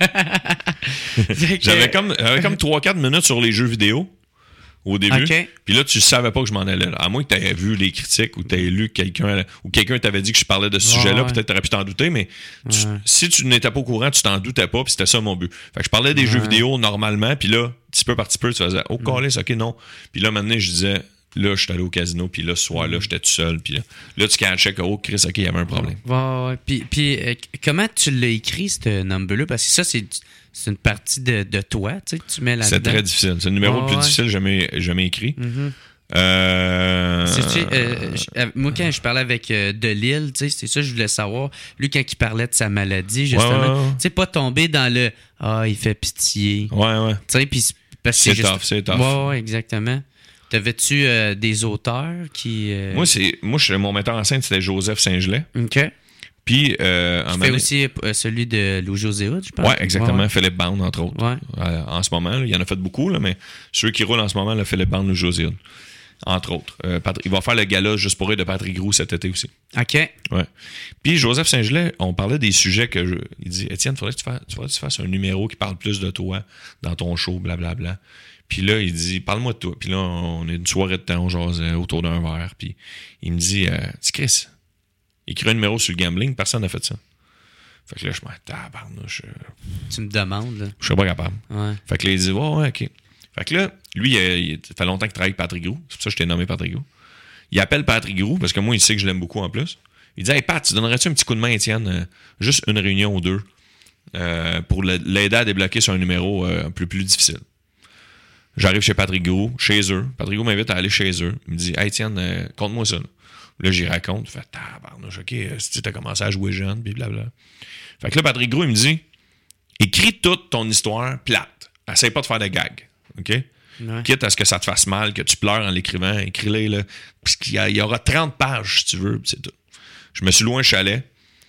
Fait que- J'avais comme, j'avais comme trois quatre minutes sur les jeux vidéo au début. OK. Puis là, tu savais pas que je m'en allais. Là. À moins que tu aies vu les critiques ou tu aies lu quelqu'un ou quelqu'un t'avait dit que je parlais de ce Ouais, sujet-là, ouais. peut-être tu aurais pu t'en douter, mais tu- Ouais. si tu n'étais pas au courant, tu t'en doutais pas, puis c'était ça mon but. Fait que je parlais des jeux vidéo normalement, puis là, petit peu par petit peu, tu faisais oh, câlisse, ok, non. Puis là, maintenant, je disais là, je suis allé au casino, puis là, ce soir-là, j'étais tout seul, puis là, là, tu catchais que oh, Chris, ok, il y avait un problème. Ouais, ouais. Puis, puis euh, comment tu l'as écrit, ce number-là? Parce que ça, c'est, c'est une partie de, de toi, tu sais, que tu mets là-dedans. C'est très difficile. C'est le numéro Ouais, le plus ouais. difficile jamais, jamais écrit. Mhm. Euh... C'est-tu, euh, je- euh, moi, quand je parlais avec euh, Delille, tu sais, c'est ça que je voulais savoir. Lui, quand il parlait de sa maladie, justement, Ouais, ouais, ouais. tu sais, pas tomber dans le « Ah, il fait pitié ». Ouais, ouais. Tu sais, puis c'est- parce que C'est juste- tough, c'est tough. Ouais, ouais, exactement. T'avais-tu euh, des auteurs qui... euh, Moi, c'est, moi je, mon metteur en scène, c'était Joseph Saint-Gelais. OK. Puis, euh, en Tu fais aussi euh, celui de Louis-José Hood, je pense. Ouais, exactement. Ouais, Philippe Bond, entre autres. Ouais. Euh, en ce moment, là, il y en a fait beaucoup, là, mais ceux qui roulent en ce moment, là, Philippe Bond ou José Hood. Entre autres. Euh, Patri- il va faire le gala juste pour rire de Patrick Groux cet été aussi. OK. Ouais. Puis Joseph Saint-Gelais, on parlait des sujets que je. Il dit Étienne, faudrait que tu fasses, faudrait que tu fasses un numéro qui parle plus de toi dans ton show, blablabla. Puis là, il dit, parle-moi de toi. Puis là, on a une soirée de temps, on jase autour d'un verre. Puis il me dit, euh, dis Chris, écris un numéro sur le gambling, personne n'a fait ça. Fait que là, je me dis, tabarnouche. Tu me demandes, là. Je serais pas capable. Ouais. Fait que là, il dit, ouais, ouais, OK. Fait que là, lui, il, il ça fait longtemps qu'il travaille avec Patrick Groux. C'est pour ça que je t'ai nommé Patrick Groux. Il appelle Patrick Groux, parce que moi, il sait que je l'aime beaucoup en plus. Il dit, hey Pat, tu donnerais-tu un petit coup de main, Étienne, euh, juste une réunion ou deux, euh, pour l'aider à débloquer sur un numéro euh, un peu plus difficile. J'arrive chez Patrick Groux, chez eux. Patrick Groux m'invite à aller chez eux. Il me dit, hey Étienne, euh, conte-moi ça. Là, là j'y raconte. Il fait, tabarnouche, OK, si tu as commencé à jouer jeune, puis blablabla. Fait que là, Patrick Groux, il me dit, écris toute ton histoire plate. Essaye pas de faire de gags. OK? Ouais. Quitte à ce que ça te fasse mal, que tu pleures en l'écrivant, écris-les, là. Parce qu'il y, a, il y aura trente pages, si tu veux, c'est tout. Je me suis loué un chalet,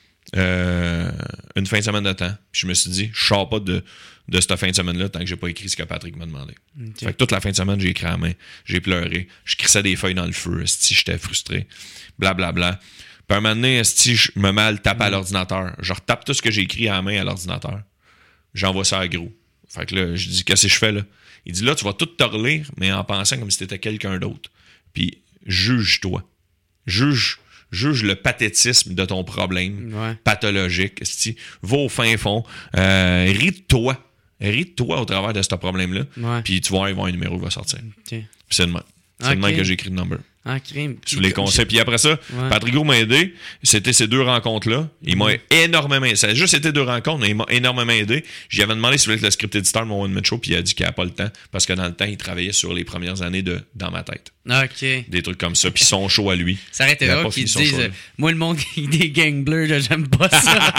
euh, une fin de semaine de temps, puis je me suis dit, je sors pas de, de cette fin de semaine-là tant que j'ai pas écrit ce que Patrick m'a demandé. Okay. Fait que toute la fin de semaine, j'ai écrit à la main, j'ai pleuré, je crissais des feuilles dans le feu, si j'étais frustré, blablabla. Bla, bla. Puis un moment donné, si je me mets à le taper à l'ordinateur, je retape tout ce que j'ai écrit à la main à l'ordinateur, j'envoie ça à Gros. Fait que là, je dis, qu'est-ce que je fais là? Il dit, là, tu vas tout te relire, mais en pensant comme si t'étais quelqu'un d'autre. Puis, juge-toi. Juge, juge le pathétisme de ton problème ouais. pathologique. Si, va au fin fond. Euh, ris de toi. Ris de toi au travers de ce problème-là. Ouais. Puis, tu vas voir, il va un numéro qui va sortir. Okay. Puis, c'est le même. C'est okay. le même que j'ai écrit le number. Ah, crime. Sous les conseils. Puis après ça, ouais. Patrick Groux m'a aidé. C'était ces deux rencontres-là. Il m'a énormément aidé. Ça a juste été deux rencontres, mais il m'a énormément aidé. J'y avais demandé si il voulait être le script editor de mon One Man Show, puis il a dit qu'il n'avait pas le temps, parce que dans le temps, il travaillait sur les premières années de Dans ma tête. OK. Des trucs comme ça. Puis son show à lui. Ça aurait été drôle qu'ils disent euh, moi, le monde qui des gangs bleus, là, j'aime pas ça.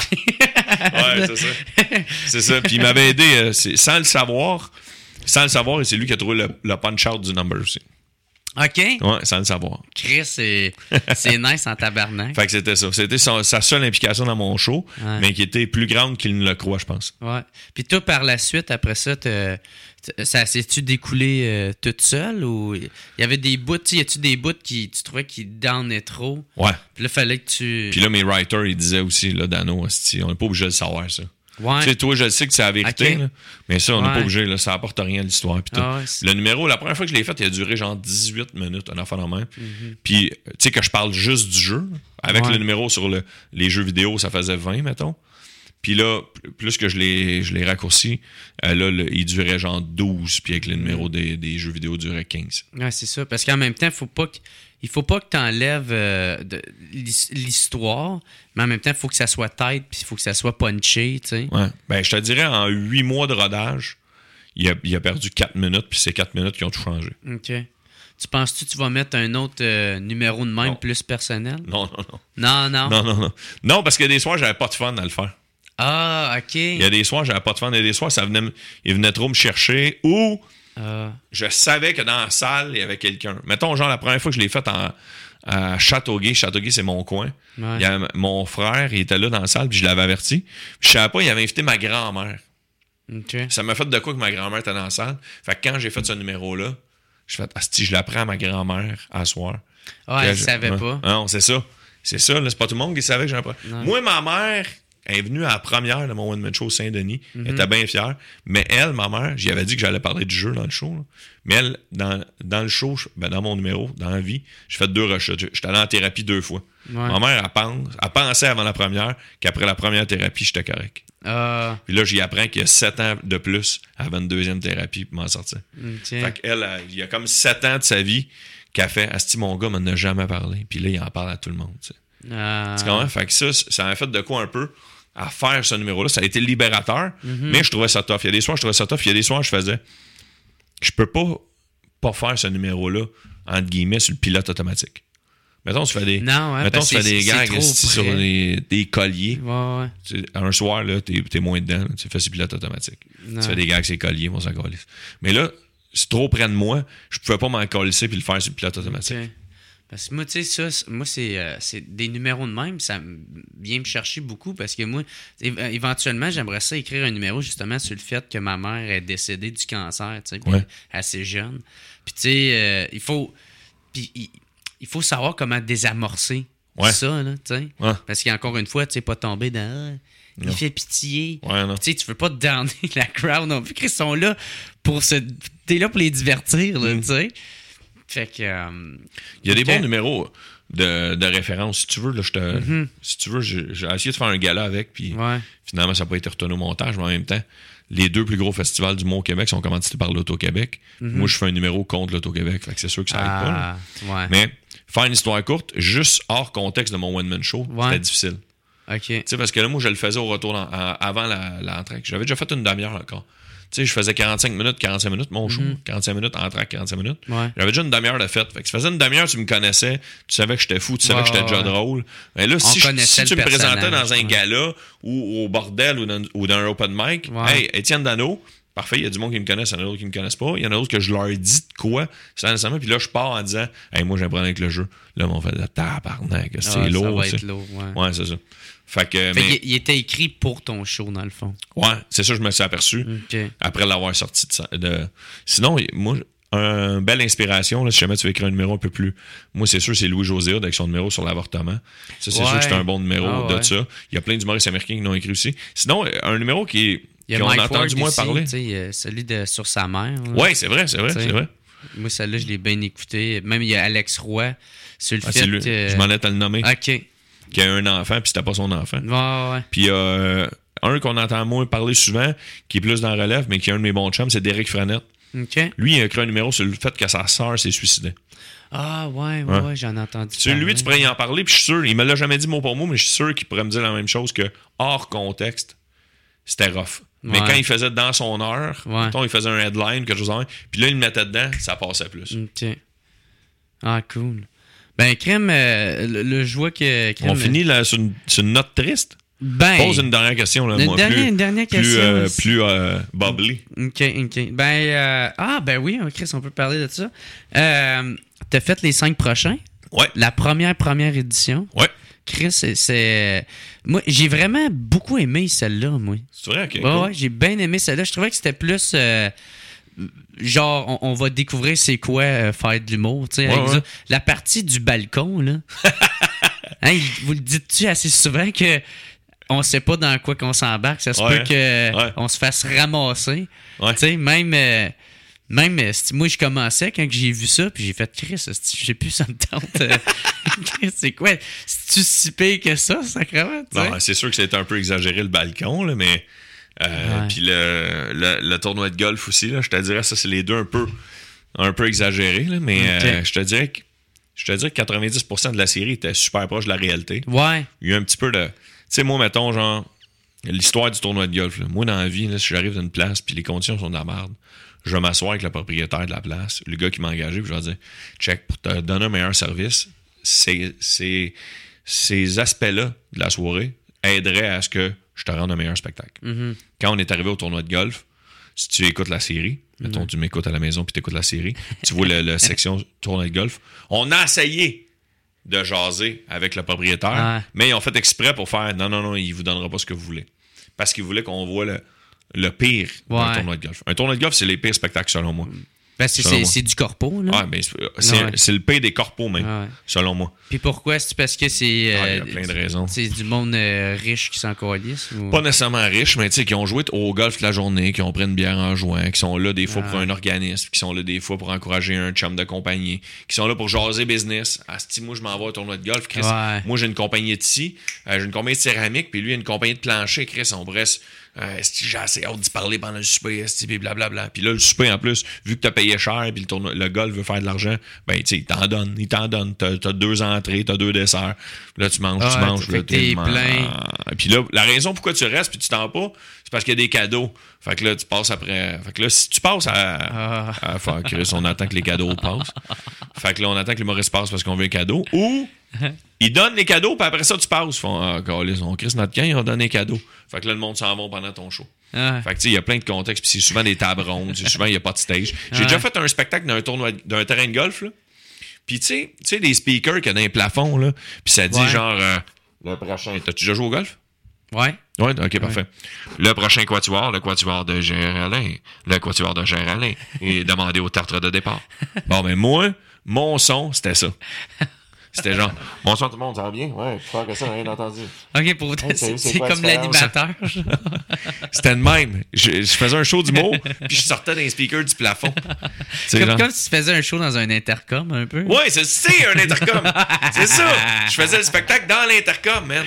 Ouais, c'est ça. C'est ça. Puis il m'avait aidé euh, sans le savoir. Sans le savoir, et c'est lui qui a trouvé le, le punch-out du number aussi. OK. Ouais, sans le savoir. Chris, c'est, c'est nice en tabarnak. Fait que c'était ça. C'était son, sa seule implication dans mon show, ouais. Mais qui était plus grande qu'il ne le croit, je pense. Ouais. Puis toi, par la suite, après ça, te, te, ça s'est-tu découlé euh, toute seule ou il y avait des bouts, y a-tu des bouts qui tu trouvais qui downaient trop? Ouais. Puis là, fallait que tu. Puis là, mes writers, ils disaient aussi, là, Dano, on n'est pas obligé de le savoir, ça. Ouais. Tu sais, toi, je sais que c'est la vérité, okay. là, mais ça, on n'est ouais. pas obligé, là, ça apporte rien à l'histoire. Puis ah ouais, le numéro, la première fois que je l'ai fait, il a duré genre dix-huit minutes, un enfant en main. Mm-hmm. Puis, tu sais, que je parle juste du jeu. Avec ouais. le numéro sur le, les jeux vidéo, ça faisait vingt, mettons. Puis là, plus que je l'ai, je l'ai raccourci, euh, là, le, il durait genre douze, puis avec le numéro des, des jeux vidéo, il durait quinze. Ouais, c'est ça. Parce qu'en même temps, faut pas que, il faut pas que tu enlèves euh, de, l'histoire, mais en même temps, il faut que ça soit tight, puis il faut que ça soit punché, tu sais. Ouais. Ben, je te dirais, en huit mois de rodage, il a, il a perdu quatre minutes, puis c'est quatre minutes qui ont tout changé. OK. Tu penses-tu que tu vas mettre un autre euh, numéro de même non. plus personnel? Non, non, non. Non, non. Non, non, non. Non, parce que des soirs, j'avais pas de fun à le faire. Ah, OK. Il y a des soirs, j'avais pas de fun. Il y a des soirs, ça venait, il venait trop me chercher ou euh... je savais que dans la salle, il y avait quelqu'un. Mettons, genre, la première fois que je l'ai fait en, à Châteauguay. Châteauguay, c'est mon coin. Ouais. Il y avait, mon frère, il était là dans la salle, puis je l'avais averti. Je savais pas, il avait invité ma grand-mère. Okay. Ça m'a fait de quoi que ma grand-mère était dans la salle. Fait que quand j'ai fait ce numéro-là, je fais, asti, je l'apprends à ma grand-mère à soir. Ouais, elle je, savait ouais. pas. Non, c'est ça. C'est ça, là, c'est pas tout le monde qui savait que j'apprends. Moi, ma mère... Elle est venue à la première de mon One Man Show Saint-Denis. Mm-hmm. Elle était bien fière. Mais elle, ma mère, j'y avais dit que j'allais parler du jeu dans le show. Là. Mais elle, dans, dans le show, ben dans mon numéro, dans la vie, j'ai fait deux rechutes. J'étais allé en thérapie deux fois. Ouais. Ma mère, elle, pense, elle pensait avant la première qu'après la première thérapie, j'étais correct. Uh... Puis là, j'y apprends qu'il y a sept ans de plus avant une deuxième thérapie pour m'en sortir. Okay. Fait qu'elle, il y a comme sept ans de sa vie qu'elle fait « Asti, mon gars m'en a jamais parlé. » Puis là, il en parle à tout le monde. Tu sais. Uh... Tu comprends? Fait que ça, ça m'a fait de quoi un peu à faire ce numéro-là. Ça a été libérateur, mm-hmm. mais je trouvais ça tough. Il y a des soirs, je trouvais ça tough. Il y a des soirs, je faisais... Je peux pas, pas faire ce numéro-là, entre guillemets, sur le pilote automatique. Mettons, tu fais des, non, ouais, mettons, tu fais des gags sur des, des colliers. Ouais, ouais. Tu, un soir, là, t'es, t'es moins dedans. Là, tu fais ce pilote automatique. Non. Tu fais des gags sur les colliers, on s'en calisse. Mais là, c'est trop près de moi. Je pouvais pas m'en calisser puis le faire sur le pilote automatique. Okay. Parce que moi, tu sais, ça, moi, c'est, euh, c'est des numéros de même, ça vient me chercher beaucoup parce que moi, é- éventuellement, j'aimerais ça écrire un numéro justement sur le fait que ma mère est décédée du cancer, tu sais, ouais. assez jeune. Puis, tu sais, euh, il faut. Puis, il, il faut savoir comment désamorcer ouais. ça, là, tu sais. Ouais. Parce qu'encore une fois, tu sais, pas tomber dans. il fait pitié. Ouais, non. Tu sais, tu veux pas te downer la crowd non plus. Ils sont là pour se... T'es là pour les divertir, là, mm. tu sais. Fait que... Euh, il y a des bons numéros de, de référence. Si tu veux, là, je te... Mm-hmm. Si tu veux, j'ai, j'ai essayé de faire un gala avec, puis ouais. finalement, ça n'a pas été retourné au montage, mais en même temps, les deux plus gros festivals du monde au Québec sont commandités par l'Auto-Québec. Mm-hmm. Moi, je fais un numéro contre l'Auto-Québec, fait que c'est sûr que ça aide ah, pas. Là. Ouais. Mais faire une histoire courte, juste hors contexte de mon one-man show, ouais. c'était difficile. OK. Tu sais, parce que là, moi, je le faisais au retour en, en, avant la, l'entrée. J'avais déjà fait une demi-heure encore. Tu sais, je faisais quarante-cinq minutes, quarante-cinq minutes, mon show. Mm-hmm. quarante-cinq minutes, entrée, quarante-cinq minutes. Ouais. J'avais déjà une demi-heure de fête. Fait que ça faisait une demi-heure, tu me connaissais, tu savais que j'étais fou, tu savais ouais, que j'étais déjà ouais. drôle. Mais là, si, je, si tu me présentais dans un ouais. gala ou au bordel ou dans, ou dans un open mic, ouais. hey, Étienne Dano, parfait, il y a du monde qui me connaisse, il y en a d'autres qui me connaissent pas. Il y en a d'autres que je leur dis de quoi, sans nécessairement. Puis là, je pars en disant, hey, moi, j'ai un problème avec le jeu. Là, on fait de tabarnak, c'est ah, lourd. Ça va être lourd, ouais. Ouais, c'est ça. Fait que. Fait mais... il était écrit pour ton show, dans le fond. Ouais, c'est ça, je me suis aperçu. Okay. Après l'avoir sorti de, de. Sinon, moi, une belle inspiration, là, si jamais tu veux écrire un numéro un peu plus. Moi, c'est sûr, c'est Louis-José Hood avec son numéro sur l'avortement. Ça, c'est ouais. sûr que c'est un bon numéro ah, de ouais. ça. Il y a plein d'humoristes américains qui l'ont écrit aussi. Sinon, un numéro qui est. Il y a qu'on Mike a entendu Ward moins ici, parler. Euh, celui de Sur sa mère. Oui, c'est vrai, c'est vrai, t'sais. c'est vrai. Moi, celle-là, je l'ai bien écouté. Même, il y a Alex Roy sur le ah, fait... Lui. Euh... Je m'en ai à le nommer. OK. Qui a un enfant, puis c'était pas son enfant. Ouais, ouais. Puis euh, un qu'on entend moins parler souvent, qui est plus dans la relève, mais qui est un de mes bons chums, c'est Derek Frenette. OK. Lui, il a écrit un numéro sur le fait que sa sœur s'est suicidée. Ah, ouais, ouais, ouais, ouais j'en ai entendu sur lui, tu pourrais y en parler, puis je suis sûr, il me l'a jamais dit mot pour mot, mais je suis sûr qu'il pourrait me dire la même chose que hors contexte, c'était rough. Mais ouais. quand il faisait dans son heure, ouais. mettons, il faisait un headline, quelque chose comme ça, puis là, il le mettait dedans, ça passait plus. OK. Ah, cool. Ben, Crème, euh, le, le je vois que... Crème, on finit là, sur, une, sur une note triste. Ben... Pose une dernière question, là, une moi. Dernière, plus, une dernière plus, question. Euh, plus euh, bubbly. OK, OK. Ben, euh, ah, ben oui, Chris, on peut parler de ça. Euh, t'as fait les cinq prochains? Ouais. La première, première édition? Ouais. Chris, c'est, c'est... Moi, j'ai vraiment beaucoup aimé celle-là, moi. C'est vrai? OK. Ouais, cool. ouais, j'ai bien aimé celle-là. Je trouvais que c'était plus... Euh, genre, on, on va découvrir c'est quoi euh, faire de l'humour, tu sais. Ouais, ouais. La partie du balcon, là. Hein, vous le dites-tu assez souvent que on sait pas dans quoi qu'on s'embarque. Ça se ouais, peut que ouais. on se fasse ramasser. Ouais. Tu sais, même... Euh, Même, moi, je commençais quand j'ai vu ça, puis j'ai fait « Chris, j'ai plus ça me tente. C'est quoi? C'est-tu si pire que ça, sacrément? » Non, c'est sûr que c'était un peu exagéré le balcon, là, mais... Euh, ouais. Puis le, le, le tournoi de golf aussi, là, je te dirais, ça, c'est les deux un peu, un peu exagérés, là, mais okay. euh, je te dirais que je te dirais que quatre-vingt-dix pour cent de la série était super proche de la réalité. Ouais. Il y a eu un petit peu de... Tu sais, moi, mettons, genre, l'histoire du tournoi de golf, là. Moi, dans la vie, là, si j'arrive dans une place, puis les conditions sont de la merde, je vais m'asseoir avec le propriétaire de la place, le gars qui m'a engagé, puis je vais dire « Check, pour te donner un meilleur service, c'est, c'est, ces aspects-là de la soirée aideraient à ce que je te rende un meilleur spectacle. Mm-hmm. » Quand on est arrivé au tournoi de golf, si tu écoutes la série, mm-hmm. mettons, tu m'écoutes à la maison puis tu écoutes la série, tu vois la, la section tournoi de golf, on a essayé de jaser avec le propriétaire, ah. mais ils ont fait exprès pour faire « Non, non, non, il vous donnera pas ce que vous voulez. » Parce qu'ils voulaient qu'on voit le... le pire ouais. d'un tournoi de golf. Un tournoi de golf, c'est les pires spectacles, selon moi. Ben, c'est, c'est, c'est du corpo, là. Ouais, ben, c'est, c'est, ouais. c'est le pire des corpos, même, ouais. selon moi. Puis pourquoi? C'est parce que c'est... Euh, ouais, il y a plein de raisons. C'est du monde euh, riche qui s'en calisse? Ou... Pas nécessairement riche, mais tu sais, qui ont joué au golf toute la journée, qui ont pris une bière en jouant, qui sont là des fois ah. pour un organisme, qui sont là des fois pour encourager un chum de compagnie, qui sont là pour jaser business. Ah, si moi, je m'en vais au tournoi de golf, Chris, ouais. moi, j'ai une compagnie de scie, euh, j'ai une compagnie de céramique, puis lui, il a une compagnie de plancher, Chris, on pourrait... Euh, j'ai assez hâte d'y parler pendant le souper, puis blablabla. Puis là, le souper, en plus, vu que t'as payé cher, puis le, tournoi, le golf veut faire de l'argent, ben, tu sais, il t'en donne, il t'en donne. T'as, t'as deux entrées, t'as deux desserts. Là, tu manges, ah, tu manges. Là, t'es plein. Puis là, la raison pourquoi tu restes, puis tu t'en pas, c'est parce qu'il y a des cadeaux. Fait que là, tu passes après. Fait que là, si tu passes à. Ah. à faire Chris, on attend que les cadeaux passent. Fait que là, on attend que l'humoriste passe parce qu'on veut un cadeau. Ou. Ils donnent les cadeaux, puis après ça, tu passes. Ils font, ah, câlisse, on crisse notre camp, ils ont donné les cadeaux. Fait que là, le monde s'en va pendant ton show. Ah. Fait que, tu sais, il y a plein de contextes, puis c'est souvent des tables rondes, souvent, il n'y a pas de stage. J'ai ah. déjà fait un spectacle d'un tournoi, d'un terrain de golf, là. Puis, tu sais, tu sais, des speakers qu'il y a dans les plafonds, là. Puis ça dit, ouais. genre, euh, le prochain. T'as-tu déjà joué au golf? Ouais. Ouais, ok, parfait. Ouais. Le prochain quatuor, le quatuor de Géraldin, le quatuor de Géraldin, et demander au tartre de départ. Bon, ben, moi, mon son, c'était ça. C'était genre, bonsoir tout le monde, ça va bien? Ouais, plus fort que ça, rien entendu. OK, pour vous, Hey, c'est, c'est c'est quoi comme la différence? l'animateur. genre. C'était de même. Je, je faisais un show d'humour, puis je sortais d'un speaker du plafond. C'est Comme, genre- comme si tu faisais un show dans un intercom, un peu. Ouais, c'est, c'est un intercom. C'est ça. Je faisais le spectacle dans l'intercom, man.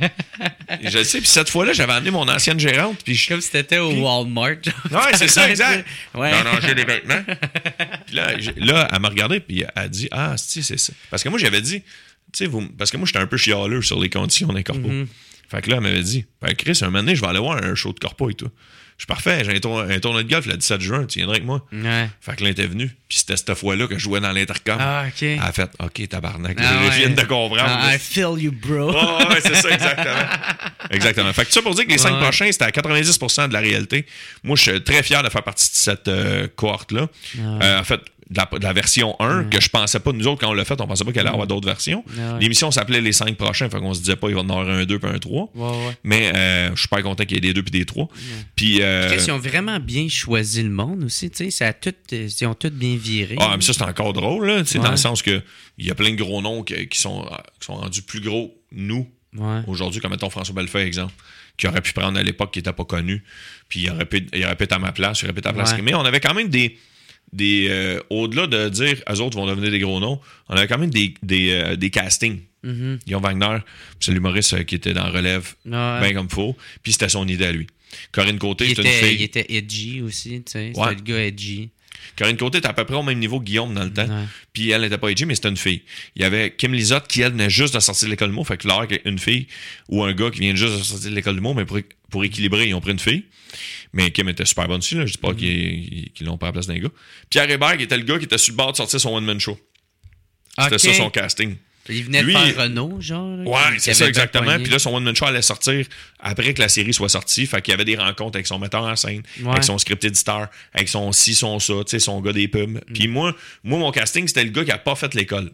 Et je le sais, puis cette fois-là, j'avais amené mon ancienne gérante, puis je... Comme si t'étais au Puis- Walmart. genre. Ouais, c'est ça, exact. Ouais. Non, non, j'ai des vêtements. Puis là, j'ai- là, elle m'a regardé, puis elle a dit, ah, si, c'est ça. Parce que moi, j'avais dit, tu sais, vous... parce que moi, j'étais un peu chialeux sur les conditions d'un corpo. Mm-hmm. Fait que là, elle m'avait dit, ben, Chris, un moment donné, je vais aller voir un show de corpo et tout. Je suis parfait, j'ai un, tour- un tournoi de golf le dix-sept juin, tu viendrais avec moi. Ouais. Fait que là, elle était venue, puis c'était cette fois-là que je jouais dans l'intercom. Ah, OK. Elle a fait, OK, tabarnak, Ah, je ouais. viens de comprendre. Ah, I feel you, bro. Oh, ouais, c'est ça, exactement. Exactement. Fait que ça pour dire que les cinq Ouais. prochains, c'était à quatre-vingt-dix pour cent de la réalité. Moi, je suis très fier de faire partie de cette euh, cohorte-là. Euh, en fait, de la, de la version un, que je pensais pas, nous autres, quand on l'a fait, on pensait pas qu'il allait y avoir d'autres versions. Ouais. L'émission s'appelait Les cinq prochains, fait qu'on se disait pas, il va y en avoir un deux puis un trois. Ouais, ouais. Mais euh, je suis pas content qu'il y ait des deux puis des trois. Puis. euh, Chris, ils ont vraiment bien choisi le monde aussi, tu sais. Ça a tout, euh, ils ont tout bien viré. Ah, mais ça, c'est encore drôle, là. Tu sais, Ouais. dans le sens que il y a plein de gros noms qui, qui sont, qui sont rendus plus gros, nous, Ouais. aujourd'hui, comme mettons François Bellefeuille, exemple, qui aurait pu prendre à l'époque, qui n'était pas connu, puis il aurait pu, il aurait pu être à ma place, il aurait pu être à la place. Ouais. Mais on avait quand même des. des euh, au-delà de dire, eux autres vont devenir des gros noms, on avait quand même des, des, euh, des castings. Mhm. Guillaume Wagner, c'est l'humoriste euh, qui était dans Relève, Ouais. bien comme faut, puis c'était son idée à lui. Corinne Côté, il, c'est une était, fille. il était edgy aussi, tu sais. Ouais. C'était le gars edgy. Corinne Côté était à peu près au même niveau que Guillaume dans le temps. Ouais. Puis elle n'était pas edgy, mais c'était une fille. Il y avait Kim Lizotte qui, elle, venait juste de sortir de l'école de mots. Fait que là, une fille ou un gars qui vient juste de sortir de l'école de mots, mais pour, pour équilibrer, ils ont pris une fille. Mais Kim était super bonne aussi, là. Je dis pas Mm-hmm. qu'ils, qu'ils l'ont pris à la place d'un gars. Pierre Hébert, qui était le gars qui était sur le bord de sortir son one-man show. C'était Ok. ça son casting. Il venait Lui, de faire Renault, genre. là, Ouais, qui- c'est qui ça avait bien exactement. pogné. Puis là, son one-man show allait sortir après que la série soit sortie. Fait qu'il y avait des rencontres avec son metteur en scène, Ouais. avec son script editor, avec son ci, son ça, tu sais, son gars des pubs. Puis moi, moi, mon casting, c'était le gars qui a pas fait l'école.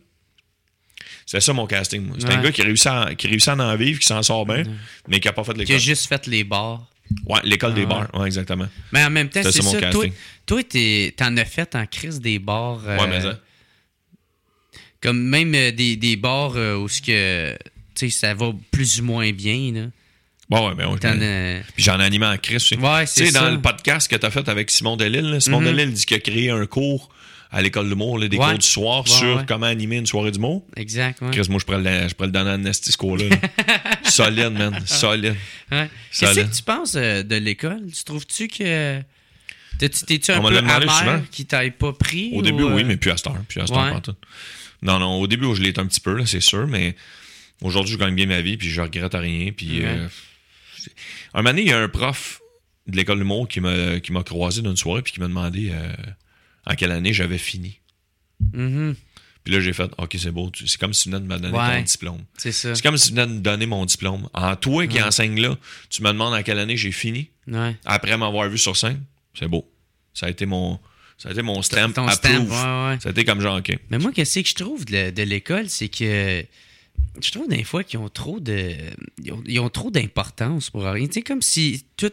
C'était ça mon casting. moi. C'était Ouais. un gars qui réussit, à, qui réussit à en vivre, qui s'en sort bien, mais qui a pas fait Qui a l'école. juste fait les bars. Ouais, l'école des Ah ouais. bars. Ouais, exactement. Mais en même temps, C'était c'est ça, mon ça. Toi, casting. toi t'es- t'en as fait en crise des bars. euh, Ouais, mais ça. Comme même euh, des, des bars euh, où ce que, tu sais, ça va plus ou moins bien. Là. Bon, ouais, mais on T'en as- Puis j'en ai animé en Chris aussi. Ouais, Tu c'est sais, dans ça. le podcast que tu as fait avec Simon Delille, là, Simon Mhm. Delille dit qu'il a créé un cours à l'école de l'humour, là, des Ouais. cours du soir Ouais, sur ouais. comment animer une soirée d'humour. Exact, ouais. Chris, moi, je pourrais le, je pourrais le donner à Nasty, ce cours-là. là. Solide, man. Solide. Ouais. Ça Qu'est-ce allait. que tu penses euh, de l'école? Tu trouves-tu que. T'es-tu t'es-tu un On me peu l'a demandé amer souvent. qui t'aille pas pris? Au ou, début, euh, oui, mais plus à cette heure. Plus à cette heure, Ouais. pas en tout. Non, non, au début, je l'ai été un petit peu, là, c'est sûr, mais aujourd'hui, je gagne bien ma vie, puis je regrette à rien. Puis, Ouais. euh, un moment donné, il y a un prof de l'école de l'humour qui m'a, qui m'a croisé d'une soirée, puis qui m'a demandé euh, en quelle année j'avais fini. Mhm. Puis là, j'ai fait, OK, c'est beau. tu- C'est comme si tu venais de me donner Ouais. ton diplôme. C'est ça. C'est comme si tu venais de me donner mon diplôme. En toi qui Ouais. enseigne là, tu me demandes en quelle année j'ai fini. Ouais. Après m'avoir vu sur scène, c'est beau. Ça a été mon, ça a été mon stamp. Ton approve. stamp, ouais, ouais. Ça a été comme genre, OK. Mais moi, qu'est-ce que je trouve de, de l'école, c'est que je trouve des fois qu'ils ont trop de ils ont, ils ont trop d'importance pour rien. Tu sais, comme si tout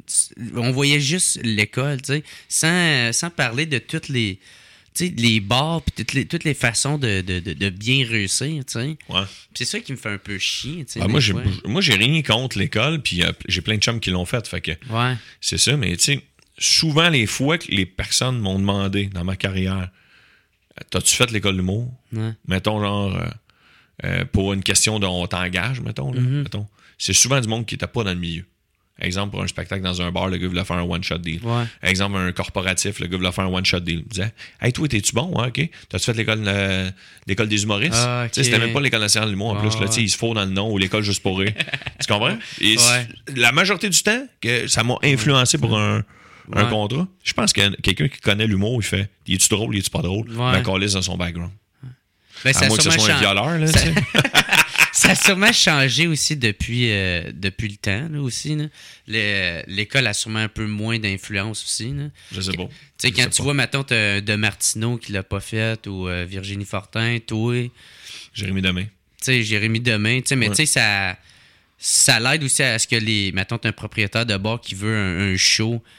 on voyait juste l'école, tu sais, sans, sans parler de toutes les tu sais, les bars puis toutes les, toutes les façons de, de, de, de bien réussir, tu sais. Ouais. C'est ça qui me fait un peu chier, tu sais. Ah, des moi, j'ai, fois. moi, j'ai rien contre l'école, puis euh, j'ai plein de chums qui l'ont fait. Fait que Ouais. c'est ça, mais tu sais, souvent, les fois que les personnes m'ont demandé dans ma carrière, t'as-tu fait l'école d'humour? Ouais. Mettons, genre, euh, euh, pour une question de on t'engage, mettons, là, Mhm. mettons. C'est souvent du monde qui n'était pas dans le milieu. Exemple, pour un spectacle dans un bar, le gars voulait faire un one-shot deal. Ouais. Exemple, un corporatif, le gars voulait faire un one-shot deal. Il disait, hey, toi, t'es-tu bon? Ouais, OK. T'as-tu fait l'école, euh, l'école des humoristes? Ah, ok. Tu sais, c'était même pas l'école nationale de l'humour. En Ah, plus, là, tu sais, ouais. il se faut dans le nom ou l'école juste pour rire. Tu comprends? Et Ouais. la majorité du temps, que ça m'a influencé pour un, un Ouais. contrat. Je pense que quelqu'un qui connaît l'humour, il fait, il est-tu drôle, il est-tu pas drôle? Ouais. Mais calisse dans son background. Ben, À moins que ce sûrement soit un chan- violeur, là, tu sais. Ça a sûrement changé aussi depuis, euh, depuis le temps, là, aussi. Là. Le- l'école a sûrement un peu moins d'influence aussi. Là. Je sais pas. Tu sais, Je quand sais tu pas. vois, mettons, t'as De Martino qui l'a pas fait, ou euh, Virginie Fortin, toi, tu Jérémy Demé. sais, Jérémy Demain, tu sais, mais Ouais. tu sais, ça, ça l'aide aussi à ce que les, mettons, t'as un propriétaire de bar qui veut un, un show,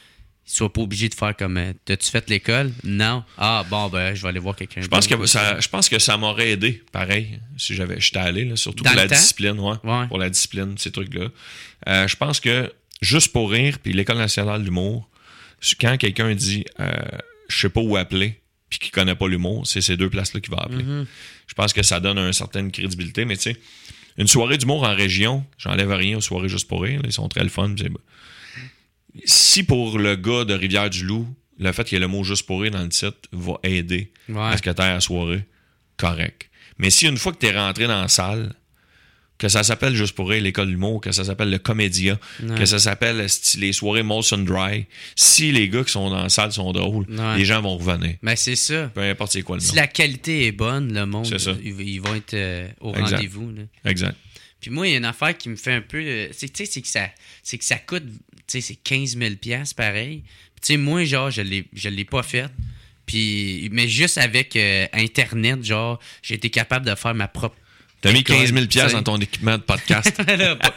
soient pas obligés de faire comme euh, t'as-tu fait l'école? Non. Ah bon ben je vais aller voir quelqu'un. Je pense que ça je pense que ça m'aurait aidé, pareil, si j'avais j'étais allé, là, surtout Dans pour le la temps? discipline, ouais, Ouais. pour la discipline, ces trucs-là. Euh, je pense que Juste pour rire, puis l'École nationale de l'humour, quand quelqu'un dit euh, je sais pas où appeler, puis qu'il connaît pas l'humour, c'est ces deux places-là qu'il va appeler. Mm-hmm. Je pense que ça donne une certaine crédibilité, mais tu sais, une soirée d'humour en région, j'enlève rien aux soirées juste pour rire, là, ils sont très le fun. C'est... Si pour le gars de Rivière-du-Loup, le fait qu'il y ait le mot juste pour rire dans le titre va aider Ouais. à ce que tu aies à la soirée, correct. Mais si une fois que tu es rentré dans la salle, que ça s'appelle juste pour rire l'école de l'humour, que ça s'appelle le Comédia, Ouais. que ça s'appelle style, les soirées Molson Dry, si les gars qui sont dans la salle sont drôles, Ouais. les gens vont revenir. Ben c'est ça. Peu importe c'est quoi le nom. Si la qualité est bonne, le monde, C'est ça. ils, ils vont être euh, au Exact. rendez-vous. Là. Exact. Puis moi, il y a une affaire qui me fait un peu... euh, c'est, tu sais, c'est que ça, c'est que ça coûte... Tu sais, c'est quinze mille dollars pareil. Puis tu sais, moi, genre, je l'ai, je l'ai pas fait. Puis, mais juste avec euh, Internet, genre, j'ai été capable de faire ma propre... T'as mis école, quinze mille tu sais. dans ton équipement de podcast. Là, pas-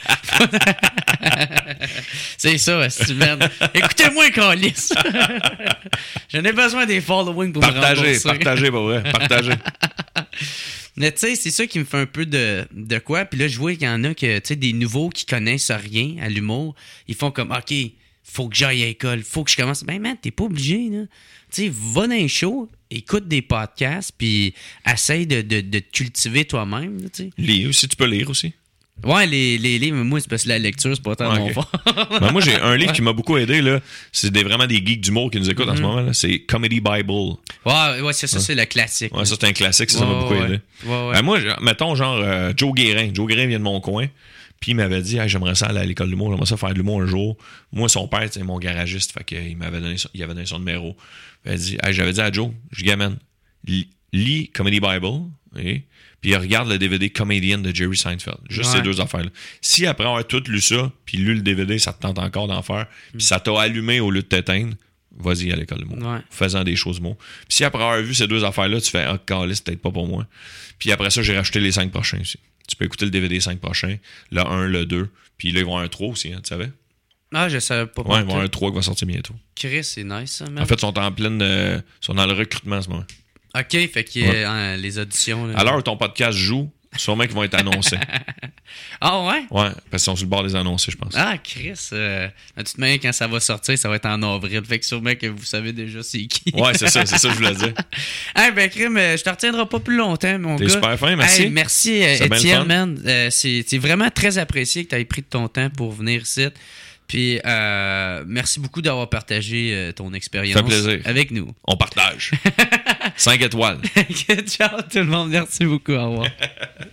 c'est ça, c'est merde. Écoutez-moi, Calice. J'en ai besoin des following pour me partagez, rembourser. partagez, pas vrai. Partagez. Mais tu sais, c'est ça qui me fait un peu de, de quoi. Puis là, je vois qu'il y en a que, tu sais, des nouveaux qui connaissent rien à l'humour, ils font comme, OK, faut que j'aille à l'école, faut que je commence. Ben, man, t'es pas obligé, là. Tu sais, va dans les shows, écoute des podcasts, puis essaye de, de, de te cultiver toi-même, là, tu sais. Lire aussi, tu peux lire aussi. Ouais, les, les livres, moi, c'est parce que la lecture, c'est pas tant Ouais, mon ok. fort. Ben, moi, j'ai un livre qui m'a beaucoup aidé, là. C'est des, vraiment des geeks d'humour qui nous écoutent en ce moment, là. C'est Comedy Bible. Ouais, ouais, c'est ça, c'est le classique. Ouais, ça, c'est un classique, ça, ça Ouais, m'a beaucoup ouais. aidé. Ouais, ouais. Ben, moi, mettons, genre, euh, Joe Guérin. Joe Guérin vient de mon coin. Puis il m'avait dit, hey, j'aimerais ça aller à l'école de l'humour, j'aimerais ça faire de l'humour un jour. Moi, son père, c'est mon garagiste, fait qu'il m'avait donné son, il avait donné son numéro. Il avait dit, hey, j'avais dit à Joe, je dis, gamin, lis, lis Comedy Bible, et, puis regarde le D V D Comedian de Jerry Seinfeld. Juste Ouais. ces deux affaires-là. Si après avoir tout lu ça, puis lu le D V D, ça te tente encore d'en faire, puis ça t'a allumé au lieu de t'éteindre, vas-y à l'école de l'humour. Ouais. Faisant des choses mots. Puis si après avoir vu ces deux affaires-là, tu fais, ah, câlisse, c'est peut-être pas pour moi. Puis après ça, j'ai racheté les cinq prochains aussi. Tu peux écouter le D V D cinq prochains, le un, le deux, puis là, ils vont avoir un trois aussi, hein, tu savais? Ah, je savais pas. Ouais, ils vont tout. avoir un trois qui va sortir bientôt. Chris, c'est nice, ça, man. En fait, ils sont en pleine. euh, ils sont dans le recrutement en ce moment. OK, fait qu'il y a Ouais. hein, les auditions. Là. À l'heure où ton podcast joue, sûrement qu'ils vont être annoncés. Ah, ouais? Ouais, parce qu'ils sont sur le bord des annoncés, je pense. Ah, Chris. Euh, de toute manière, quand ça va sortir, ça va être en avril. Fait que sûrement que vous savez déjà c'est qui. Ouais, c'est ça, c'est ça que je voulais dire. Hey, ben, Crime, euh, je te retiendrai pas plus longtemps, mon T'es gars. super fin, merci. Hey, merci, euh, C'est bien le Étienne, fun. man. Euh, c'est, c'est vraiment très apprécié que tu aies pris de ton temps pour venir ici. Puis, euh, merci beaucoup d'avoir partagé euh, ton expérience Ça fait plaisir. avec nous. On partage. cinq étoiles. Ciao, tout le monde. Merci beaucoup. Au revoir.